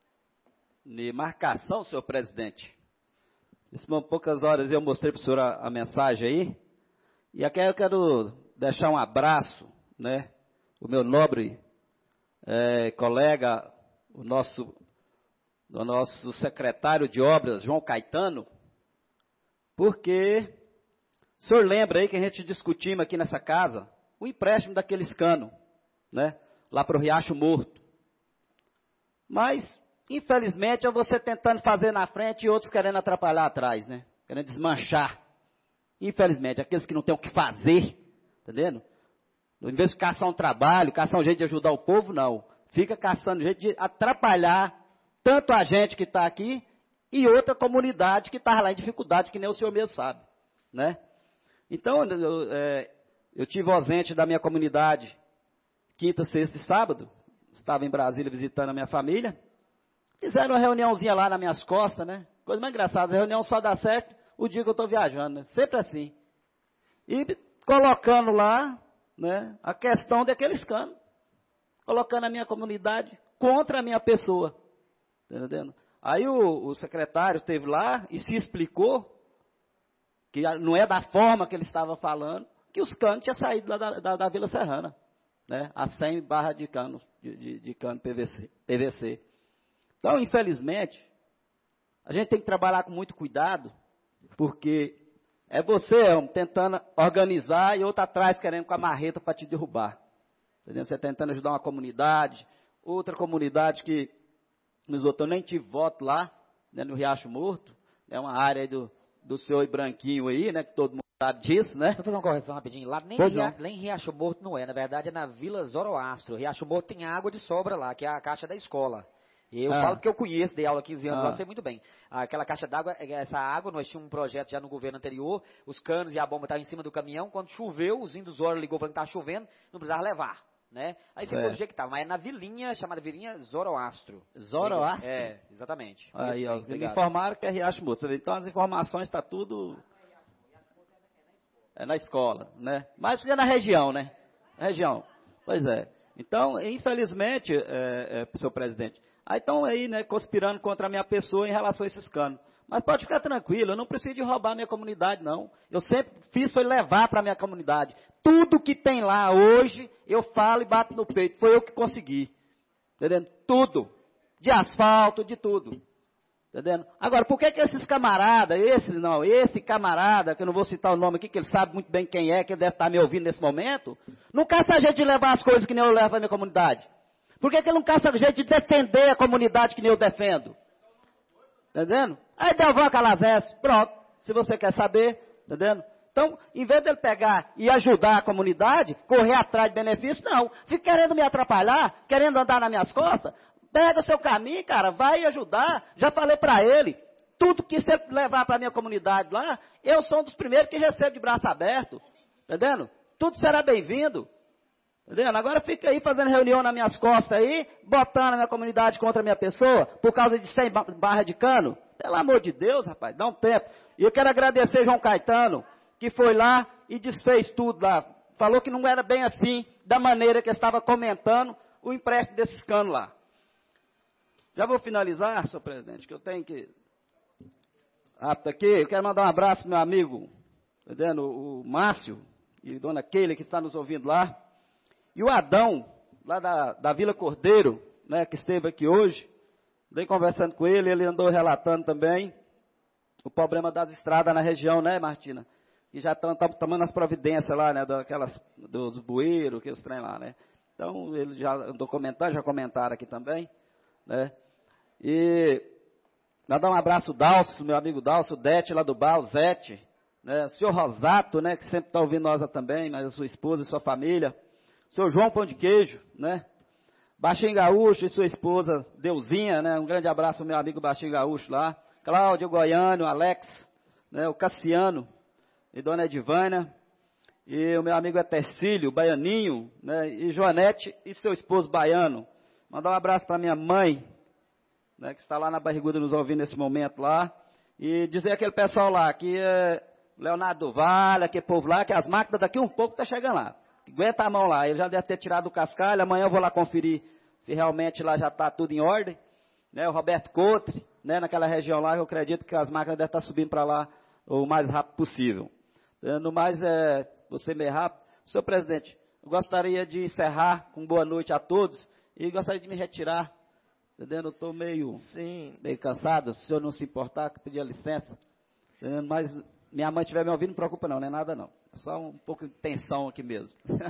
Speaker 5: de marcação, senhor presidente, nessas poucas horas eu mostrei para o senhor a, a mensagem aí, e aqui eu quero deixar um abraço, né, o meu nobre é, colega, o nosso, o nosso secretário de obras, João Caetano, porque o senhor lembra aí que a gente discutimos aqui nessa casa o empréstimo daqueles canos, né, lá para o Riacho Morto. Mas, infelizmente, é você tentando fazer na frente e outros querendo atrapalhar atrás, né? Querendo desmanchar. Infelizmente, aqueles que não têm o que fazer, entendendo? Em vez de caçar um trabalho, caçar um jeito de ajudar o povo, não. Fica caçando jeito de atrapalhar tanto a gente que está aqui e outra comunidade que está lá em dificuldade, que nem o senhor mesmo sabe, né? Então, eu, é, eu tive ausente da minha comunidade quinta, sexta e sábado. Estava em Brasília visitando a minha família. Fizeram uma reuniãozinha lá nas minhas costas, né? Coisa mais engraçada, a reunião só dá certo o dia que eu estou viajando, né? Sempre assim. E colocando lá, né, a questão daqueles canos. Colocando a minha comunidade contra a minha pessoa. Tá entendendo? Aí o, o secretário esteve lá e se explicou que não é da forma que ele estava falando, que os canos tinham saído lá da, da, da Vila Serrana. Né, a cem barras de cano, de, de, de cano P V C, P V C. Então, infelizmente, a gente tem que trabalhar com muito cuidado, porque é você, homem, tentando organizar e outro atrás querendo com a marreta para te derrubar. Entendeu? Você tentando ajudar uma comunidade, outra comunidade que nos votou, nem tive voto lá, né, no Riacho Morto, é uma área aí do, do senhor Branquinho aí, né, que todo mundo sabe disso, né?
Speaker 2: Deixa eu fazer uma correção rapidinho. Lá nem, Ria, nem Riacho Morto não é, na verdade é na Vila Zoroastro. Riacho Morto tem água de sobra lá, que é a caixa da escola. Eu
Speaker 5: Ah.
Speaker 2: falo porque eu conheço, dei aula há quinze anos
Speaker 5: Ah.
Speaker 2: lá, sei muito bem. Aquela caixa d'água, essa água, nós tínhamos um projeto já no governo anterior, os canos e a bomba estavam em cima do caminhão, quando choveu, os Indusora ligou falando que estava chovendo, não precisava levar, né? Aí ficou
Speaker 5: Certo.
Speaker 2: do jeito que estava, mas é na vilinha, chamada Vilinha Zoroastro.
Speaker 5: Zoroastro?
Speaker 2: É, exatamente.
Speaker 5: Aí,
Speaker 2: Isso,
Speaker 5: ó,
Speaker 2: bem,
Speaker 5: os me
Speaker 2: obrigado.
Speaker 5: informaram que é Riacho Moto. Então as informações estão tudo. É na escola, né? Mas fica na região, né? Região. Pois é. Então, infelizmente, é, é, senhor presidente, aí estão aí, né, conspirando contra a minha pessoa em relação a esses canos. Mas pode ficar tranquilo, eu não preciso de roubar a minha comunidade, não. Eu sempre fiz foi levar para a minha comunidade. Tudo que tem lá hoje, eu falo e bato no peito. Foi eu que consegui. Entendendo? Tudo. De asfalto, de tudo. Entendendo? Agora, por que que esses camaradas, esses não, esse camarada, que eu não vou citar o nome aqui, que ele sabe muito bem quem é, que ele deve estar me ouvindo nesse momento, não caça jeito de levar as coisas que nem eu levo para a minha comunidade? Por que que ele não caça jeito de defender a comunidade que nem eu defendo? Entendendo? Aí devolve a Calazés, pronto, se você quer saber, entendendo? Então, em vez dele pegar e ajudar a comunidade, correr atrás de benefício, não. Fica querendo me atrapalhar, querendo andar nas minhas costas. Pega o seu caminho, cara, vai ajudar. Já falei para ele, tudo que você levar para a minha comunidade lá, eu sou um dos primeiros que recebo de braço aberto. Entendendo? Tudo será bem-vindo. Entendendo? Agora fica aí fazendo reunião nas minhas costas aí, botando a minha comunidade contra a minha pessoa, por causa de cem barras de cano. Pelo amor de Deus, rapaz, dá um tempo. E eu quero agradecer João Caetano, que foi lá e desfez tudo lá. Falou que não era bem assim, da maneira que eu estava comentando o empréstimo desses canos lá. Já vou finalizar, senhor presidente, que eu tenho que... Rápido aqui, eu quero mandar um abraço para meu amigo, entendendo? O Márcio e dona Keila, que está nos ouvindo lá. E o Adão, lá da, da Vila Cordeiro, né, que esteve aqui hoje. Andei conversando com ele, ele andou relatando também o problema das estradas na região, né, Martina? E já estão tomando as providências lá, né, daquelas, dos bueiros, que eles trem lá, né? Então, ele já andou comentando, já comentaram aqui também, né? E mandar um abraço Dalso, meu amigo Dalso, Dete lá do Bar, o Zete, né? O senhor Rosato, né, que sempre está ouvindo nós também, mas a sua esposa e sua família. O senhor João Pão de Queijo, né? Baixinho Gaúcho e sua esposa Deusinha, né? Um grande abraço ao meu amigo Baixinho Gaúcho lá. Cláudio Goiano, Alex, né? O Cassiano e dona Edivânia. E o meu amigo Etercílio, Baianinho, né? E Joanete e seu esposo Baiano. Mandar um abraço para minha mãe, né? Que está lá na Barriguda nos ouvindo nesse momento lá. E dizer aquele pessoal lá, que é Leonardo do Vale, aquele povo lá, que as máquinas daqui um pouco tá chegando lá. Aguenta a mão lá, ele já deve ter tirado o cascalho, amanhã eu vou lá conferir se realmente lá já está tudo em ordem. Né, o Roberto Coutre, né, naquela região lá, eu acredito que as máquinas devem estar subindo para lá o mais rápido possível. No mais, é, você meio rápido. Senhor presidente, eu gostaria de encerrar com boa noite a todos e gostaria de me retirar, entendendo? Eu estou meio, meio cansado, se o senhor não se importar, que pedir licença. Entendendo? Mas minha mãe estiver me ouvindo, não preocupa não, não é nada não. É só um pouco de tensão aqui mesmo.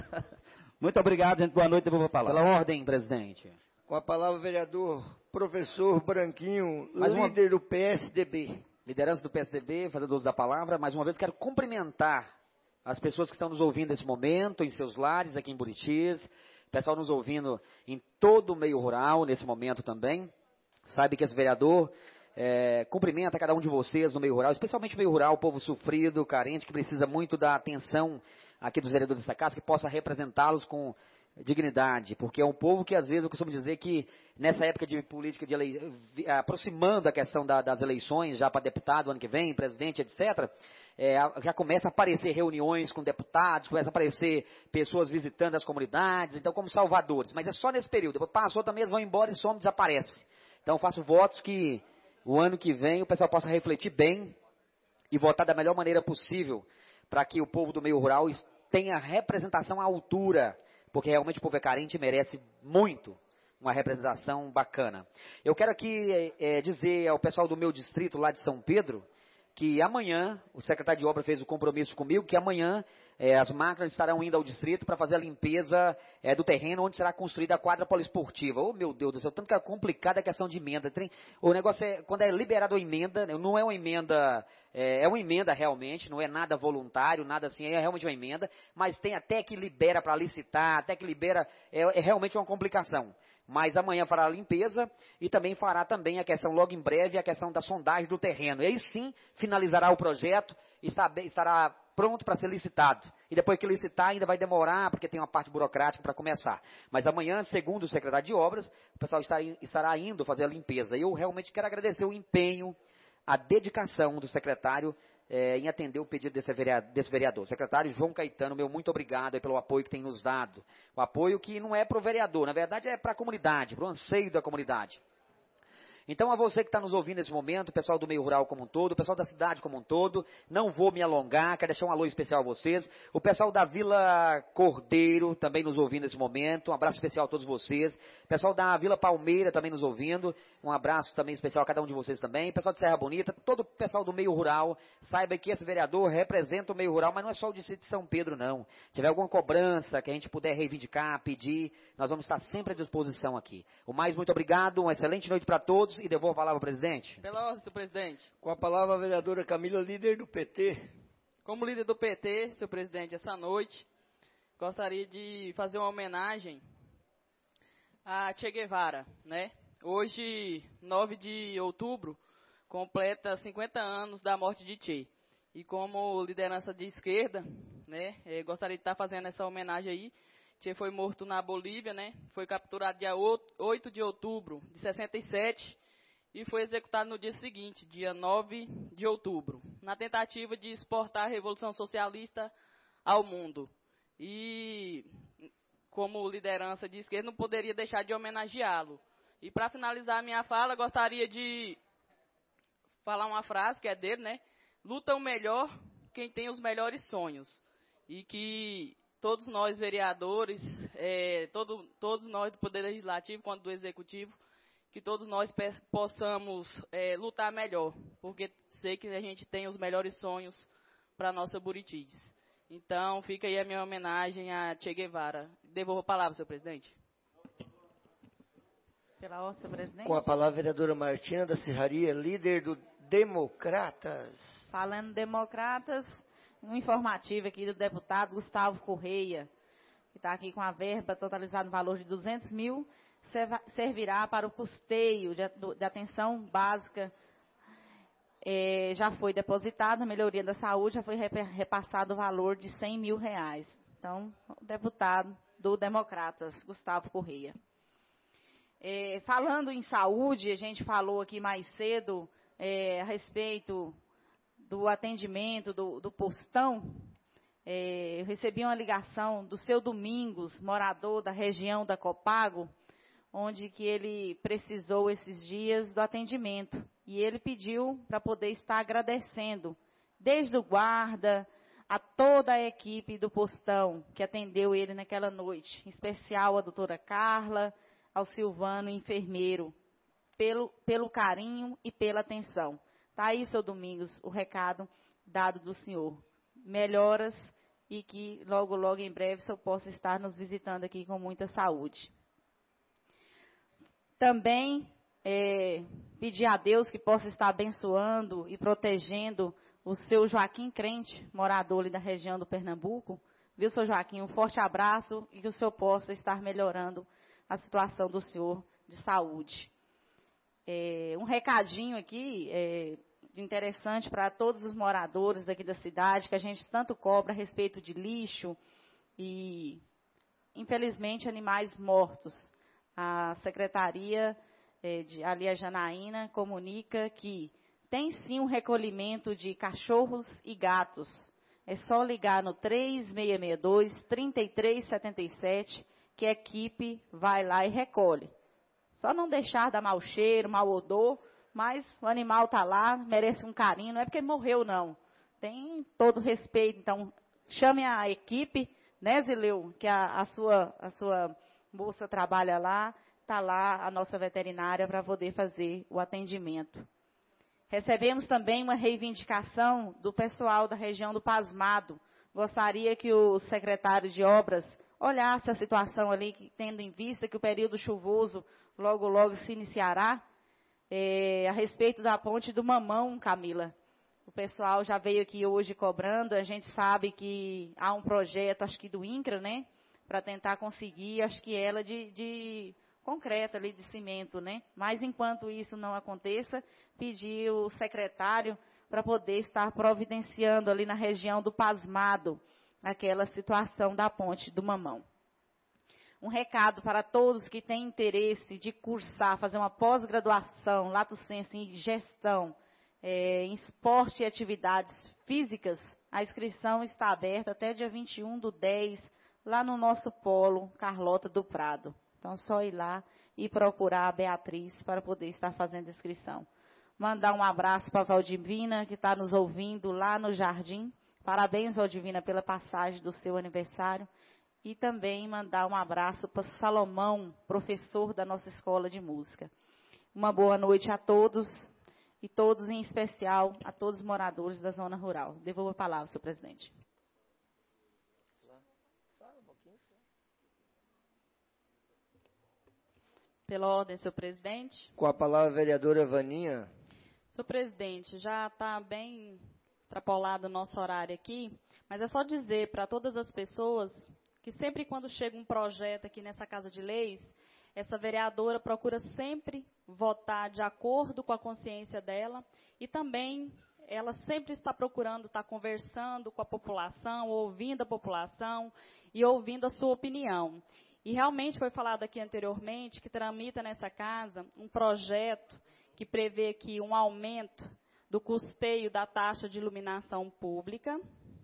Speaker 5: Muito obrigado, gente. Boa noite, eu vou falar.
Speaker 2: Pela ordem, presidente.
Speaker 1: Com a palavra, vereador professor Branquinho,
Speaker 2: Mais uma-
Speaker 1: líder do P S D B.
Speaker 2: Liderança do P S D B, fazedor uso da palavra. Mais uma vez, quero cumprimentar as pessoas que estão nos ouvindo nesse momento, em seus lares, aqui em Buritis. Pessoal nos ouvindo em todo o meio rural, nesse momento também. Sabe que esse vereador é, cumprimenta cada um de vocês no meio rural, especialmente no meio rural, o povo sofrido, carente, que precisa muito da atenção aqui dos vereadores dessa casa, que possa representá-los com dignidade, porque é um povo que às vezes eu costumo dizer que nessa época de política, de ele... aproximando a questão da, das eleições, já para deputado ano que vem, presidente, etcétera, é, já começa a aparecer reuniões com deputados, começa a aparecer pessoas visitando as comunidades, então como salvadores, mas é só nesse período, depois passou também, eles vão embora e some, desaparece. Então faço votos que o ano que vem o pessoal possa refletir bem e votar da melhor maneira possível para que o povo do meio rural tenha representação à altura, porque realmente o povo é carente e merece muito uma representação bacana. Eu quero aqui é, dizer ao pessoal do meu distrito lá de São Pedro, que amanhã, o secretário de obra fez o compromisso comigo, que amanhã é, as máquinas estarão indo ao distrito para fazer a limpeza é, do terreno onde será construída a quadra poliesportiva. Oh, meu Deus do céu, tanto que é complicada a questão de emenda. Tem, o negócio é, quando é liberado a emenda, não é uma emenda, é, é uma emenda realmente, não é nada voluntário, nada assim, é realmente uma emenda, mas tem até que libera para licitar, até que libera, é, é realmente uma complicação. mas amanhã fará a limpeza e também fará também a questão, logo em breve, a questão da sondagem do terreno. E aí sim, finalizará o projeto e estará pronto para ser licitado. E depois que licitar, ainda vai demorar, porque tem uma parte burocrática para começar. Mas amanhã, segundo o secretário de Obras, o pessoal estará, estará indo fazer a limpeza. E eu realmente quero agradecer o empenho, a dedicação do secretário é, em atender o pedido desse vereador, desse vereador. Secretário João Caetano, meu muito obrigado pelo apoio que tem nos dado. O apoio que não é para o vereador, na verdade é para a comunidade, para o anseio da comunidade. Então, a você que está nos ouvindo nesse momento, o pessoal do meio rural como um todo, o pessoal da cidade como um todo, não vou me alongar, quero deixar um alô especial a vocês. O pessoal da Vila Cordeiro também nos ouvindo nesse momento, um abraço especial a todos vocês. O pessoal da Vila Palmeira também nos ouvindo, um abraço também especial a cada um de vocês também. O pessoal de Serra Bonita, todo o pessoal do meio rural, saiba que esse vereador representa o meio rural, mas não é só o distrito de São Pedro, não. Se tiver alguma cobrança que a gente puder reivindicar, pedir, nós vamos estar sempre à disposição aqui. O mais muito obrigado, uma excelente noite para todos. E devolvo a palavra ao presidente.
Speaker 8: Pela ordem, senhor presidente.
Speaker 1: Com a palavra a vereadora Camila, líder do P T.
Speaker 8: Como líder do P T, senhor presidente, essa noite, gostaria de fazer uma homenagem a Che Guevara, né? Hoje, nove de outubro, completa cinquenta anos da morte de Che. E como liderança de esquerda, né, eh, gostaria de estar fazendo essa homenagem aí. Che foi morto na Bolívia, né? Foi capturado dia oito de outubro de sessenta e sete e foi executado no dia seguinte, dia nove de outubro, na tentativa de exportar a Revolução Socialista ao mundo. E, como liderança de esquerda, não poderia deixar de homenageá-lo. E, para finalizar a minha fala, gostaria de falar uma frase que é dele, né? Luta o melhor quem tem os melhores sonhos. E que todos nós, vereadores, é, todo, todos nós do Poder Legislativo, quanto do Executivo, que todos nós possamos é, lutar melhor, porque sei que a gente tem os melhores sonhos para a nossa Buritis. Então, fica aí a minha homenagem a Che Guevara. Devolvo a palavra, senhor presidente.
Speaker 6: Pela ordem, senhor presidente.
Speaker 1: Com a palavra a vereadora Martina da Serraria, líder do Democratas.
Speaker 6: Falando Democratas, um informativo aqui do deputado Gustavo Correia, que está aqui com a verba totalizada no valor de duzentos mil, servirá para o custeio de, de atenção básica. É, já foi depositado, a melhoria da saúde, já foi repassado o valor de cem mil reais. Então, o deputado do Democratas, Gustavo Correia. É, falando em saúde, a gente falou aqui mais cedo é, a respeito do atendimento do, do postão. É, eu recebi uma ligação do seu Domingos, morador da região da Copago, onde que ele precisou esses dias do atendimento. E ele pediu para poder estar agradecendo, desde o guarda a toda a equipe do postão que atendeu ele naquela noite, em especial a doutora Carla, ao Silvano, enfermeiro, pelo, pelo carinho e pela atenção. Está aí, seu Domingos, o recado dado do senhor. Melhoras e que logo, logo em breve o senhor possa estar nos visitando aqui com muita saúde. Também é, pedir a Deus que possa estar abençoando e protegendo o seu Joaquim Crente, morador ali da região do Pernambuco. Viu, seu Joaquim? Um forte abraço e que o senhor possa estar melhorando a situação do senhor de saúde. É, um recadinho aqui é, interessante para todos os moradores aqui da cidade, que a gente tanto cobra a respeito de lixo e, infelizmente, animais mortos. A Secretaria é, de ali a Janaína comunica que tem sim um recolhimento de cachorros e gatos. É só ligar no três seis seis dois, três três sete sete que a equipe vai lá e recolhe. Só não deixar dar mau cheiro, mau odor, mas o animal está lá, merece um carinho, não é porque morreu, não. Tem todo respeito. Então, chame a equipe, né, Zileu, que a, a, sua, a sua moça trabalha lá, está lá a nossa veterinária para poder fazer o atendimento. Recebemos também uma reivindicação do pessoal da região do Pasmado. Gostaria que o secretário de Obras olhasse a situação ali, tendo em vista que o período chuvoso logo, logo se iniciará, é, a respeito da ponte do Mamão, Camila. O pessoal já veio aqui hoje cobrando, a gente sabe que há um projeto, acho que do INCRA, né, para tentar conseguir, acho que ela, de, de concreta ali de cimento, né? Mas enquanto isso não aconteça, pedir o secretário para poder estar providenciando ali na região do Pasmado, aquela situação da ponte do Mamão. Um recado para todos que têm interesse de cursar, fazer uma pós-graduação, lato sensu em gestão, é, em esporte e atividades físicas, a inscrição está aberta até dia vinte e um do dez, lá no nosso polo Carlota do Prado. Então, é só ir lá e procurar a Beatriz para poder estar fazendo inscrição. Mandar um abraço para a Valdivina, que está nos ouvindo lá no Jardim. Parabéns, Valdivina, pela passagem do seu aniversário. E também mandar um abraço para Salomão, professor da nossa escola de música. Uma boa noite a todos, e todos em especial a todos os moradores da zona rural. Devolvo a palavra, senhor presidente.
Speaker 4: Pela ordem, senhor presidente.
Speaker 1: Com a palavra, a vereadora Vaninha.
Speaker 4: Senhor presidente, já está bem extrapolado o nosso horário aqui, mas é só dizer para todas as pessoas que sempre quando chega um projeto aqui nessa Casa de Leis, essa vereadora procura sempre votar de acordo com a consciência dela e também ela sempre está procurando estar conversando com a população, ouvindo a população e ouvindo a sua opinião. E realmente foi falado aqui anteriormente que tramita nessa casa um projeto que prevê aqui um aumento do custeio da taxa de iluminação pública.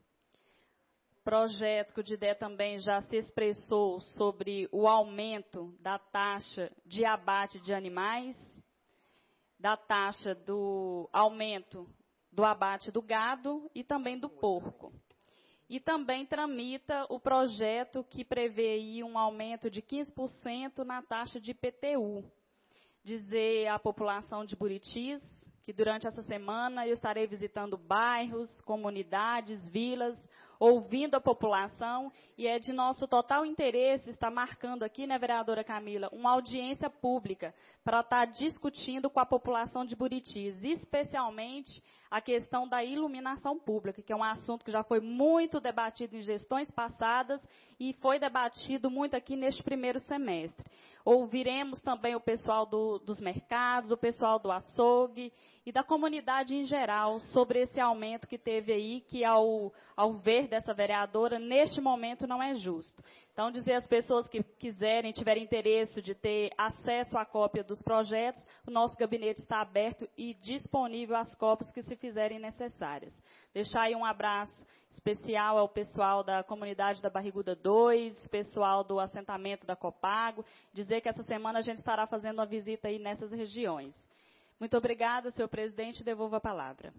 Speaker 4: Projeto que o D I D E também já se expressou sobre o aumento da taxa de abate de animais, da taxa do aumento do abate do gado e também do porco. E também tramita o projeto que prevê aí um aumento de quinze por cento na taxa de I P T U. Dizer à população de Buritis que durante essa semana eu estarei visitando bairros, comunidades, vilas, ouvindo a população, e é de nosso total interesse estar marcando aqui, né, vereadora Camila, uma audiência pública para estar discutindo com a população de Buritis, especialmente a questão da iluminação pública, que é um assunto que já foi muito debatido em gestões passadas e foi debatido muito aqui neste primeiro semestre. Ouviremos também o pessoal do, dos mercados, o pessoal do açougue e da comunidade em geral sobre esse aumento que teve aí, que ao, ao ver dessa vereadora, neste momento não é justo. Então, dizer às pessoas que quiserem, tiverem interesse de ter acesso à cópia dos projetos, o nosso gabinete está aberto e disponível às cópias que se fizerem necessárias. Deixar aí um abraço especial ao pessoal da comunidade da Barriguda dois, pessoal do assentamento da Copago, dizer que essa semana a gente estará fazendo uma visita aí nessas regiões. Muito obrigada, senhor presidente, devolvo a palavra.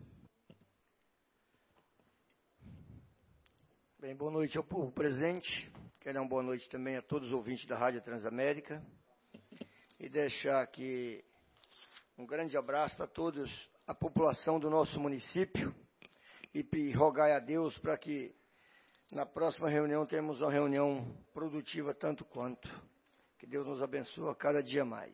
Speaker 1: Bem, boa noite ao povo presente. Quero dar uma boa noite também a todos os ouvintes da Rádio Transamérica. E deixar aqui um grande abraço para todos a população do nosso município. E rogai a Deus para que na próxima reunião tenhamos uma reunião produtiva tanto quanto. Que Deus nos abençoe a cada dia mais.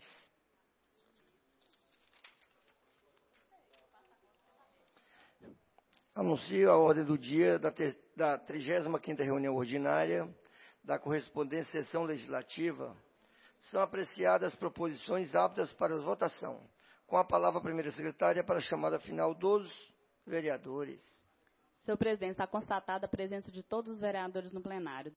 Speaker 1: Anuncio a ordem do dia da, ter, da trigésima quinta reunião ordinária da correspondente sessão legislativa. São apreciadas proposições aptas para votação. Com a palavra a primeira secretária para a chamada final dos vereadores.
Speaker 4: Senhor presidente, está constatada a presença de todos os vereadores no plenário.